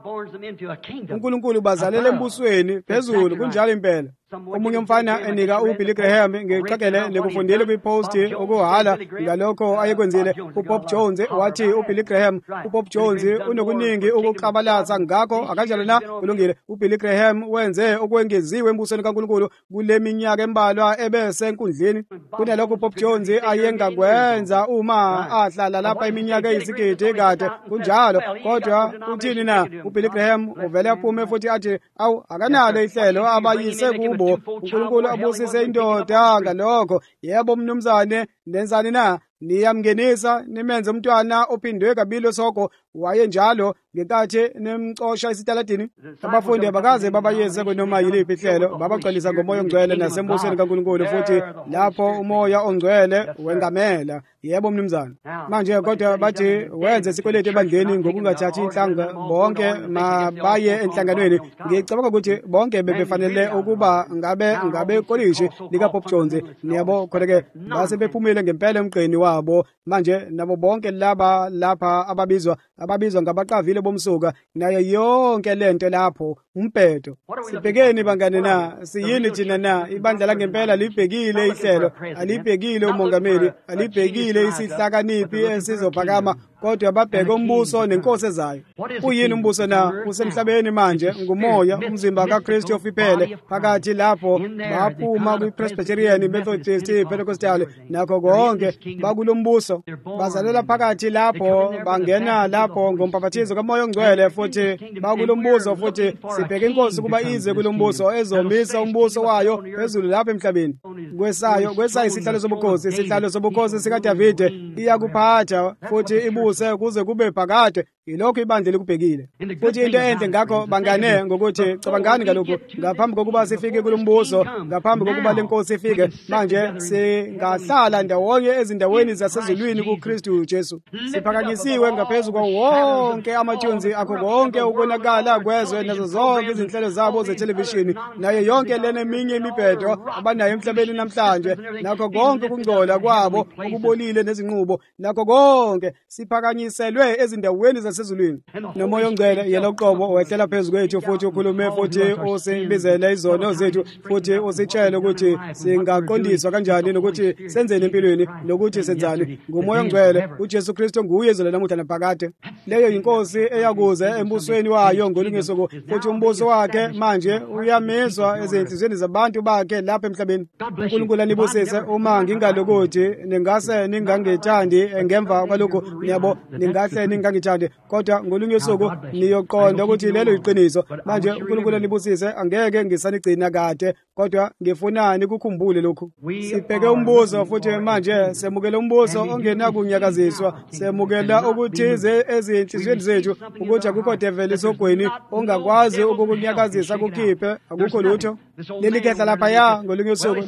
uNkulunkulu bazalela embusweni phezulu, kunjalo impela. Omunye umfana enika uBilly Graham, ngixakele nekufundile kwipost okuhala ngalokho ayekwenzile uBob Jones. Wathi uBilly Graham, uBob Jones unokuningi ukuqabalatha ngakho akanjalo na? Kulungile. uBilly Graham wenze okwengeziwe embusweni kaNkulunkulu kule minyaka embalwa ebesenkundleni kunalokho uBob Jones ayengakwenza uma ahlala lapha iminyaka eyizigidi kade. Kunjalo kodwa uthini na? uBilly Graham uvele aphume futhi athi awu akanalo ihlelo abayise kubo. uNkulunkulu abusise indoda ngalokho. Yebo mnumzane, nenzani na? Niyamngenisa nimenze umntwana ophindwe kabili osoko. Wayenjalo ngenkathi nemcosha esitaladini. Abafundi abakaze babayeze kunoma yiliphi ihlelo, babagcwalisa ngomoya ongcwele nasembusweni kaNkulunkulu futhi lapho umoya ongcwele wengamela. Yebo mnumzane. Manje kodwa bathi wenze isikweleti ebandleni ngokungathathi inhlanga, bonke mabaye enhlanganweni. Ngicabanga ukuthi bonke bebefanele ukuba ngabe kolishi lika Bob Jones. Niyabo khona-ke base bephumile ngempela emgqeni wabo. Manje nabo bonke laba lapha ababizwa ngabaqavile bomsuka, nayo yonke lento lapho umbhedo. Sibhekeni bangane na? Siyini thina na? Ibandla langempela libhekile ihlelo, alibhekile umongameli, alibhekile isihlakaniphi esizophakama, kodwa babheke umbuso nenkosi ezayo. Uyini umbuso na? Usemhlabeni manje, ngumoya, umzimba kaKristu ofiphele. Phakathi lapho baphuma kwiPresbyterian, Methodist, Pentecostal nakho konke bakulombuso. Bazalela phakathi lapho, bangena lapho ngompaphathizo kamoya ongcwele futhi bakulombuso futhi sibheke inkosi kuba ize kulombuso ezomisa umbuso wayo phezulu lapha emhlabeni. Kwesayo isihlalo sobukhosi sikaDavide iyakuphatha futhi ibuse kuze kube phakade. Ilokho ibandla likubhekile. Futhi into enhle ngakho bangane ngokuthi cabangani ngalokho, ngaphambi kokuba sifike kulombuso, ngaphambi kokuba lenkosi ifike, manje singahlala ndawonye ezindaweni zasezulwini kuKristu Jesu. Siphakanyisiwe ngaphezulu kwa wonke amathunzi akho konke ukonakala kwezwe nazo zonke izinhlelo zabo zethelevishini nayo yonke lena eminye imibhedo abanayo emhlabeni namhlanje, nakho konke ukungcola kwabo okubolile nezinqubo, nakho konke siphakanyiselwe ezindaweni zasezulwini. Nomoya ongcwele yeloqobo wehlela phezulu kwethu futhi ukhulume futhi usibizele izono zethu futhi usitshele ukuthi singaqondiswa kanjani nokuthi senzeni empilweni nokuthi senzani. Ngumoya ongcwele uJesu Kristu nguye ezolo namuhla naphakade. Leyo inkosi eyakuze embusweni wayo ngolungesuku futhi umbuso wakhe manje uyamizwa ezinhlizweni zabantu bakhe lapha emhlabeni. uNkulunkulu anibusise. Uma ngingalokuthi ningase ningangithandi ngemva kwalokho, niyabo ningahle ningangithandi, kodwa ngolungesuku niyoqonda ukuthi lelo iqiniso. Manje uNkulunkulu anibusise, angeke ngisanigcina kade, kodwa ngifunani kukhumbule lokhu. Sibheke umbuso futhi manje semukela umbuso ongenakunyakaziswa, semukela ukuthize ezinhlizweni zethu ukuthi akukho devil esogweni ongakwazi ukukunyakazisa kukhiphe, akukho lutho. Leli khetha lapha ya ngolungesuku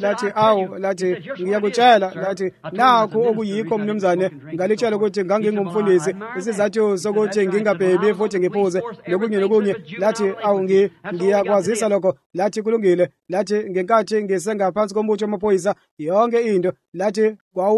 lathi ngiyakutshela, lathi nakho okuyikho mnumzane, ngalitshela ukuthi ngangingumfundisi, isizathu sokuthi ngingabhebi futhi ngiphuze nokunye, lathi ngiyakwazisa lokho, lathi kulungile, lathi ngenkathi ngisengaphansi kombutho wamaphoyisa yonke into, lathi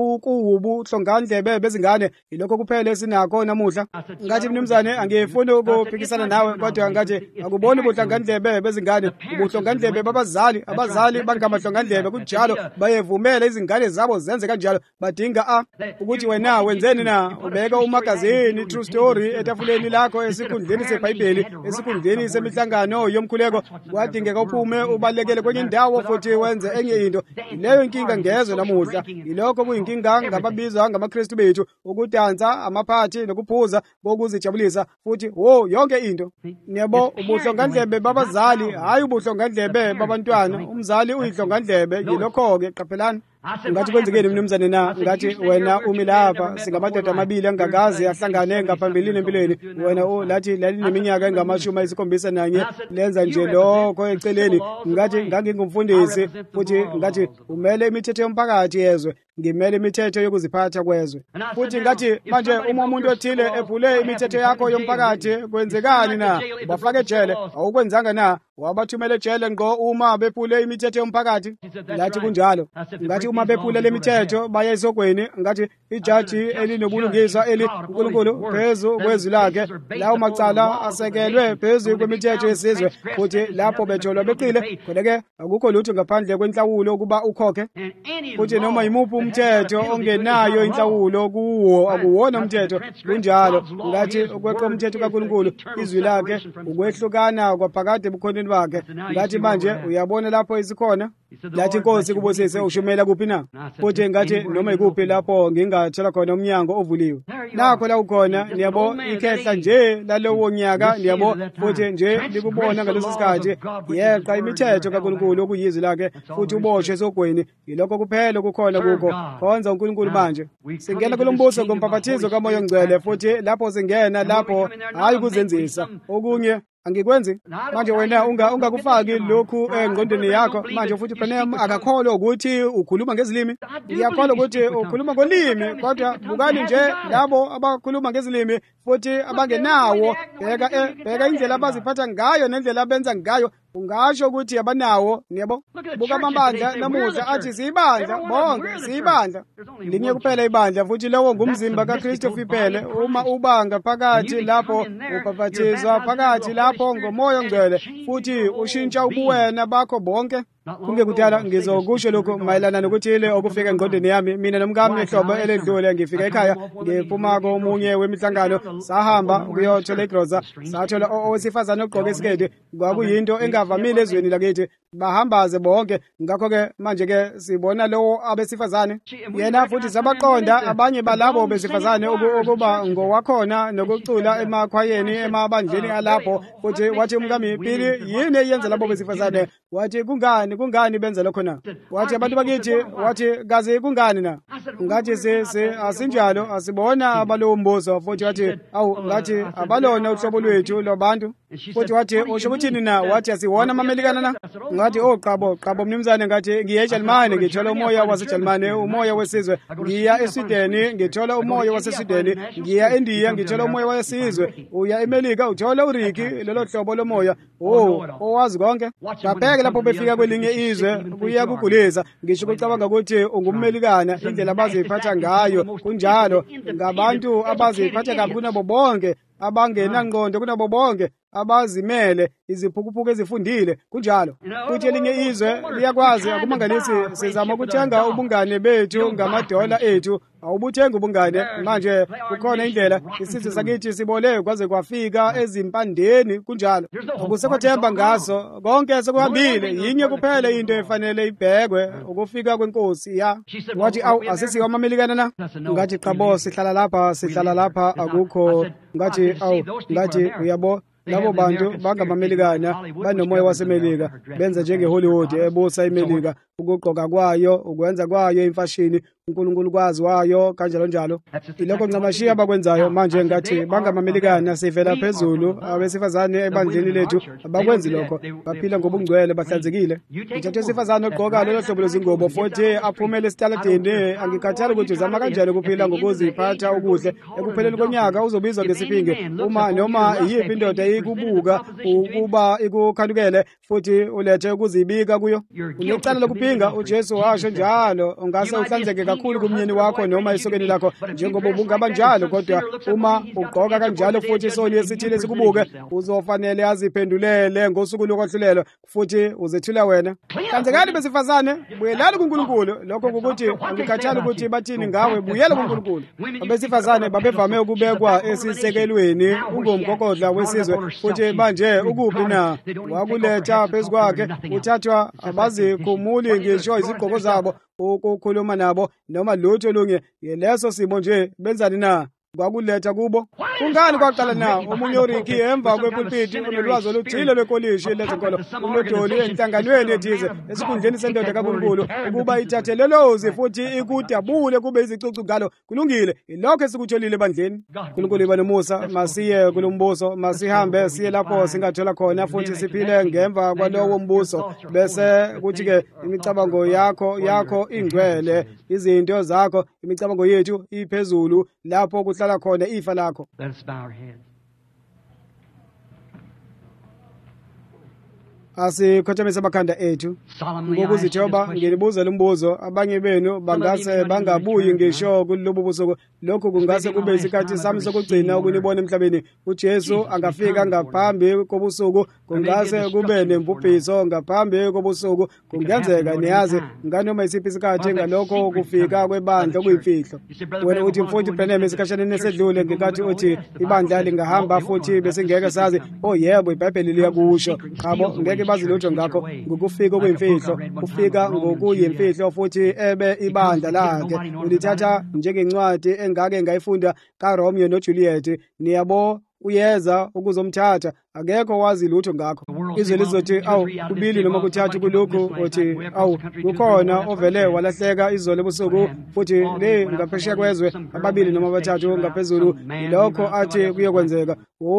kwakuwubuhlongandlebe bezingane, ilokho kuphela esinakho namuhla. Ngathi mnumzane angifuni ukuphikisana nawe, kodwa ngathi akuboni ubuhlongandlebe bezingane, ubuhlongandlebe abazali bangamahlongandlebe, kunjalo bayevumela izingane zabo zenze kanjalo. Badinga ukuthi wena wenzeni na? Ubeka umagazini True Story etafuleni lakho esikhundleni seBhayibheli, esikhundleni semihlangano yomkhuleko. Kwadingeka uphume ubalekele kwenye indawo futhi wenze enye into. Leyo inkinga ngezwe namuhla. Ilokho kuyinkinga ngababizwa ngamaKristu bethu, ukudansa, amaphathi nokuphuza bokuzijabulisa futhi yonke into. Niyabo ubuhlongandlebe babazali, hayi ubuhlongandlebe babantwana. Umzali uyihlongandlebe, yilokho-ke qaphelani. ngathi kwenzekeni mnumzane na, ngathi wena umi lapha singamadoda amabili angakazi ahlangane ngaphambilini empilweni, wena lathi lalineminyaka engama-71 lenza nje lokho eceleni. Ngathi ngangingumfundisi futhi ngathi umele imithetho yomphakathi yezwe, ngimele imithetho yokuziphatha kwezwe. Futhi ngathi manje uma umuntu othile ephule imithetho yakho yomphakathi kwenzekani na? Bafake ejele. Awukwenzanga na? Wabathumela ejele ngqo uma bephule imithetho yomphakathi. Ngathi kunjalo. Ngathi uma bephule le mithetho baya esogweni, ngathi ijaji elinobulungiswa uNkulunkulu phezu kwezwi lakhe, lawo macala asekelwe phezu kwemithetho yesizwe, futhi lapho betholwa beqile, kodwa-ke akukho lutho ngaphandle kwenhlawulo ukuba ukhokhe. Futhi noma yimuphi umthetho ongenayo inhlawulo kuwo akuwona umthetho. Kunjalo ngathi ukweqa umthetho kaNkulunkulu, izwi lakhe, ukwehlukana kwaphakade ebukhoneni bakhe. Ngathi manje uyabona lapho isikhona, lathi Nkosi kubusise ushumela kuphi na? Futhi ngathi noma ikuphi lapho ngingathola khona umnyango ovuliwe. Nakho la ukhona, niyabo, ikhehla nje lalowo nyaka, niyabo, futhi nje likubona ngaleso sikhathi yeqa imithetho kaNkulunkulu okuyizwi lakhe, futhi uboshwe esogweni. Yilokho kuphela kukhona kukho, khonza uNkulunkulu manje. Singena kulombuso ngompaphathizo kaMoya Ongcwele, futhi lapho singena lapho hayi ukuzenzisa okunye angikwenzi. Manje wena ungakufaki lokhu engqondweni yakho manje, futhi Branham akakholwa ukuthi ukhuluma ngezilimi. Ngiyakholwa ukuthi ukhuluma ngolimi, kodwa bukani nje labo abakhuluma ngezilimi futhi abangenawo. Bheka indlela abaziphatha ngayo nendlela abenza ngayo, ungasho ukuthi abanawo. Niyabo, buka amabandla namuhla athi siyibandla, bonke siyibandla. Linye kuphela ibandla, futhi lowo ngumzimba kaKristu kuphela. Uma ubanga phakathi lapho ubhaphathizwa, phakathi lapho ngoMoya Ongcwele, futhi ushintsha ubuwena bakho bonke. Kungekudala ngizokusho lokhu mayelana nokuthile okufika engqondweni yami. Mina nomkami ehlobo eledlule ngifika ekhaya, ngiphuma komunye wemihlangano, sahamba ukuyothola igroza, sathola owesifazane ogqoke isiketi. Kwakuyinto engavamile ezweni lakithi, bahambaze bonke. Ngakho-ke manje-ke sibona lowo abesifazane, yena futhi sabaqonda abanye balabo besifazane ukuba ngowakhona nokucula emakhwayeni emabandleni alapho. Futhi wathi umkami, Pili, yini eyenza labo besifazane? Wathi kungani benza lokho na? Wathi abantu bakithi, wathi kaze kungani na? Ngathi asinjalo, asibona abalowo mbuzo. Futhi wathi ngathi abalona uhlobo lwethu lwabantu. Futhi wathi usho ukuthini na? Wathi asiwona amamelikana na? Ngathi qabo mnumzane, ngathi ngiye eJalimane ngithola umoya waseJalimane, umoya wesizwe. Ngiya eSwideni ngithola umoya waseSwideni. Ngiya eNdiya ngithola umoya wesizwe. Uya eMelika uthola uriki, lelo hlobo lomoya. Owazi konke. Babheke lapho befika kwelinye izwe kuya kugulisa. Ngisho ukucabanga ukuthi ungummelikana, indlela abaziphatha ngayo kunjalo. Ngabantu abaziphatha kabi kunabo bonke, abangenangqondo kunabo bonke, abazimele, iziphukuphuku ezifundile kunjalo. Futhi elinye izwe liyakwazi, akumangalisi. Sizama ukuthenga ubungane bethu ngamadola ethu. Awubuthenga ubungane. Manje kukhona indlela isizwe sakithi sibole kwaze kwafika ezimpandeni kunjalo. Akusekho themba ngaso, konke sekuhambile. Yinye kuphela into efanele ibhekwe, ukufika kweNkosi ya. Wathi asisiyo amamelikana na? Ngathi qabo sihlala lapha akukho. Ngathi uyabo, labo bantu bangamamelikana banomoya waseMelika, benza njengeHollywood ebusa iMelika, ukugqoka kwayo, ukwenza kwayo imfashini, uNkulunkulu kwazi wayo kanjalo njalo. Ilokho ncamashiya abakwenzayo manje. Ngathi bangamamelikana sivela phezulu, abesifazane ebandleni lethu abakwenzi lokho, baphila ngobungcwele, bahlanzekile. Uthatha isifazane ogqoka lelo hlobo lezingubo futhi aphumele esitaladini. Angikhathali ukuthi uzama kanjani ukuphila ngokuziphatha okuhle. Ekupheleni konyaka uzobizwa ngesiphinge uma noma iyiphi indoda ikubuka ukuba ikukhanukele futhi ulethe ukuzibika kuyo. Unecala lokuphinga. uJesu washo njalo, ungase uhlanzeke kakhulu kumnyeni wakho noma isokeni lakho njengoba ubungaba njalo, kodwa uma ugqoka kanjalo futhi isoni esithile sikubuke, uzofanele aziphendulele ngosuku lokwahlulelwa futhi uzethula wena. Hlanzekani besifazane, buyelani kuNkulunkulu. Lokho ukuthi angikhathali ukuthi bathini ngawe, buyela kuNkulunkulu. Abesifazane babevame ukubekwa esisekelweni, ungumgogodla wesizwe. Futhi manje ukuphi na? Wakuletha phezu kwakhe, uthathwa abazikhumuli ngisho izigqoko zabo, ukukhuluma nabo noma lutho lunye. Leso simo nje benzani na? Kwakuletha kubo. kungani kwaqala na omunye uRicky emva kwepulpiti unolwazi oluthile lwekolishi lezinkolo unodoli enhlanganweni ethize esikhundleni sendoda kaNkulunkulu ukuba ithathe lelozi futhi ikudabule kube izicucu ngalo kulungile ilokho esikutholile bandleni. uNkulunkulu ibe nomusa, masiye kulombuso, masihambe siye lapho singathola khona futhi siphile ngemva kwalowo mbuso, bese kuthi-ke imicabango yakho ingcwele, izinto zakho, imicabango yethu iphezulu lapho kuhlala khona ifa lakho. Let us bow our heads. Asikhothamisa amakhanda ethu ngokuzithoba. Ngilibuza lo mbuzo, abanye benu bangase bangabuyi ngisho kulobu busuku. Lokho kungase kube isikhathi sami sokugcina ukunibona emhlabeni. uJesu angafika ngaphambi kobusuku, kungase kube nembubhiso ngaphambi kobusuku. Kungenzeka niyazi nganoma isiphi isikhathi ngalokho kufika kwebandla okuyimfihlo. Wena uthi mfowethu Branham esikhashana nesedlule ngekathi uthi ibandla lingahamba futhi besingeke sazi. Oh yebo, iBhayibheli liyakusho. Chabo ngeke bazi lutho ngakho ngokufika okuyimfihlo, kufika ngokuyimfihlo futhi ebe ibandla lakhe. Ulithatha njengencwadi engake ngayifunda kaRomeo noJuliet. Niyabo uyeza ukuzomthatha, akekho wazi lutho ngakho. Izwe lizothi awu kubili noma kuthathu kulokhu, uthi awu kukhona ovele walahleka izolo ebusuku futhi le ngaphesheya kwezwe ababili noma bathathu ngaphezulu. Lokho athi kuyokwenzeka.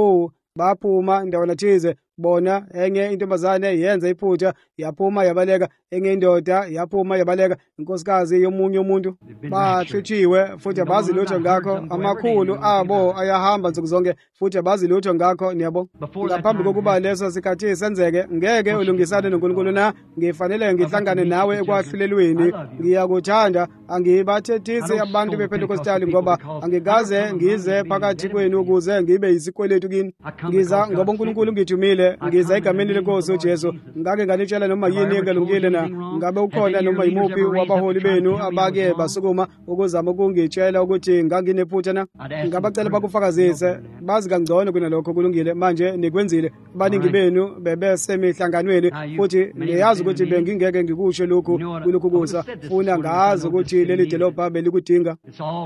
Baphuma ndawana thize, bona enye intombazane yenza iphutha, yaphuma yabaleka, enye indoda yaphuma yabaleka, inkosikazi yomunye umuntu. Bahluthiwe futhi abazi lutho ngakho, amakhulu abo ayahamba nsuku zonke futhi abazi lutho ngakho. Niyabo, ngaphambi kokuba leso sikhathi senzeke, ngeke ulungisane noNkulunkulu na? Ngifanele ngihlangane nawe ekwahlulelweni. Ngiyakuthanda, angibathethisi abantu bePentekostali ngoba angikaze ngize phakathi kwenu ukuze ngibe yisikweletu kini. Ngiza ngoba uNkulunkulu ngithumile, ngiza egameni leNkosi uJesu. Ngake nganitshela noma yini engalungile na? Ngabe ukhona noma yimuphi wabaholi benu abake basukuma ukuzama ukungitshela ukuthi nganginephutha na? Ngabacela bakufakazise, bazi kangcono kunalokho kulungile. Manje nikwenzile. Abaningi benu bebesemihlanganweni futhi niyazi ukuthi bengingeke ngikusho lokhu kulokhu kusa. Funa ngazi ukuthi leli dolobha belikudinga.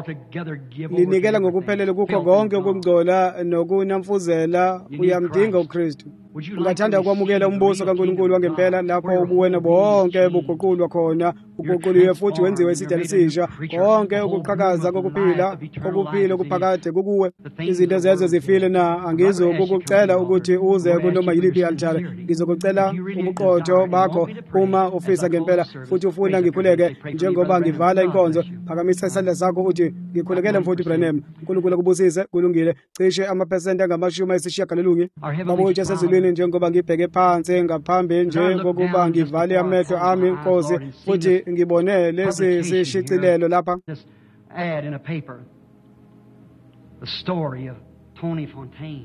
Linikela ngokuphelele kukho konke ukungcola nokunamfuzela. Uyamdinga uKristu. Ungathanda ukwamukela umbuso kaNkulunkulu wangempela lapho ubuwena bonke buguqulwa khona, uguquliwe futhi wenziwe isidala esisha. Konke ukuqhakaza kokuphila okuphakade kukuwe. Izinto zezo zifile na? Angizokukucela ukuthi uze kunoma yiliphi i-altare. Ngizokucela ubuqotho bakho uma ufisa ngempela futhi ufuna ngikhuleke njengoba ngivala inkonzo. Phakamisa isandla sakho uthi ngikhulekele mfowethu Branham. uNkulunkulu akubusise kulungile. Cishe amaphesenti angama-90 Baba wethu esezulwini, njengoba ngibheke phansi ngaphambi nje kokuba ngivale amehlo ami Nkosi futhi ngibone lesi sishicilelo lapha. Add in a paper the story of Tony Fontaine.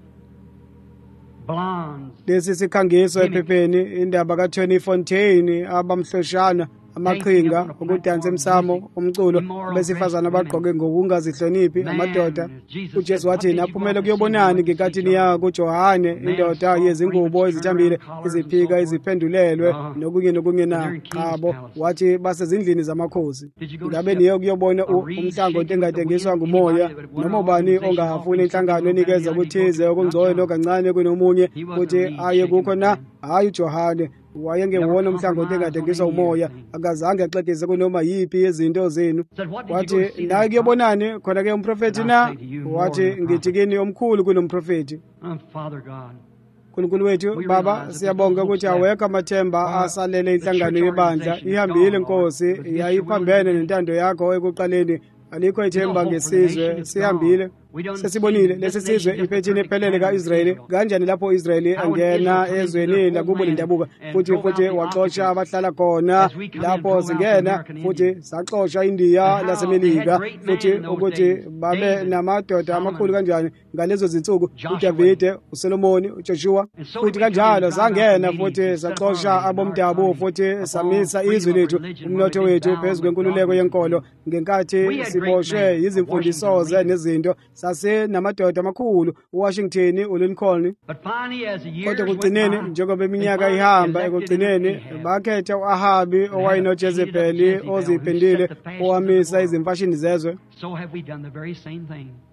Blondes. Lesi sikhangiso ephepheni indaba kaTony Fontaine, abamhloshana, amaqhinga okudansa emsamo umculo besifazana abagqoke ngokungazihloniphi amadoda. uJesu wathi naphumele kuyobonani ngekathi niya kuJohane, indoda yezingubo ezithambile, iziphika eziphendulelwe nokunye na. Chabo wathi basezindlini zamakhosi. Ngabe niyo kuyobona umhlangothi engadengiswa ngumoya noma ubani ongafuni inhlangano enikeza ukuthize okungcono kancane kunomunye futhi aye kukho na? Hayi uJohane wayengewona umhlangothi engadengiswa umoya, akazange axekise kunoma yiphi yezinto zenu. Wathi naye kuyobonani khona-ke umprofethi na? Wathi ngithi kini omkhulu kunomprofethi. uNkulunkulu wethu Baba, siyabonga ukuthi awekho amathemba asalele inhlangano yebandla. Ihambile Nkosi, yayiphambene nentando yakho ekuqaleni. Alikho ithemba ngesizwe, sihambile. Sesibonile lesi sizwe iphethini ephelele ka-Israyeli, kanjani lapho Israyeli angena ezweni lakubo lendabuka futhi waxotsha abahlala khona lapho singena, futhi saxotsha iNdiya laseMelika futhi ukuthi babe namadoda amakhulu kanjani ngalezo zinsuku, uDavide, uSolomoni, uJoshua. Futhi kanjalo sangena futhi saxotsha abomdabu futhi samisa izwe lethu, umnotho wethu phezu kwenkululeko yenkolo ngenkathi siboshwe yizimfundiso nezinto. Sase namadoda amakhulu uWashington, uLincoln. Kodwa kugcineni njengoba iminyaka ihamba, ekugcineni bakhetha uAhabi owayenoJezebeli oziphendile owamisa izimfashini zezwe. So have we done the very same thing.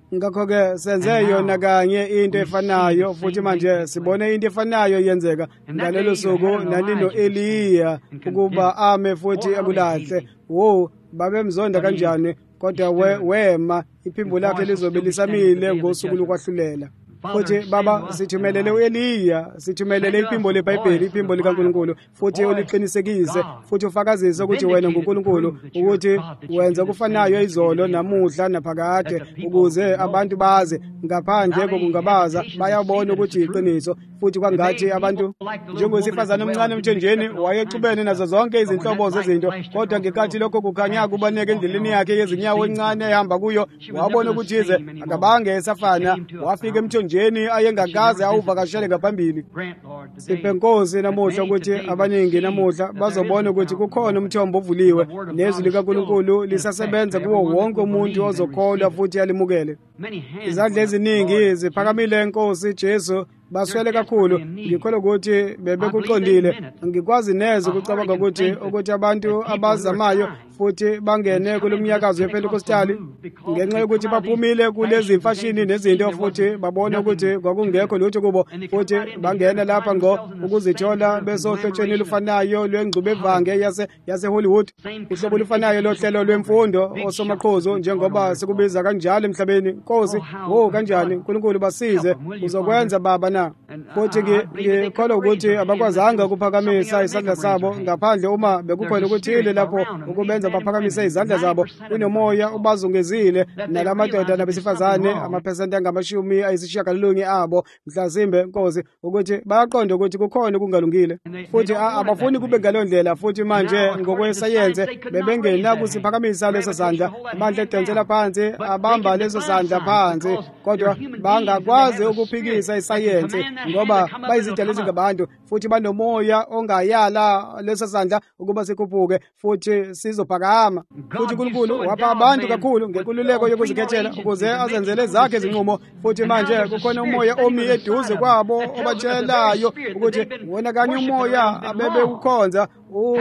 ngakho-ke senze yona kanye into efanayo futhi manje sibone into efanayo yenzeka ngalelo suku nalino Eliya ukuba ame futhi akulahle. Wo babemzonda kanjani kodwa wema iphimbo lakhe lizobe lisamile ngosuku lokwahlulela. Futhi baba sithumelele uEliya, sithumelele iphimbo leBhayibheli, iphimbo likaNkulunkulu futhi uliqinisekise futhi ufakazise ukuthi wena nguNkulunkulu, ukuthi wenza kufanayo izolo namuhla naphakade, ukuze abantu baze ngaphandle kokungabaza bayabona ukuthi iqiniso. Futhi kwangathi abantu njengosifazane omncane emthonjeni wayexubene nazo zonke izinhlobo zezinto, kodwa ngenkathi lokho kukhanya kubaneke endleleni yakhe yezinyawo encane ehamba kuyo, wabona ukuthi ize akabange esafana, wafika emthonjeni ayengakaze awuvakashele ngaphambili. Siphe Nkosi namuhla ukuthi abaningi namuhla bazobona ukuthi kukhona umthombo ovuliwe nezwi likaNkulunkulu lisasebenza kuwo wonke umuntu ozokholwa futhi alimukele. Izandla eziningi ziphakamile Nkosi Jesu, baswele kakhulu. Ngikholwa ukuthi bebekuqondile. Ngikwazi neze ukucabanga ukuthi abantu abazamayo futhi bangene kulomnyakazo wePentekostali ngenxa yokuthi baphumile kulezi imfashini nezinto futhi babona ukuthi kwakungekho lutho kubo, futhi bangena lapha ukuzithola besohlotsheni lufanayo lwengxube evange yase Hollywood, uhlobo lufanayo lohlelo lwemfundo osomaqhuzu njengoba sikubiza kanjalo emhlabeni. Nkosi, kanjani uNkulunkulu basize, uzokwenza baba na. Futhi ngikholwa ukuthi abakwazanga ukuphakamisa isandla sabo ngaphandle uma bekukhona ukuthile lapho ukubenza baphakamise izandla zabo. Kunomoya ubazungezile nalamadoda nabesifazane amaphesenti angama-90 abo mhlasimbe Nkosi, ukuthi bayaqonda ukuthi kukhona okungalungile futhi abafuni kube ngaleyo ndlela. Futhi manje ngokwesayense bebengenakusiphakamisa leso sandla, amandla edonsela phansi abamba leso sandla phansi, kodwa bangakwazi ukuphikisa isayensi ngoba bayizidalwa ezingabantu futhi banomoya ongayala leso sandla ukuba sikhuphuke futhi sizophakama. Futhi uNkulunkulu wapha abantu kakhulu ngenkululeko yokuzikhethela ukuze azenzele zakhe izinqumo. Futhi manje kukhona umoya omi eduze kwabo obatshelayo ukuthi wona kanye umoya abebe ukhonza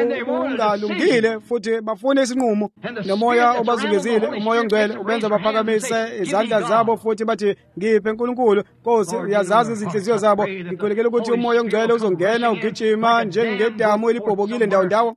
ungalungile futhi bafune isinqumo. Nomoya obazungezile, umoya ongcwele ubenza baphakamise izandla zabo futhi bathi ngiphe Nkulunkulu. Nkosi, uyazazi izinhliziyo zabo. Ngikholekela ukuthi umoya ongcwele uzongena ugijima njengedamu elibhobokile ndawo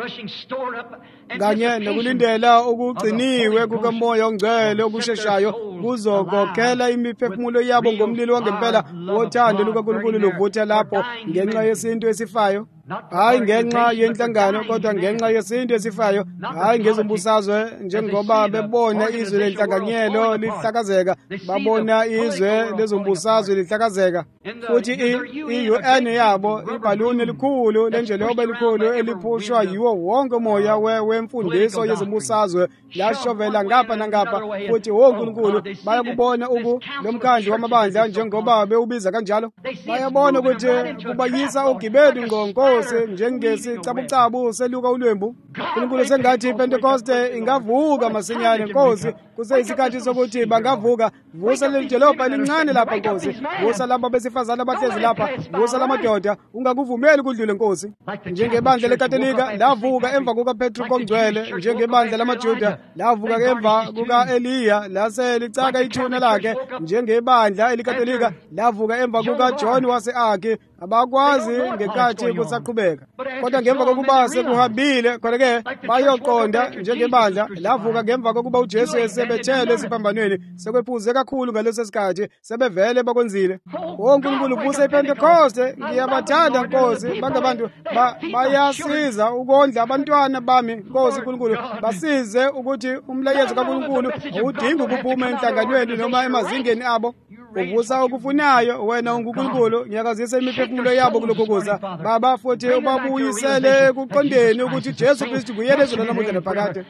kanye nokulindela okugciniwe kukamoya ongcwele okusheshayo kuzokokhela imiphefumulo yabo ngomlilo wangempela wothando lukaNkulunkulu luvutha lapho ngenxa yesintu esifayo, hayi ngenxa yenhlangano kodwa ngenxa yesintu esifayo, hayi ngezombusazwe njengoba bebona izwe lenhlanganyelo lihlakazeka, babona izwe lezombusazwe lihlakazeka. Futhi i-UN yabo ibhaluni elikhulu lenjeloba elikhulu eliphushwa yiwo wonke umoya wemfundiso yezombusazwe lashovela ngapha nangapha. Futhi uNkulunkulu bayakubona lomkhandlu wamabandla njengoba bewubiza kanjalo, bayabona ukuthi kubayisa ugibeli Nkosi njengesicabucabu seluka ulwembu. uNkulunkulu sengathi iPentekoste ingavuka masinyane Nkosi, kuseyisikhathi sokuthi bangavuka. Vusa leli dolobha elincane lapha Nkosi, vusa laba besifazane abahlezi lapha, vusa lamadoda, ungakuvumeli kudlule Nkosi. Njengebandla leKatolika lavuka emva kukaPetru kongcwele, njengebandla lamaJuda lavuka emva kuka-Eliya lase licaka ithuna lakhe, njengebandla elikatolika lavuka emva kukaJohn wase-Arki. Abakwazi ngenkathi kusaqhubeka, kodwa ngemva kokuba sekuhambile khona-ke bayoqonda njengebandla lavuka ngemva kokuba uJesu esebethele esiphambanweni. Sekwephuze kakhulu ngaleso sikhathi, sebevele bakwenzile. uNkulunkulu vusa iPentekoste. Ngiyabathanda Nkosi, bangabantu bayasiza ukondla abantwana bami Nkosi. uNkulunkulu basize ukuthi umlayezo kaNkulunkulu awudingi ukuphuma enhlanganweni noma emazingeni abo. Uvusa okufunayo, wena unguNkulunkulu. Nyakazisa imiphefumulo yabo kulokho kuza Baba, futhi ubabuyisele kuqondeni ukuthi Jesu Kristu nguyena ezolo namuhla naphakade.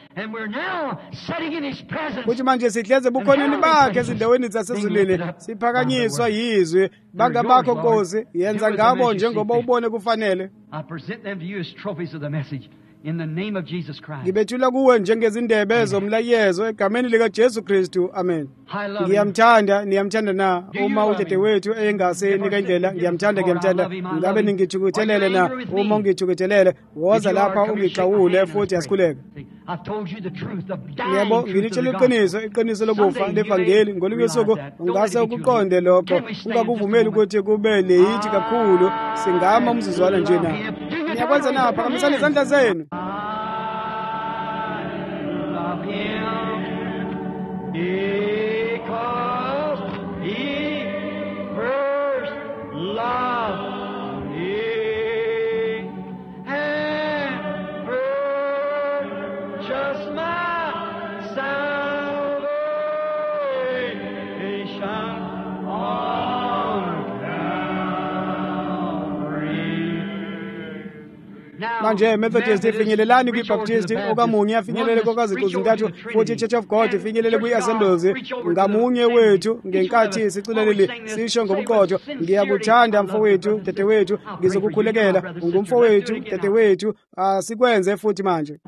Kuthi manje sihleze bukhoneni bakhe ezindaweni zasezulwini, siphakanyiswa yizwi. Bangabakho Nkosi, yenza ngabo njengoba ubone kufanele. I present them to you as trophies of the message. in the name of Jesus Christ. Ngibethula kuwe njengezindebe zomlayezo egameni lika Jesu Kristu. Amen. I love him. Ngiyamthanda, niyamthanda na. Uma udade wethu engase nikandlela, ngiyamthanda. Ngabe ningithukuthelele na. Uma ungithukuthelele, woza lapha ungixawule futhi asikhuleke. I've told you the truth, the Yebo, dying truth of ngilitshela the iqiniso lokufa levangeli ngolunye usuku ungase ukuqonde lokho ungakuvumeli ukuthi kube leyithi kakhulu singama umzuzwana nje na. Ngiyakwenza na phakamisani izandla zenu. Love him because he first loved me and purchased my salvation on Calvary. Manje Methodist ifinyelelani kwiBaptist, okamunye afinyelele kokaZiqu zintathu, futhi iChurch of God ifinyelele kwi-Assemblies. Ngamunye wethu ngenkathi sicilelele sisho ngobuqotho, ngiyakuthanda mfowethu, dadewethu, ngizokukhulekela, ungumfowethu, dadewethu, sikwenze futhi manje.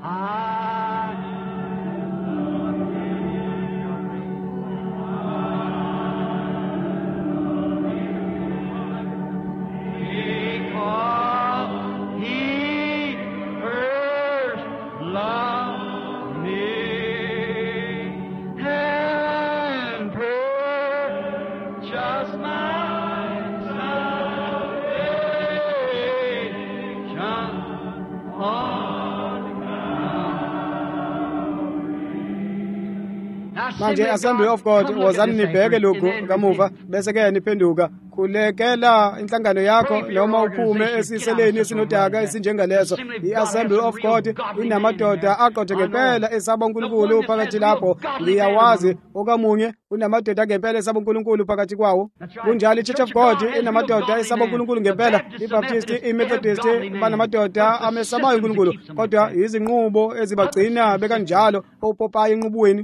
Manje Assembly of God wozani nibheke lokhu kamuva bese ke niphenduka khulekela inhlangano yakho noma uphume esiseleni esinodaka esinjengaleso. I-Assembly of God inamadoda aqothe ngempela esaba uNkulunkulu phakathi lapho. Ngiyawazi okamunye unamadoda ngempela esaba uNkulunkulu phakathi kwawo. Kunjalo iChurch of God inamadoda esaba uNkulunkulu ngempela. iBaptist, iMethodist banamadoda amesabayo uNkulunkulu, kodwa izinqubo ezibagcina bekanjalo opopayo enqubweni.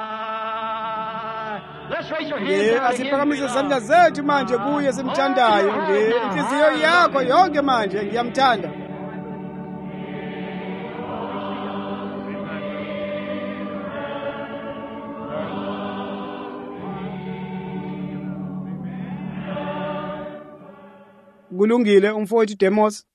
Asiphakamise izandla zethu manje kuye simthandayo. Inhliziyo yakho yonke manje ngiyamthanda. Kulungile umfowethu Demos.